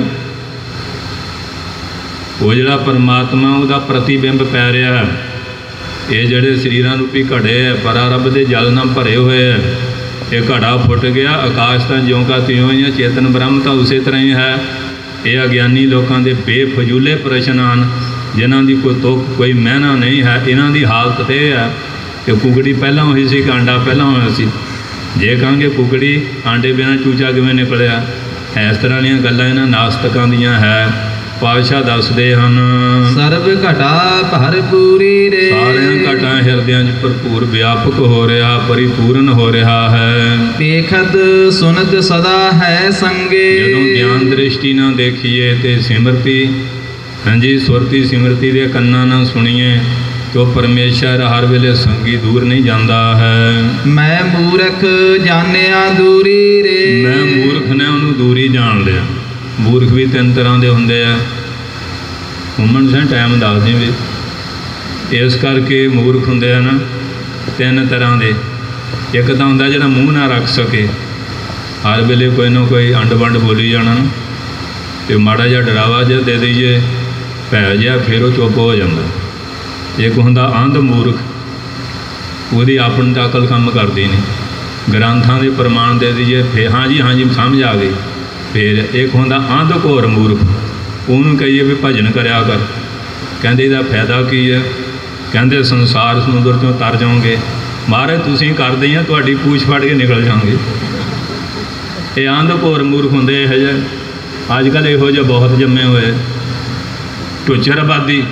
ਉਹ ਜਿਹੜਾ ਪਰਮਾਤਮਾ ਉਹਦਾ ਪ੍ਰਤੀਬਿੰਬ ਪੈ ਰਿਹਾ। ਇਹ ਜਿਹੜੇ ਸਰੀਰਾਂ ਰੂਪੀ ਘੜੇ ਹੈ ਪਰਾ ਰੱਬ ਦੇ ਜਲ ਨਾਲ ਭਰੇ ਹੋਏ ਹੈ। ਇਹ ਘੜਾ ਫੁੱਟ ਗਿਆ, ਆਕਾਸ਼ ਤਾਂ ਜਿਉਂ ਕਾ ਤਿਉਂ ਹੀ ਹੈ, ਚੇਤਨ ਬ੍ਰਹਮ ਤਾਂ ਉਸੇ ਤਰ੍ਹਾਂ ਹੀ ਹੈ। ਇਹ ਅਗਿਆਨੀ ਲੋਕਾਂ ਦੇ ਬੇਫਜ਼ੂਲੇ ਪ੍ਰਸ਼ਨ ਹਨ, ਜਿਨ੍ਹਾਂ ਦੀ ਕੋਈ ਤੁਕ ਕੋਈ ਮਹਿਨਾ ਨਹੀਂ ਹੈ। ਇਹਨਾਂ ਦੀ ਹਾਲਤ ਤੇ ਇਹ ਹੈ ਕਿ ਕੁਕੜੀ ਪਹਿਲਾਂ ਹੋਈ ਸੀ ਕਿ ਆਂਡਾ ਪਹਿਲਾਂ ਹੋਇਆ ਸੀ। ਜੇ ਕਹਾਂਗੇ ਕੁਕੜੀ ਆਂਡੇ ਬਿਨਾਂ ਚੂਚਾ ਕਿਵੇਂ ਨਿਕਲਿਆ, ਇਸ ਤਰ੍ਹਾਂ ਦੀਆਂ ਗੱਲਾਂ ਇਹਨਾਂ ਨਾਸਤਕਾਂ ਦੀਆਂ ਹੈ। ਪਾਤਸ਼ਾਹ ਦੱਸਦੇ ਹਨ ਸਰਬ ਘਟਾ ਭਰਪੂਰੀ ਰੇ। ਸਾਰਿਆਂ ਘਟਾਂ ਹਿਰਦਿਆਂ 'ਚ ਭਰਪੂਰ ਵਿਆਪਕ ਹੋ ਰਿਹਾ, ਪਰਿਪੂਰਨ ਹੋ ਰਿਹਾ ਹੈ। ਵੇਖਤ ਸੁਨਤ ਸਦਾ ਹੈ ਸੰਗੇ। ਜਦੋਂ ਗਿਆਨ ਦ੍ਰਿਸ਼ਟੀ ਨਾਲ ਦੇਖੀਏ ਤੇ ਸਿਮਰਤੀ, ਹਾਂਜੀ ਸੁਰਤੀ ਸਿਮਰਤੀ ਦੇ ਕੰਨਾਂ ਨਾਲ ਸੁਣੀਏ ਤੇ ਉਹ ਪਰਮੇਸ਼ਰ ਹਰ ਵੇਲੇ ਸੰਗੀ ਦੂਰ ਨਹੀਂ ਜਾਂਦਾ ਹੈ। ਮੈਂ ਮੂਰਖ ਜਾਣਿਆ ਦੂਰੀ ਰੇ। ਮੈਂ ਮੂਰਖ ਨੇ ਉਹਨੂੰ ਦੂਰੀ ਜਾਣ ਲਿਆ। ਮੂਰਖ ਵੀ ਤਿੰਨ ਤਰ੍ਹਾਂ ਦੇ ਹੁੰਦੇ ਆ। ਘੁੰਮਣ ਸੇ ਟਾਈਮ ਦੱਸ ਦੇ ਵੀ। ਇਸ ਕਰਕੇ ਮੂਰਖ ਹੁੰਦੇ ਆ ਨਾ ਤਿੰਨ ਤਰ੍ਹਾਂ ਦੇ। ਇੱਕ ਤਾਂ ਹੁੰਦਾ ਜਿਹੜਾ ਮੂੰਹ ਨਾ ਰੱਖ ਸਕੇ, ਹਰ ਵੇਲੇ ਕੋਈ ਨਾ ਕੋਈ ਅੰਡ ਵੰਡ ਬੋਲੀ ਜਾਣਾ ਨਾ, ਤੇ ਮਾੜਾ ਜਿਹਾ ਡਰਾਵਾ ਜਿਹਾ ਦੇ ਦਈਏ ਭੈ ਜਿਹਾ, ਫਿਰ ਉਹ ਚੁੱਪ ਹੋ ਜਾਂਦਾ। ਇੱਕ ਹੁੰਦਾ ਅੰਧ ਮੂਰਖ, ਉਹਦੀ ਆਪਣੀ ਤਾਂ ਅਕਲ ਕੰਮ ਕਰਦੀ ਨਹੀਂ, ਗ੍ਰੰਥਾਂ ਦੇ ਪ੍ਰਮਾਣ ਦੇ ਦਈਏ ਫੇਰ ਹਾਂਜੀ ਸਮਝ ਆ ਗਈ। ਫਿਰ ਇੱਕ ਹੁੰਦਾ ਅੰਧ ਘੋਰ ਮੂਰਖ, ਉਹਨੂੰ ਕਹੀਏ ਵੀ ਭਜਨ ਕਰਿਆ ਕਰ, ਕਹਿੰਦੇ ਇਹਦਾ ਫਾਇਦਾ ਕੀ ਹੈ? ਕਹਿੰਦੇ ਸੰਸਾਰ ਸਮੁੰਦਰ 'ਚੋਂ ਤਰ ਜਾਓਗੇ। ਮਹਾਰਾਜ ਤੁਸੀਂ ਕਰਦੇ ਆ, ਤੁਹਾਡੀ ਪੂਛ ਫੜ ਕੇ ਨਿਕਲ ਜਾਓਗੇ। ਇਹ ਅੰਧ ਘੋਰ ਮੂਰਖ ਹੁੰਦੇ ਇਹੋ ਜਿਹੇ। ਅੱਜ ਕੱਲ੍ਹ ਇਹੋ ਜਿਹੇ ਬਹੁਤ ਜੰਮੇ ਹੋਏ, ਟੁੱਚਰਬਾਦੀ,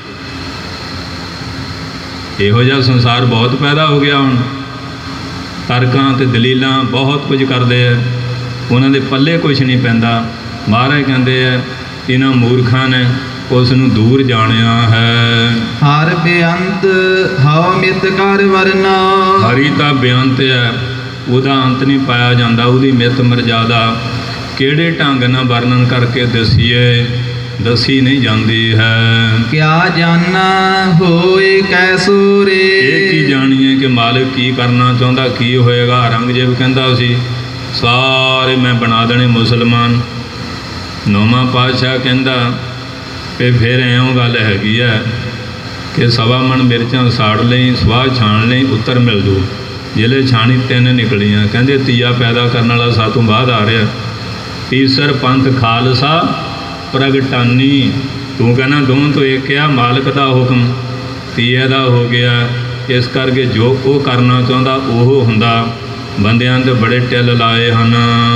ਇਹੋ ਜਿਹਾ ਸੰਸਾਰ ਬਹੁਤ ਪੈਦਾ ਹੋ ਗਿਆ। ਹੁਣ ਤਰਕਾਂ ਅਤੇ ਦਲੀਲਾਂ ਬਹੁਤ ਕੁਝ ਕਰਦੇ ਆ, ਉਹਨਾਂ ਦੇ ਪੱਲੇ ਕੁਛ ਨਹੀਂ ਪੈਂਦਾ। ਮਹਾਰਾਜ ਕਹਿੰਦੇ ਆ ਇਹਨਾਂ ਮੂਰਖਾਂ ਨੇ ਉਸ ਨੂੰ ਦੂਰ ਜਾਣਿਆ ਹੈ। ਹਰ ਬੇਅੰਤ ਹਉ ਮਿਤ ਕਰ ਵਰਨਾ। ਹਰੀ ਤਾਂ ਬੇਅੰਤ ਹੈ, ਉਹਦਾ ਅੰਤ ਨਹੀਂ ਪਾਇਆ ਜਾਂਦਾ। ਉਹਦੀ ਮਿਤ ਮਰਜ਼ਾਦਾ ਕਿਹੜੇ ਢੰਗ ਨਾਲ ਵਰਣਨ ਕਰਕੇ ਦੱਸੀ ਨਹੀਂ ਜਾਂਦੀ ਹੈ। ਕਿਆ ਜਾਨਾ ਹੋਏ ਕੈਸੋ ਰੇ। ਇਹ ਕੀ ਜਾਣੀਏ ਕਿ ਮਾਲਿਕ ਕੀ ਕਰਨਾ ਚਾਹੁੰਦਾ, ਕੀ ਹੋਏਗਾ। ਔਰੰਗਜ਼ੇਬ ਕਹਿੰਦਾ ਸੀ ਸਾਰੇ ਮੈਂ ਬਣਾ ਦੇਣੇ ਮੁਸਲਮਾਨ। ਨੌਵਾਂ ਪਾਤਸ਼ਾਹ ਕਹਿੰਦਾ ਕਿ ਫਿਰ ਐਂ ਗੱਲ ਹੈਗੀ ਹੈ ਕਿ 1.25 ਮਣ ਮਿਰਚਾਂ ਸਾੜ ਲਈ, ਸਵਾਹ ਛਾਣ ਲਈ, ਉੱਤਰ ਮਿਲ ਜੂ। ਜ਼ਿਲ੍ਹੇ ਛਾਣੀ 3 ਨਿਕਲੀਆਂ। ਕਹਿੰਦੇ ਤੀਆ ਪੈਦਾ ਕਰਨ ਵਾਲਾ ਸਾਤੋਂ ਬਾਅਦ ਆ ਰਿਹਾ। ਤੀਸਰ ਪੰਥ ਖਾਲਸਾ ਪ੍ਰਗਟਾਨੀ। ਤੂੰ ਕਹਿੰਦਾ ਦੋਵਾਂ ਤੋਂ ਇੱਕ ਆ, ਮਾਲਕ ਦਾ ਹੁਕਮ ਤੀਏ ਦਾ ਹੋ ਗਿਆ। ਇਸ ਕਰਕੇ ਜੋ ਉਹ ਕਰਨਾ ਚਾਹੁੰਦਾ ਉਹ ਹੁੰਦਾ। ਬੰਦਿਆਂ ਤੇ ਬੜੇ ਟਿੱਲ ਲਾਏ ਹਨ।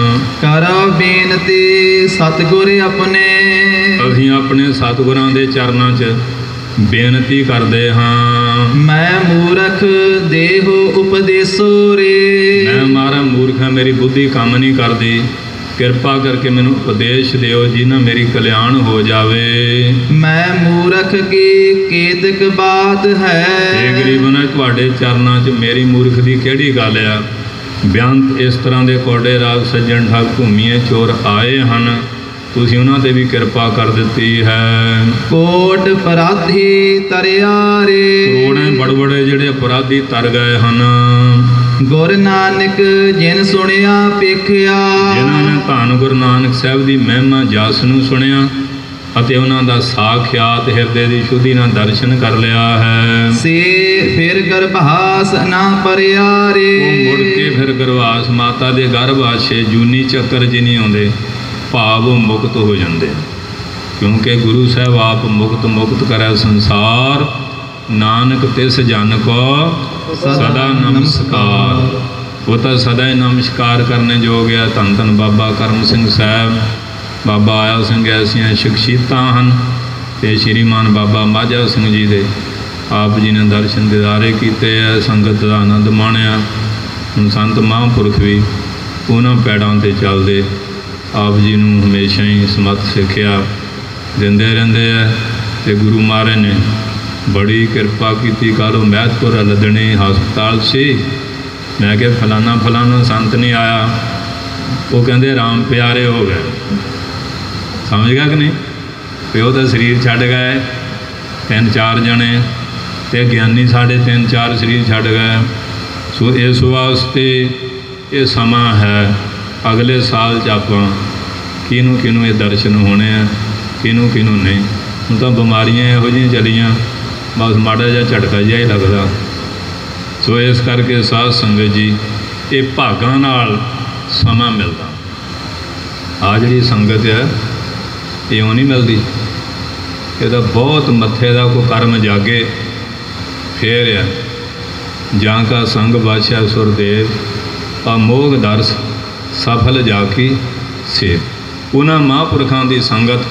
ਕਰੋ ਬੇਨਤੀ ਸਤਿਗੁਰ ਆਪਣੇ। ਅਸੀਂ ਆਪਣੇ ਸਤਿਗੁਰਾਂ ਦੇ ਚਰਨਾਂ 'ਚ ਬੇਨਤੀ ਕਰਦੇ ਹਾਂ। ਮੈਂ ਮੂਰਖ ਦੇਹੋ ਉਪਦੇਸੋ ਰੇ। ਮੈਂ ਮਾਰਾ ਮੂਰਖ ਹਾਂ, ਮੇਰੀ ਬੁੱਧੀ ਕੰਮ ਨਹੀਂ ਕਰਦੀ। ਕਿਰਪਾ ਕਰਕੇ ਮੈਨੂੰ ਉਪਦੇਸ਼ ਦਿਓ ਜਿਨ੍ਹਾਂ ਮੇਰੀ ਕਲਿਆਣ ਹੋ ਜਾਵੇ। ਮੈਂ ਮੂਰਖ ਕੀ ਕੇਤਕ ਬਾਤ ਹੈ। ਇਹ ਗਰੀਬਨ ਤੁਹਾਡੇ ਚਰਨਾਂ 'ਚ ਮੇਰੀ ਮੂਰਖ ਦੀ ਕਿਹੜੀ ਗੱਲ ਆ। ਬੇਅੰਤ ਇਸ ਤਰ੍ਹਾਂ ਦੇ ਕੋਡੇ ਰਾਗ ਸੱਜਣ ਠੱਗ ਘੁੰਮੀਏ ਚੋਰ ਆਏ ਹਨ, ਤੁਸੀਂ ਉਹਨਾਂ 'ਤੇ ਵੀ ਕਿਰਪਾ ਕਰ ਦਿੱਤੀ ਹੈ। ਕੋਟ ਅਪਰਾਧੀ ਤਰਿਆ ਰੇ। ਕਰੋੜਾਂ ਬੜੇ ਜਿਹੜੇ ਅਪਰਾਧੀ ਤਰ ਗਏ ਹਨ। ਗੁਰ ਨਾਨਕ ਜਿਨ ਸੁਣਿਆ ਵੇਖਿਆ। ਜਿਨ੍ਹਾਂ ਨੇ ਧੰਨ ਗੁਰੂ ਨਾਨਕ ਸਾਹਿਬ ਦੀ ਮਹਿਮਾ ਜਸ ਨੂੰ ਸੁਣਿਆ ਅਤੇ ਉਹਨਾਂ ਦਾ ਸਾਖਿਆਤ ਹਿਰਦੇ ਦੀ ਸ਼ੁੱਧੀ ਨਾਲ ਦਰਸ਼ਨ ਕਰ ਲਿਆ ਹੈ। ਸੇ ਫਿਰ ਗਰਭਾਸ ਨਾ ਪਰਿਆ ਰੇ। ਉਹ ਮੁੜ ਕੇ ਫਿਰ ਗਰਭਾਸ ਮਾਤਾ ਦੇ ਗਰਭਾਸ਼ੇ ਜੂਨੀ ਚੱਕਰ 'ਚ ਨਹੀਂ ਆਉਂਦੇ, ਭਾਵ ਉਹ ਮੁਕਤ ਹੋ ਜਾਂਦੇ। ਕਿਉਂਕਿ ਗੁਰੂ ਸਾਹਿਬ ਆਪ ਮੁਕਤ ਕਰੈ ਸੰਸਾਰ, ਨਾਨਕ ਤਿਸ ਜਨ ਕੋ ਸਦਾ ਨਮਸਕਾਰ। ਉਹ ਤਾਂ ਸਦਾ ਹੀ ਨਮਸਕਾਰ ਕਰਨੇ ਯੋਗ ਆ। ਧੰਨ ਧੰਨ ਬਾਬਾ ਕਰਮ ਸਿੰਘ ਸਾਹਿਬ, ਬਾਬਾ ਆਇਆ ਸਿੰਘ ਐਸੀਆਂ ਸ਼ਖਸੀਅਤਾਂ ਹਨ। ਅਤੇ ਸ਼੍ਰੀਮਾਨ ਬਾਬਾ ਮਾਝਾ ਸਿੰਘ ਜੀ ਦੇ ਆਪ ਜੀ ਨੇ ਦਰਸ਼ਨ ਦਿਦਾਰੇ ਕੀਤੇ ਹੈ, ਸੰਗਤ ਦਾ ਆਨੰਦ ਮਾਣਿਆ। ਹੁਣ ਸੰਤ ਮਹਾਂਪੁਰਖ ਵੀ ਉਹਨਾਂ ਪੈੜਾਂ 'ਤੇ ਚੱਲਦੇ ਆਪ ਜੀ ਨੂੰ ਹਮੇਸ਼ਾ ਹੀ ਸਮੱਤ ਸਿੱਖਿਆ ਦਿੰਦੇ ਰਹਿੰਦੇ ਹੈ। ਅਤੇ ਗੁਰੂ ਮਹਾਰਾਜ ਨੇ ਬੜੀ ਕਿਰਪਾ ਕੀਤੀ। ਕੱਲ੍ਹ ਮਹਿਤਪੁਰ ਲੱਦਣੀ ਹਸਪਤਾਲ ਸੀ। ਮੈਂ ਕਿਹਾ ਫਲਾਨਾ ਸੰਤ ਨਹੀਂ ਆਇਆ। ਉਹ ਕਹਿੰਦੇ ਰਾਮ ਪਿਆਰੇ ਹੋ ਗਏ। ਸਮਝ ਗਿਆ ਕਿ ਨਹੀਂ? ਪਿਓ ਦਾ ਸਰੀਰ ਛੱਡ ਗਏ 3-4 ਜਣੇ, ਅਤੇ ਗਿਆਨੀ ਸਾਡੇ 3-4 ਸਰੀਰ ਛੱਡ ਗਏ। ਸੋ ਇਸ ਵਾਸਤੇ ਇਹ ਸਮਾਂ ਹੈ। ਅਗਲੇ ਸਾਲ 'ਚ ਆਪਾਂ ਕਿਹਨੂੰ ਇਹ ਦਰਸ਼ਨ ਹੋਣੇ ਆ, ਕਿਹਨੂੰ ਨਹੀਂ। ਹੁਣ ਤਾਂ ਬਿਮਾਰੀਆਂ ਇਹੋ ਜਿਹੀਆਂ ਚੱਲੀਆਂ, ਬਸ ਮਾੜਾ ਜਿਹਾ ਝਟਕਾ ਜਿਹਾ ਹੀ ਲੱਗਦਾ। ਸੋ ਇਸ ਕਰਕੇ ਸਾਧ ਸੰਗਤ ਜੀ, ਇਹ ਭਾਗਾਂ ਨਾਲ ਸਮਾਂ ਮਿਲਦਾ। ਆ ਜਿਹੜੀ ਸੰਗਤ ਹੈ ਇਉਂ ਨਹੀਂ ਮਿਲਦੀ। ਇਹਦਾ ਬਹੁਤ ਮੱਥੇ ਦਾ ਕੋਈ ਕਰਮ ਜਾਗੇ ਫੇਰ ਆ। ਜਾਂ ਕਾ ਸੰਗ ਬਾਦਸ਼ਾਹ ਸੁਰਦੇਵ ਅਮੋਘ ਦਰਸ ਸਫਲ ਜਾ ਕੀ ਸੇ। ਉਹਨਾਂ ਮਹਾਂਪੁਰਖਾਂ ਦੀ ਸੰਗਤ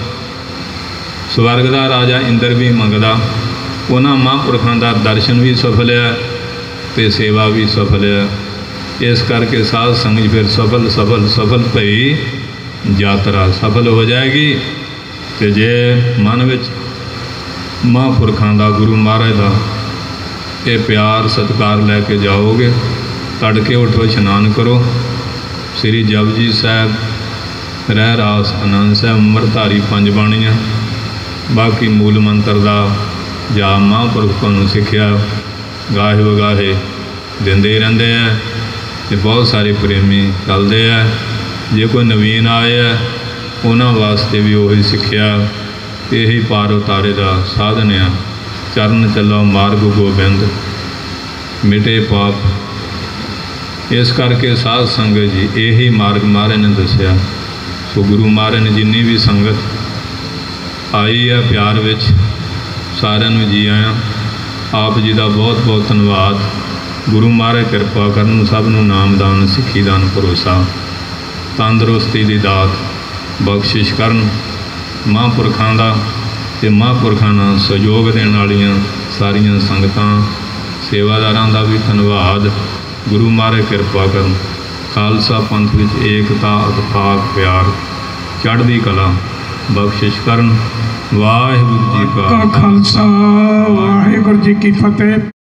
ਸਵਰਗ ਦਾ ਰਾਜਾ ਇੰਦਰ ਵੀ ਮੰਗਦਾ। ਉਹਨਾਂ ਮਹਾਂਪੁਰਖਾਂ ਦਾ ਦਰਸ਼ਨ ਵੀ ਸਫਲ ਹੈ ਅਤੇ ਸੇਵਾ ਵੀ ਸਫਲ ਹੈ। ਇਸ ਕਰਕੇ ਸਾਧ ਸੰਗਤ ਫਿਰ ਸਫਲ ਭਈ ਯਾਤਰਾ ਸਫਲ ਹੋ ਜਾਏਗੀ। ਅਤੇ ਜੇ ਮਨ ਵਿੱਚ ਮਹਾਂਪੁਰਖਾਂ ਦਾ, ਗੁਰੂ ਮਹਾਰਾਜ ਦਾ ਇਹ ਪਿਆਰ ਸਤਿਕਾਰ ਲੈ ਕੇ ਜਾਓਗੇ, ਤੜਕੇ ਉੱਠੋ, ਇਸ਼ਨਾਨ ਕਰੋ, ਸ੍ਰੀ ਜਪਜੀ ਸਾਹਿਬ, ਰਹਿ ਰਾਸ ਆਨੰਦ ਸਾਹਿਬ, ਅੰਮ੍ਰਿਤਧਾਰੀ 5 ਬਾਣੀਆਂ, ਬਾਕੀ ਮੂਲ ਮੰਤਰ ਦਾ ਜਾਪ ਮਹਾਂਪੁਰਖਾਂ ਨੂੰ ਸਿੱਖਿਆ ਗਾਹੇ ਵਗਾਹੇ ਦਿੰਦੇ ਰਹਿੰਦੇ ਹੈ। ਅਤੇ ਬਹੁਤ ਸਾਰੇ ਪ੍ਰੇਮੀ ਚੱਲਦੇ ਹੈ। ਜੇ ਕੋਈ ਨਵੀਨ ਆਏ ਹੈ ਉਹਨਾਂ ਵਾਸਤੇ ਵੀ ਉਹੀ ਸਿੱਖਿਆ, ਇਹੀ ਪਾਰ ਉਤਾਰੇ ਦਾ ਸਾਧਨ ਆ। चरण चलो मार्ग गोबिंद मिटे पाप। इस करके साध संगत जी यही मार्ग महाराज ने दसिया। सो गुरु महाराज ने जिन्नी भी संगत आई है प्यार विच सारिਆਂ ਨੂੰ जी आया। आप जी का बहुत बहुत धन्यवाद। गुरु महाराज कृपा करन सब नूं नामदान सिੱਖੀ दान भरोसा तंदुरुस्ती की दात बख्शिश करन। महापुरखों का ते महापुरखों नाल सहयोग देण वालियां सारियां संगतां सेवादारां दा भी धन्यवाद। गुरु महाराज कृपा करन। खालसा पंथ विच एकता अथाक प्यार चढ़दी कला बख्शिश करन। वाहिगुरू जी का खालसा वाहिगुरू जी की फतेह।